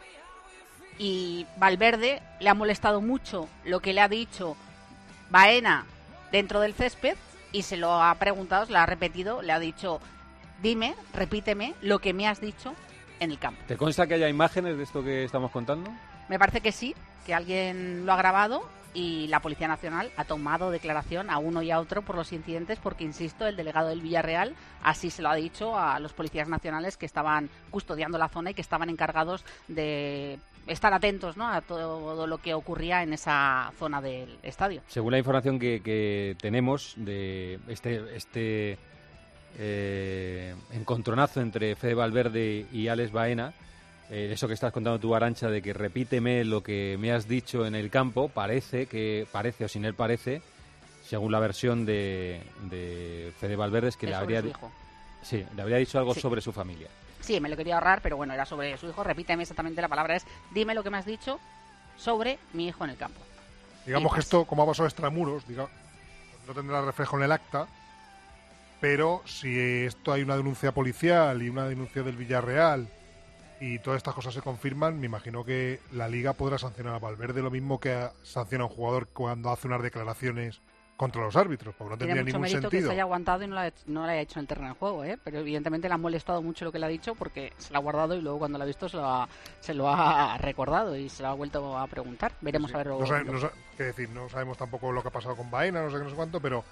y Valverde le ha molestado mucho lo que le ha dicho Baena dentro del césped y se lo ha preguntado, se lo ha repetido, le ha dicho: dime, repíteme lo que me has dicho en el campo. ¿Te consta que haya imágenes de esto que estamos contando? Me parece que sí, que alguien lo ha grabado y la Policía Nacional ha tomado declaración a uno y a otro por los incidentes, porque, insisto, el delegado del Villarreal así se lo ha dicho a los policías nacionales que estaban custodiando la zona y que estaban encargados de estar atentos, ¿no?, a todo lo que ocurría en esa zona del estadio. Según la información que, que tenemos de este este eh, encontronazo entre Fede Valverde y Alex Baena, eh, eso que estás contando tú, Arantxa, de que repíteme lo que me has dicho en el campo, parece que parece o sin él parece, según la versión de, de Fede Valverde, es que es le sobre habría su hijo. Sí, le habría dicho algo Sí. sobre su familia. Sí, me lo quería ahorrar, pero bueno, era sobre su hijo. Repíteme exactamente, la palabra es: dime lo que me has dicho sobre mi hijo en el campo. Digamos que esto, como ha pasado extramuros, diga, no tendrá reflejo en el acta, pero si esto hay una denuncia policial y una denuncia del Villarreal y todas estas cosas se confirman, me imagino que la Liga podrá sancionar a Valverde lo mismo que sanciona a un jugador cuando hace unas declaraciones contra los árbitros, porque no Tiene tendría mucho ningún mérito sentido. que se haya aguantado y no lo, ha, no lo haya hecho en el terreno de juego, ¿eh? Pero evidentemente le ha molestado mucho lo que le ha dicho, porque se lo ha guardado y luego cuando lo ha visto se lo ha, se lo ha recordado y se lo ha vuelto a preguntar. Veremos Sí. a ver. No, sabe, no, sabe, qué decir, no sabemos tampoco lo que ha pasado con Baena, no sé qué, no sé cuánto, pero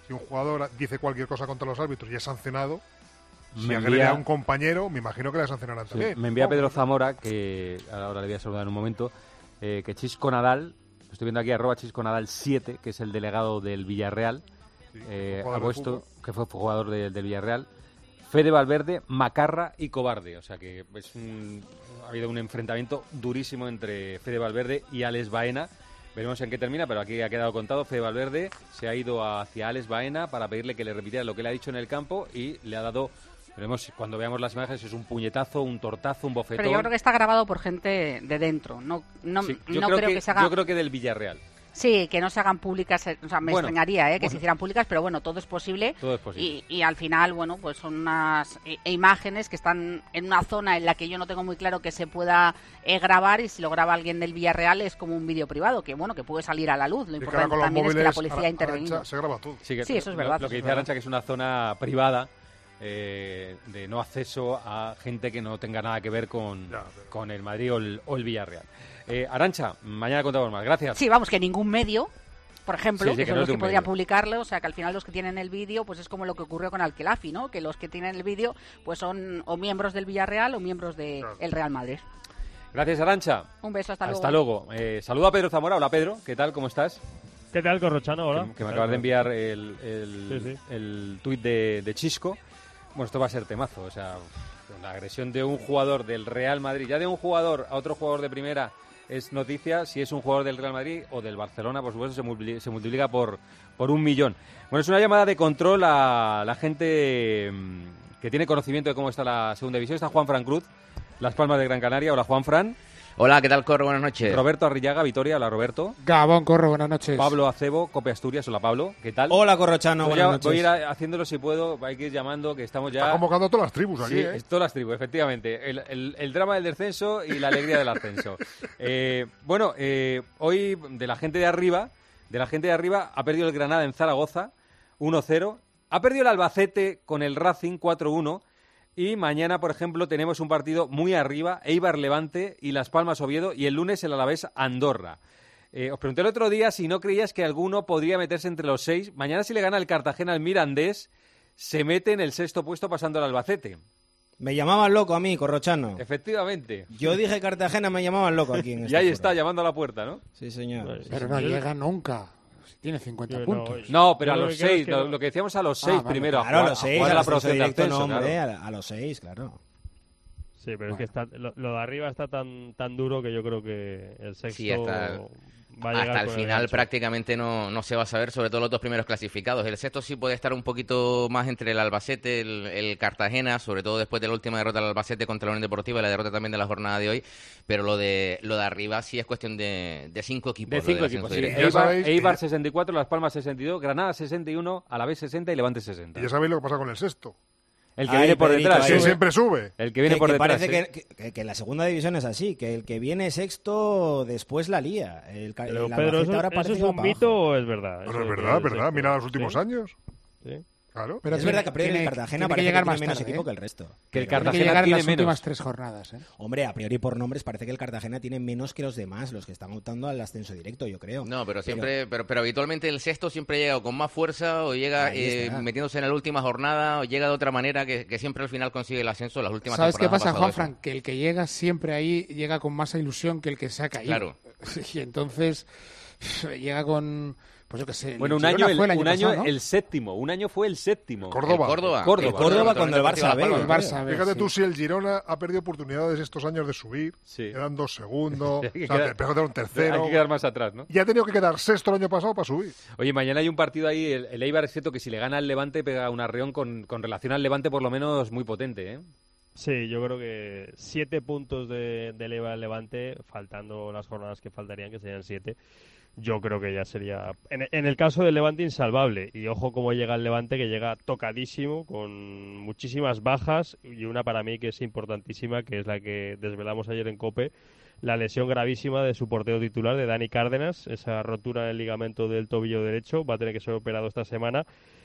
si un jugador dice cualquier cosa contra los árbitros y es sancionado, si Me agrede envía- a un compañero, me imagino que le sancionarán Sí, también. me envía Pedro Zamora, que ahora le voy a saludar en un momento, eh, que Chisco Nadal, lo estoy viendo aquí, arroba Chisco Nadal siete, que es el delegado del Villarreal, eh, jugador ha de puesto, que fue jugador de- del Villarreal, Fede Valverde, Macarra y Cobarde. O sea que es un, ha habido un enfrentamiento durísimo entre Fede Valverde y Alex Baena. Veremos en qué termina, pero aquí ha quedado contado. Fede Valverde se ha ido hacia Alex Baena para pedirle que le repitiera lo que le ha dicho en el campo y le ha dado... Veremos cuando veamos las imágenes, es un puñetazo, un tortazo, un bofetón. Pero yo creo que está grabado por gente de dentro. No, no, Sí, yo no creo, creo que, que se haga... yo creo que del Villarreal. Sí, que no se hagan públicas, eh, o sea, me Bueno, extrañaría ¿eh? que bueno. se hicieran públicas, pero bueno, todo es posible. Todo es posible. Y, y al final, bueno, pues son unas eh, imágenes que están en una zona en la que yo no tengo muy claro que se pueda eh, grabar, y si lo graba alguien del Villarreal es como un vídeo privado, que bueno, que puede salir a la luz. Lo Y que importante ahora con los también es que la móviles, policía Ara- ha intervenido. Arantxa, se graba todo. que- Sí, eso es lo- verdad, Lo, eso que es dice verdad. Arantxa, que es una zona privada eh, de no acceso a gente que no tenga nada que ver con, con el Madrid o el, o el Villarreal. Eh, Arantxa, mañana contamos más. Gracias. Sí, vamos, que ningún medio, por ejemplo, Sí, sí, que, que son no los es de que un podrían medio. publicarlo, o sea, que al final los que tienen el vídeo, pues es como lo que ocurrió con Alquelafi, ¿no? Que los que tienen el vídeo, pues son o miembros del Villarreal o miembros del Real Madrid. Gracias, Arantxa. Un beso, hasta luego. Hasta luego. Eh, saludo a Pedro Zamora. Hola, Pedro. ¿Qué tal? ¿Cómo estás? ¿Qué tal, Corrochano? Hola. Que, que me acabas de enviar el, el, Sí, sí. el tuit de, de Chisco. Bueno, esto va a ser temazo. O sea, la agresión de un jugador del Real Madrid, ya de un jugador a otro jugador de primera, es noticia. Si es un jugador del Real Madrid o del Barcelona, por supuesto, se multiplica, se multiplica por, por un millón. Bueno, es una llamada de control a la gente mm, que tiene conocimiento de cómo está la segunda división. Está Juan Fran Cruz, Las Palmas de Gran Canaria. Hola, Juan Fran. Hola, ¿qué tal, Corro? Buenas noches. Roberto Arrillaga, Vitoria. Hola, Roberto. Gabón, Corro, buenas noches. Pablo Acebo, Cope Asturias. Hola, Pablo. ¿Qué tal? Hola, Corrochano, Voy buenas a- noches. Voy a ir a- haciéndolo si puedo, hay que ir llamando, que estamos ya... Está convocando a todas las tribus aquí, Sí, ¿eh? es todas las tribus, efectivamente. El, el- el drama del descenso y la alegría del ascenso. Eh, bueno, eh, hoy de la gente de arriba, de la gente de arriba ha perdido el Granada en Zaragoza, uno cero. Ha perdido el Albacete con el Racing, cuatro uno. Y mañana, por ejemplo, tenemos un partido muy arriba, Eibar Levante y Las Palmas Oviedo, y el lunes el Alavés Andorra. Eh, os pregunté el otro día si no creías que alguno podría meterse entre los seis. Mañana, si le gana el Cartagena al Mirandés, se mete en el sexto puesto pasando al Albacete. Me llamaban loco a mí, Corrochano. Efectivamente. Yo dije Cartagena, me llamaban loco aquí en Y este ahí foro. está, llamando a la puerta, ¿no? Sí, señor. Pero no llega nunca. Tiene cincuenta Yo no, puntos. No, pero Yo a lo los que creo seis, es que lo, no. lo que decíamos a los Ah, seis vale, primero, claro, a a jugar, los a seis, jugar a la los seis promoción de directo, ascenso, no, hombre, claro. a, a los seis, claro. Sí, pero es que está, lo, lo de arriba está tan tan duro que yo creo que el sexto Sí, hasta, va a llegar hasta el con final gancho. prácticamente no, no se va a saber, sobre todo los dos primeros clasificados. El sexto sí puede estar un poquito más entre el Albacete, el, el Cartagena, sobre todo después de la última derrota del Albacete contra la Unión Deportiva y la derrota también de la jornada de hoy, pero lo de lo de arriba sí es cuestión de, de cinco equipos. De lo cinco del equipos, ascenso sí. directo. Eibar, Eibar sesenta y cuatro, Las Palmas sesenta y dos, Granada sesenta y uno, Alavés sesenta y Levante sesenta. Y ya sabéis lo que pasa con el sexto. El que Ay, viene por Pedrito, detrás. ahí ¿eh? sube. Siempre sube. El que viene Que- por que detrás. Parece ¿eh? que, que- que la segunda división es así, que el que viene sexto después la lía. El, ca- Pero, el Pedro, Albacete ¿eso, ahora eso parece es que va un para mito abajo. o es verdad? Pero Eso es que verdad, el verdad. sexto. Mira los últimos ¿Sí? años. Sí. Claro. Pero es verdad que a priori tiene- el Cartagena tiene que parece que, llegar tiene más menos tarde, equipo ¿eh? que el resto. Que el Tiene que Cartagena llegar en tiene las menos. últimas tres jornadas. ¿eh? Hombre, a priori por nombres parece que el Cartagena tiene menos que los demás, los que están optando al ascenso directo, yo creo. No, pero siempre, pero, pero habitualmente el sexto siempre llega con más fuerza o llega Ahí eh, está. metiéndose en la última jornada o llega de otra manera que, que siempre al final consigue el ascenso. Las últimas ¿Sabes qué temporadas pasa, ha pasado Juan Fran? Que el que llega siempre ahí llega con más ilusión que el que se ha caído. Claro. Y entonces llega con, pues yo qué sé. Bueno, un Girona año, el, fue el año un año pasado, ¿no? el séptimo. Un año fue el séptimo. Córdoba. El Córdoba. Córdoba. El Córdoba cuando el Barça B. El creo. Barça B, Fíjate sí. tú si el Girona ha perdido oportunidades estos años de subir. Sí. Quedan dos segundos. Hay que o sea, quedar- te pegó de un tercero. Hay que quedar más atrás, ¿no? Y ha tenido que quedar sexto el año pasado para subir. Oye, mañana hay un partido ahí, el, el Eibar es cierto que si le gana al Levante pega un arreón con, con relación al Levante por lo menos muy potente, ¿eh? Sí, yo creo que siete puntos de, de Eibar al Levante, faltando las jornadas que faltarían, que serían siete. Yo creo que ya sería, en, en el caso del Levante, insalvable. Y ojo cómo llega el Levante, que llega tocadísimo, con muchísimas bajas, y una para mí que es importantísima, que es la que desvelamos ayer en COPE, la lesión gravísima de su portero titular, de Dani Cárdenas, esa rotura en el ligamento del tobillo derecho, va a tener que ser operado esta semana,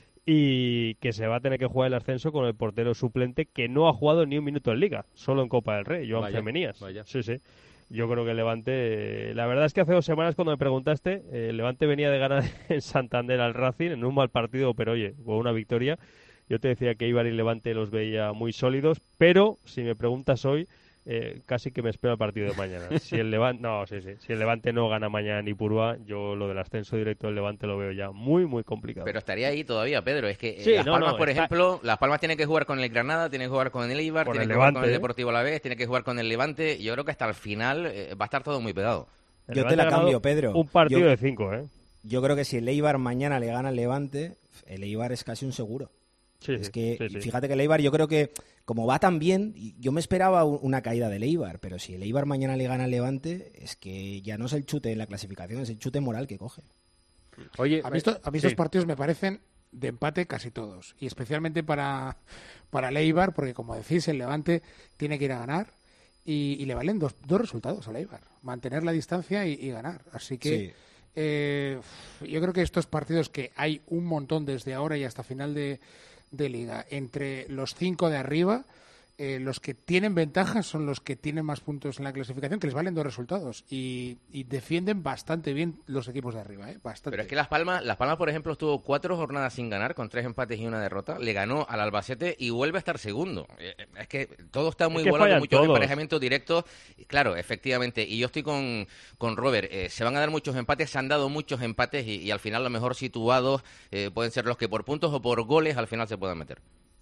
y que se va a tener que jugar el ascenso con el portero suplente, que no ha jugado ni un minuto en Liga, solo en Copa del Rey, Joan Vaya, Femenías. vaya. Sí, sí. yo creo que el Levante, eh, la verdad es que hace dos semanas cuando me preguntaste, eh, el Levante venía de ganar en Santander al Racing en un mal partido, pero oye, con una victoria. Yo te decía que Eibar y Levante los veía muy sólidos, pero si me preguntas hoy, eh, casi que me espero el partido de mañana. Si el Levante, no, sí, sí, si el Levante no gana mañana en Ipurúa, yo lo del ascenso directo del Levante lo veo ya muy, muy complicado. Pero estaría ahí todavía, Pedro. Es que Sí, Las no, Palmas, no, por está- ejemplo, Las Palmas tiene que jugar con el Granada, tiene que jugar con el Eibar, Con tiene el que jugar Levante, con el ¿eh? Deportivo Alavés, tiene que jugar con el Levante. Yo creo que hasta el final eh, va a estar todo muy pegado. El Yo te Levante la ha ganado cambio, Pedro. Un partido Yo- de cinco, ¿eh? Yo creo que si el Eibar mañana le gana al Levante, el Eibar es casi un seguro. Sí, es sí, que, sí, sí. fíjate que el Eibar, yo creo que como va tan bien, y yo me esperaba u- una caída del Eibar, pero si el Eibar mañana le gana al Levante, es que ya no es el chute en la clasificación, es el chute moral que coge. Oye, A mí, esto- a mí sí. estos partidos me parecen de empate casi todos. Y especialmente para, para el Eibar, porque como decís, el Levante tiene que ir a ganar y, y le valen dos, dos resultados al Eibar. Mantener la distancia y, y ganar. Así que Sí. eh, yo creo que estos partidos que hay un montón desde ahora y hasta final de, de liga, entre los cinco de arriba, eh, los que tienen ventajas son los que tienen más puntos en la clasificación, que les valen dos resultados. Y, y defienden bastante bien los equipos de arriba, ¿eh? Bastante. Pero es que Las Palmas, Las Palmas, por ejemplo, estuvo cuatro jornadas sin ganar, con tres empates y una derrota. Le ganó al Albacete y vuelve a estar segundo. Eh, Es que todo está muy Es que igualado, fallan muchos todos. emparejamientos directos. Y claro, efectivamente. Y yo estoy con, con Robert. Eh, se van a dar muchos empates, se han dado muchos empates y, y al final los mejor situados eh, pueden ser los que por puntos o por goles al final se puedan meter.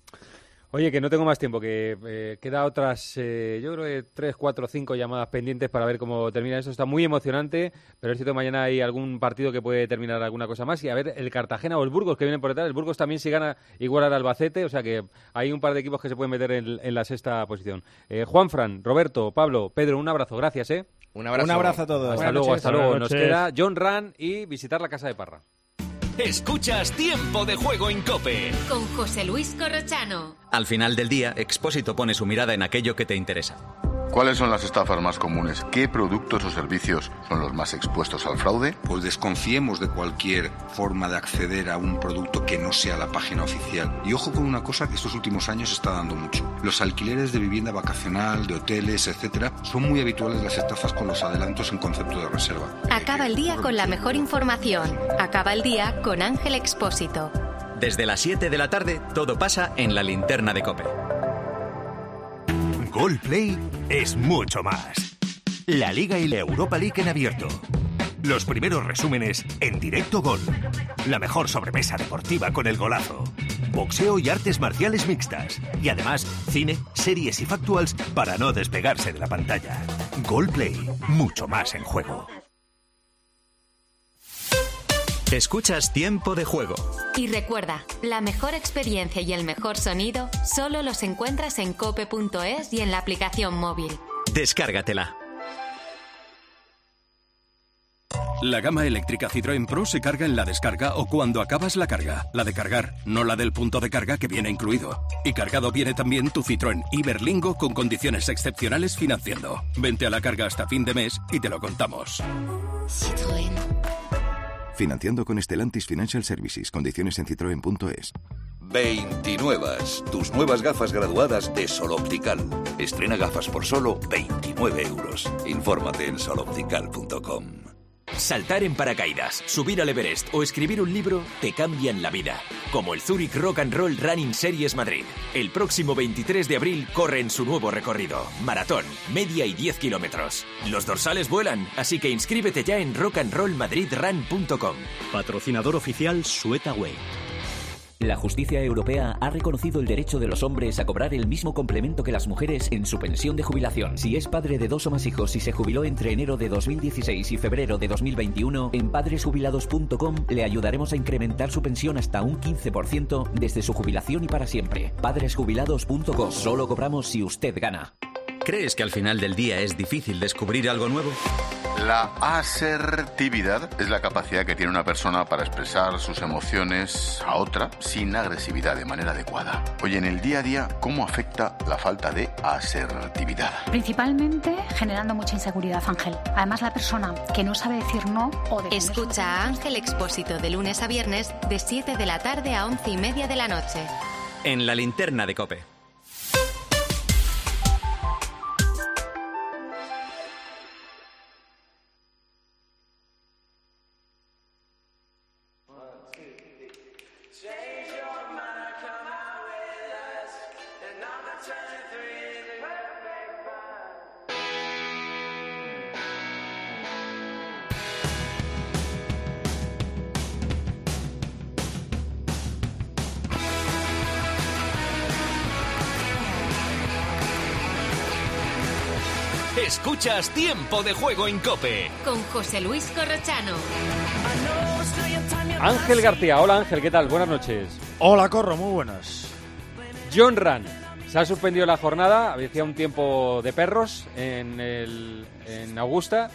Oye, que no tengo más tiempo, que eh, queda otras, eh, yo creo que tres, cuatro, cinco llamadas pendientes para ver cómo termina eso. Está muy emocionante, pero es cierto que mañana hay algún partido que puede terminar alguna cosa más. Y a ver, el Cartagena o el Burgos que vienen por detrás. El Burgos también si gana igual al Albacete, o sea que hay un par de equipos que se pueden meter en, en la sexta posición. Eh, Juanfran, Roberto, Pablo, Pedro, un abrazo, gracias, ¿eh? Un abrazo. Un abrazo a todos. Hasta Buenas luego, noches. hasta luego. Buenas Nos noches. queda John Ran y visitar la Casa de Parra. Escuchas Tiempo de Juego en COPE. Con José Luis Corrochano. Al final del día, Expósito pone su mirada en aquello que te interesa. ¿Cuáles son las estafas más comunes? ¿Qué productos o servicios son los más expuestos al fraude? Pues desconfiemos de cualquier forma de acceder a un producto que no sea la página oficial. Y ojo con una cosa que estos últimos años está dando mucho. Los alquileres de vivienda vacacional, de hoteles, etcétera, son muy habituales las estafas con los adelantos en concepto de reserva. Acaba el día con la mejor información. Acaba el día con Ángel Expósito. Desde las siete de la tarde, todo pasa en la linterna de COPE. Gol Play es mucho más. La Liga y la Europa League en abierto. Los primeros resúmenes en directo Gol. La mejor sobremesa deportiva con el golazo. Boxeo y artes marciales mixtas. Y además, cine, series y factuals para no despegarse de la pantalla. Gol Play, mucho más en juego. Escuchas Tiempo de Juego. Y recuerda, la mejor experiencia y el mejor sonido solo los encuentras en cope punto es y en la aplicación móvil. Descárgatela. La gama eléctrica Citroën Pro se carga en la descarga o cuando acabas la carga. La de cargar, no la del punto de carga que viene incluido. Y cargado viene también tu Citroën Iberlingo con condiciones excepcionales financiando. Vente a la carga hasta fin de mes y te lo contamos. Citroën. Financiando con Stellantis Financial Services. Condiciones en citroen punto es. veintinuevas, tus nuevas gafas graduadas de Sol Optical. Estrena gafas por solo veintinueve euros. Infórmate en sol optical punto com. Saltar en paracaídas, subir al Everest o escribir un libro te cambian la vida. Como el Zurich Rock and Roll Running Series Madrid. El próximo veintitrés de abril corre en su nuevo recorrido. Maratón, media y diez kilómetros. Los dorsales vuelan, así que inscríbete ya en rock and roll madrid run punto com. Patrocinador oficial Sweataway. La justicia europea ha reconocido el derecho de los hombres a cobrar el mismo complemento que las mujeres en su pensión de jubilación. Si es padre de dos o más hijos y se jubiló entre enero de dos mil dieciséis y febrero de dos mil veintiuno, en padres jubilados punto com le ayudaremos a incrementar su pensión hasta un quince por ciento desde su jubilación y para siempre. padres jubilados punto com. Solo cobramos si usted gana. ¿Crees que al final del día es difícil descubrir algo nuevo? La asertividad es la capacidad que tiene una persona para expresar sus emociones a otra sin agresividad, de manera adecuada. Oye, en el día a día, ¿cómo afecta la falta de asertividad? Principalmente generando mucha inseguridad, Ángel. Además, la persona que no sabe decir no o defender su- Escucha a Ángel Expósito de lunes a viernes de siete de la tarde a once y media de la noche. En la linterna de COPE. Escuchas Tiempo de Juego en COPE. Con José Luis Corrochano. Ángel García. Hola Ángel, ¿qué tal? Buenas noches. Hola Corro, muy buenas. John Ram. Se ha suspendido la jornada, había un tiempo de perros en, el, en Augusta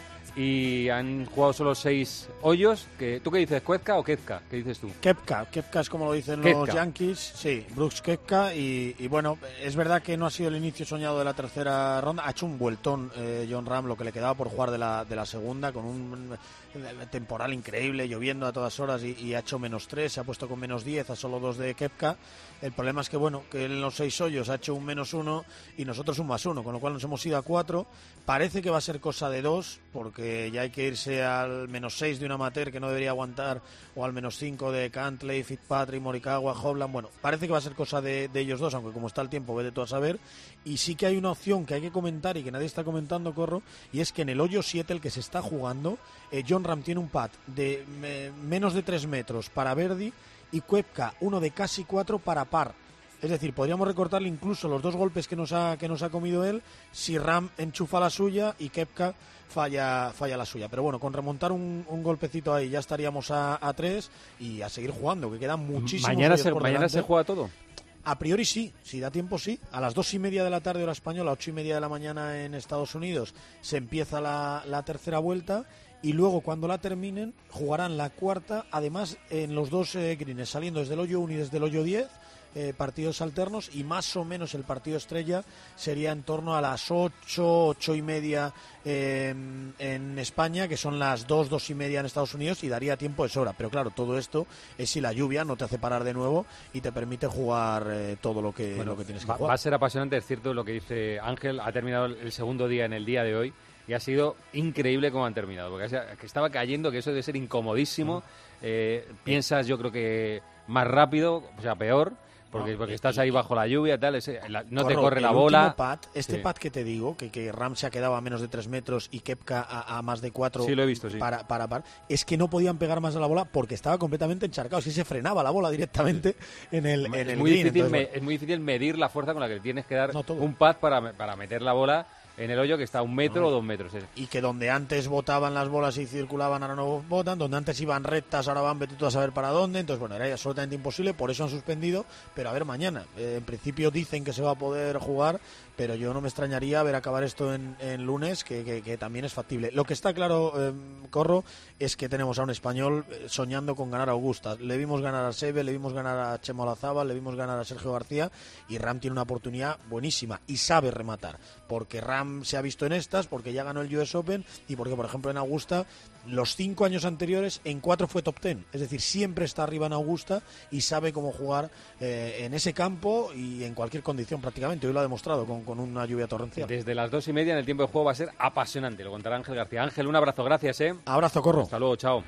y han jugado solo seis hoyos. Que, ¿Tú qué dices, Koepka o Koepka? ¿Qué dices tú? Koepka, Koepka es como lo dicen Koepka. los Yankees, sí, Brooks Koepka y, y bueno, es verdad que no ha sido el inicio soñado de la tercera ronda, ha hecho un vueltón eh, John Ram, lo que le quedaba por jugar de la, de la segunda, con un temporal increíble, lloviendo a todas horas y, y ha hecho menos tres, se ha puesto con menos diez a solo dos de Koepka. El problema es que, bueno, que en los seis hoyos ha hecho un menos uno y nosotros un más uno, con lo cual nos hemos ido a cuatro. Parece que va a ser cosa de dos, porque ya hay que irse al menos seis de un amateur que no debería aguantar, o al menos cinco de Cantley, Fitzpatrick, Morikawa, Hovland. Bueno, parece que va a ser cosa de, de ellos dos, aunque como está el tiempo, vete tú a saber. Y sí que hay una opción que hay que comentar y que nadie está comentando, Corro, y es que en el hoyo siete, el que se está jugando, eh, John Ram tiene un pad de eh, menos de tres metros para birdie, y Koepka uno de casi cuatro para par. Es decir, podríamos recortarle incluso los dos golpes que nos ha que nos ha comido él si Ram enchufa la suya y Koepka falla falla la suya. Pero bueno, con remontar un, un golpecito ahí ya estaríamos a, a tres y a seguir jugando, que quedan muchísimos. Mañana se, por mañana delante. se juega todo. A priori sí, si da tiempo sí. A las dos y media de la tarde hora española, ocho y media de la mañana en Estados Unidos, se empieza la, la tercera vuelta. Y luego, cuando la terminen, jugarán la cuarta, además en los dos eh, greens, saliendo desde el hoyo uno y desde el hoyo diez, eh, partidos alternos, y más o menos el partido estrella sería en torno a las ocho, ocho y media eh, en España, que son las dos, dos y media en Estados Unidos, y daría tiempo de sobra. Pero claro, todo esto es si la lluvia no te hace parar de nuevo y te permite jugar eh, todo lo que, Bueno, lo que tienes que va, jugar. va a ser apasionante, es cierto lo que dice Ángel. Ha terminado el segundo día en el día de hoy y ha sido increíble cómo han terminado, porque que estaba cayendo, que eso debe ser incomodísimo. Eh, piensas, yo creo que más rápido, o sea, peor, porque, No, porque y- estás ahí bajo la lluvia, tal, ese- la- no te Corro, corre la el bola. último pad, este Sí. pad que te digo, que, que Ram se ha quedado a menos de tres metros y Koepka a, a más de cuatro Sí, lo he visto, sí. para, para par, es que no podían pegar más a la bola porque estaba completamente encharcado, si se frenaba la bola directamente en el, en es, el muy green, difícil, entonces, me- bueno. es muy difícil medir la fuerza con la que tienes que dar un pad para, para meter la bola en el hoyo que está a un metro No. o dos metros. eh. Y que donde antes botaban las bolas y circulaban, ahora no botan, donde antes iban rectas, ahora van vete tú a saber para dónde, entonces bueno, era absolutamente imposible, por eso han suspendido, pero a ver mañana, eh, en principio dicen que se va a poder jugar, pero yo no me extrañaría ver acabar esto en, en lunes, que, que, que también es factible. Lo que está claro, eh, Corro, es que tenemos a un español eh, soñando con ganar a Augusta. Le vimos ganar a Seve, le vimos ganar a Chema Olazábal, le vimos ganar a Sergio García, y Ram tiene una oportunidad buenísima y sabe rematar, porque Ram se ha visto en estas, porque ya ganó el U S Open y porque, por ejemplo, en Augusta, los cinco años anteriores, en cuatro fue top ten, es decir, siempre está arriba en Augusta y sabe cómo jugar eh, en ese campo y en cualquier condición prácticamente. Hoy lo ha demostrado con, con una lluvia torrencial. Desde las dos y media en el tiempo de juego va a ser apasionante, lo contará Ángel García. Ángel, un abrazo, gracias, ¿eh? Abrazo, Corro. Hasta luego, chao.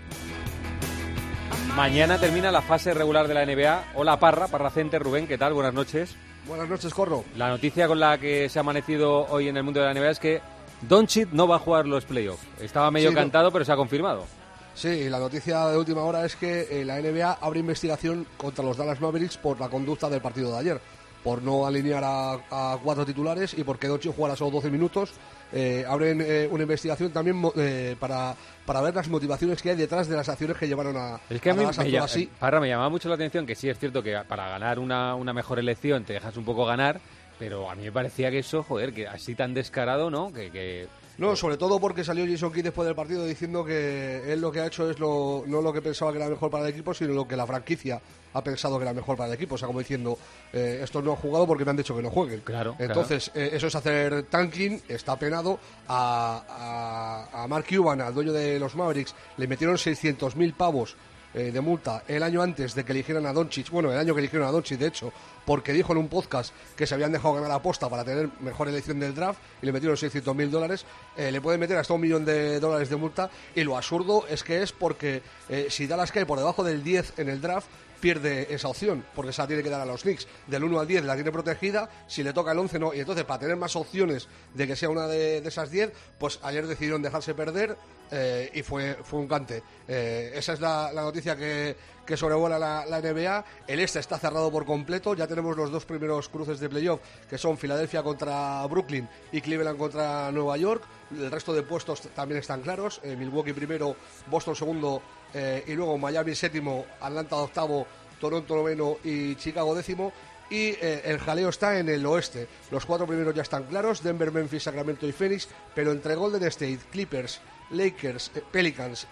Mañana termina la fase regular de la N B A. Hola, Parra, Parra Center, Rubén, ¿qué tal? Buenas noches. Buenas noches, Corro. La noticia con la que se ha amanecido hoy en el mundo de la N B A es que Doncic no va a jugar los playoffs. Estaba medio Sí, no. cantado, pero se ha confirmado. Sí, la noticia de última hora es que eh, la N B A abre investigación contra los Dallas Mavericks por la conducta del partido de ayer, por no alinear a, a cuatro titulares y porque Doncic jugara solo doce minutos. Eh, abren eh, una investigación también mo- eh, para, para ver las motivaciones que hay detrás de las acciones que llevaron a, Es que a mí Dallas a me, actuar llama- así. Parra, me llamaba mucho la atención que sí es cierto que para ganar una, una mejor elección te dejas un poco ganar, pero a mí me parecía que eso, joder, que así tan descarado, ¿no? Que, que No, sobre todo porque salió Jason Kidd después del partido diciendo que él lo que ha hecho es lo, no lo que pensaba que era mejor para el equipo, sino lo que la franquicia ha pensado que era mejor para el equipo. O sea, como diciendo, eh, estos no han jugado porque me han dicho que no jueguen. Claro. Entonces, eh, eso es hacer tanking, está penado. A, a, a Mark Cuban, al dueño de los Mavericks, le metieron seiscientos mil pavos eh, de multa el año antes de que eligieran a Doncic, bueno, el año que eligieron a Doncic, de hecho, porque dijo en un podcast que se habían dejado ganar la aposta para tener mejor elección del draft y le metieron seiscientos mil dólares, eh, le pueden meter hasta un millón de dólares de multa, y lo absurdo es que es porque eh, si Dallas cae por debajo del diez en el draft, pierde esa opción, porque se la tiene que dar a los Knicks. Del uno al diez la tiene protegida, si le toca el once no. Y entonces, para tener más opciones de que sea una de, de esas diez, pues ayer decidieron dejarse perder eh, y fue, fue un cante. Eh, esa es la, la noticia que, que sobrevuela la, la N B A. El este está cerrado por completo. Ya tenemos los dos primeros cruces de playoff, que son Filadelfia contra Brooklyn y Cleveland contra Nueva York. El resto de puestos también están claros. Eh, Milwaukee primero, Boston segundo, eh, y luego Miami séptimo, Atlanta octavo, Toronto noveno y Chicago décimo. Y eh, el jaleo está en el oeste. Los cuatro primeros ya están claros: Denver, Memphis, Sacramento y Phoenix. Pero entre Golden State, Clippers, Lakers, eh, Pelicans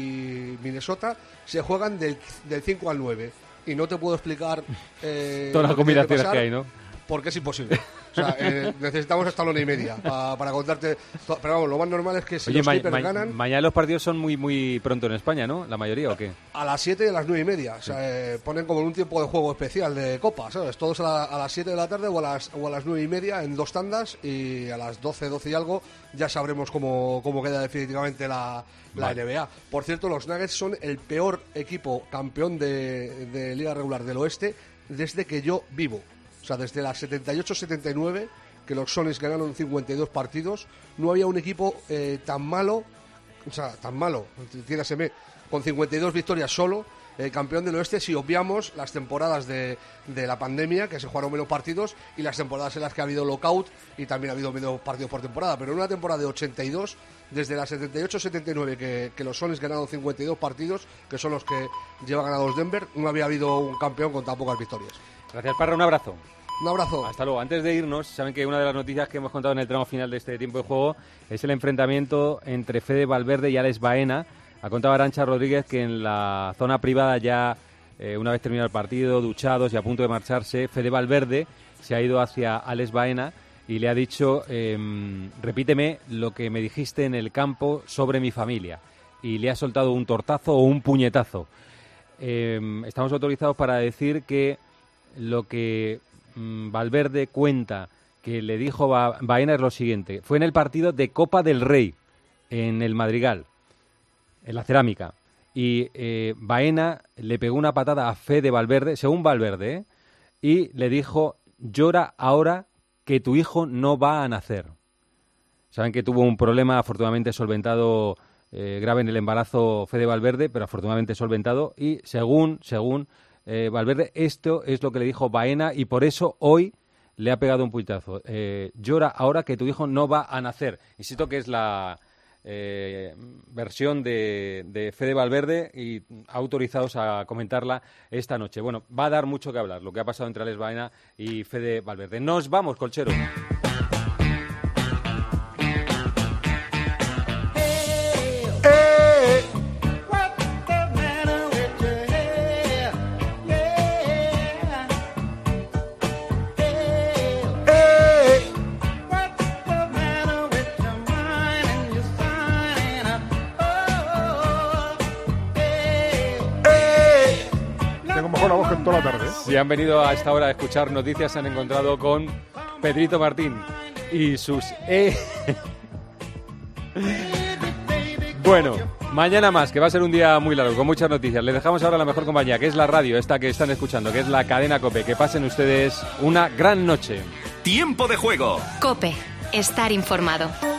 y Minnesota se juegan del, del cinco al nueve. Y no te puedo explicar eh, todas las combinaciones que, que hay, ¿no? Porque es imposible. O sea, eh, necesitamos hasta la una y media pa, para contarte. To- Pero vamos, lo más normal es que si Oye, los ma- Clippers ma- ganan, mañana los partidos son muy muy pronto en España, ¿no? ¿La mayoría o qué? a las siete y a las nueve y media. O sea, eh, ponen como en un tiempo de juego especial de Copa, ¿sabes? Todos a, la- a las siete de la tarde o a las, o a las nueve y media en dos tandas, y a las doce, doce y algo ya sabremos cómo, cómo queda definitivamente la, la Vale. N B A. Por cierto, los Nuggets son el peor equipo campeón de, de Liga Regular del Oeste desde que yo vivo. O sea, desde la setenta y ocho setenta y nueve, que los Sonics ganaron cincuenta y dos partidos, no había un equipo eh, tan malo, o sea, tan malo, entiéndaseme, con cincuenta y dos victorias solo, eh, campeón del oeste, si obviamos las temporadas de, de la pandemia, que se jugaron menos partidos, y las temporadas en las que ha habido lockout y también ha habido menos partidos por temporada. Pero en una temporada de ochenta y dos, desde la setenta y ocho setenta y nueve, que, que los Sonics ganaron cincuenta y dos partidos, que son los que lleva ganados Denver, no había habido un campeón con tan pocas victorias. Gracias, Parra, un abrazo. Un abrazo. Hasta luego. Antes de irnos, saben que una de las noticias que hemos contado en el tramo final de este tiempo de juego es el enfrentamiento entre Fede Valverde y Alex Baena. Ha contado Arantxa Rodríguez que en la zona privada ya, eh, una vez terminado el partido, duchados y a punto de marcharse, Fede Valverde se ha ido hacia Alex Baena y le ha dicho, eh, repíteme lo que me dijiste en el campo sobre mi familia. Y le ha soltado un tortazo o un puñetazo. Eh, estamos autorizados para decir que lo que mmm, Valverde cuenta que le dijo ba- Baena es lo siguiente. Fue en el partido de Copa del Rey, en el Madrigal, en la Cerámica. Y eh, Baena le pegó una patada a Fede Valverde, según Valverde, ¿eh? Y le dijo, llora ahora que tu hijo no va a nacer. Saben que tuvo un problema afortunadamente solventado, eh, grave en el embarazo Fede Valverde, pero afortunadamente solventado. Y según, según eh, Valverde, esto es lo que le dijo Baena y por eso hoy le ha pegado un puñetazo. Eh, llora ahora que tu hijo no va a nacer. Insisto que es la eh, versión de, de Fede Valverde y autorizados a comentarla esta noche. Bueno, va a dar mucho que hablar lo que ha pasado entre Alex Baena y Fede Valverde. Nos vamos, Colchero. Tengo mejor la voz que en toda la tarde. ¿eh? Si han venido a esta hora a escuchar noticias, se han encontrado con Pedrito Martín y sus... E. Bueno, mañana más, que va a ser un día muy largo, con muchas noticias. Les dejamos ahora la mejor compañía, que es la radio, esta que están escuchando, que es la cadena COPE. Que pasen ustedes una gran noche. Tiempo de juego. Cope, estar informado.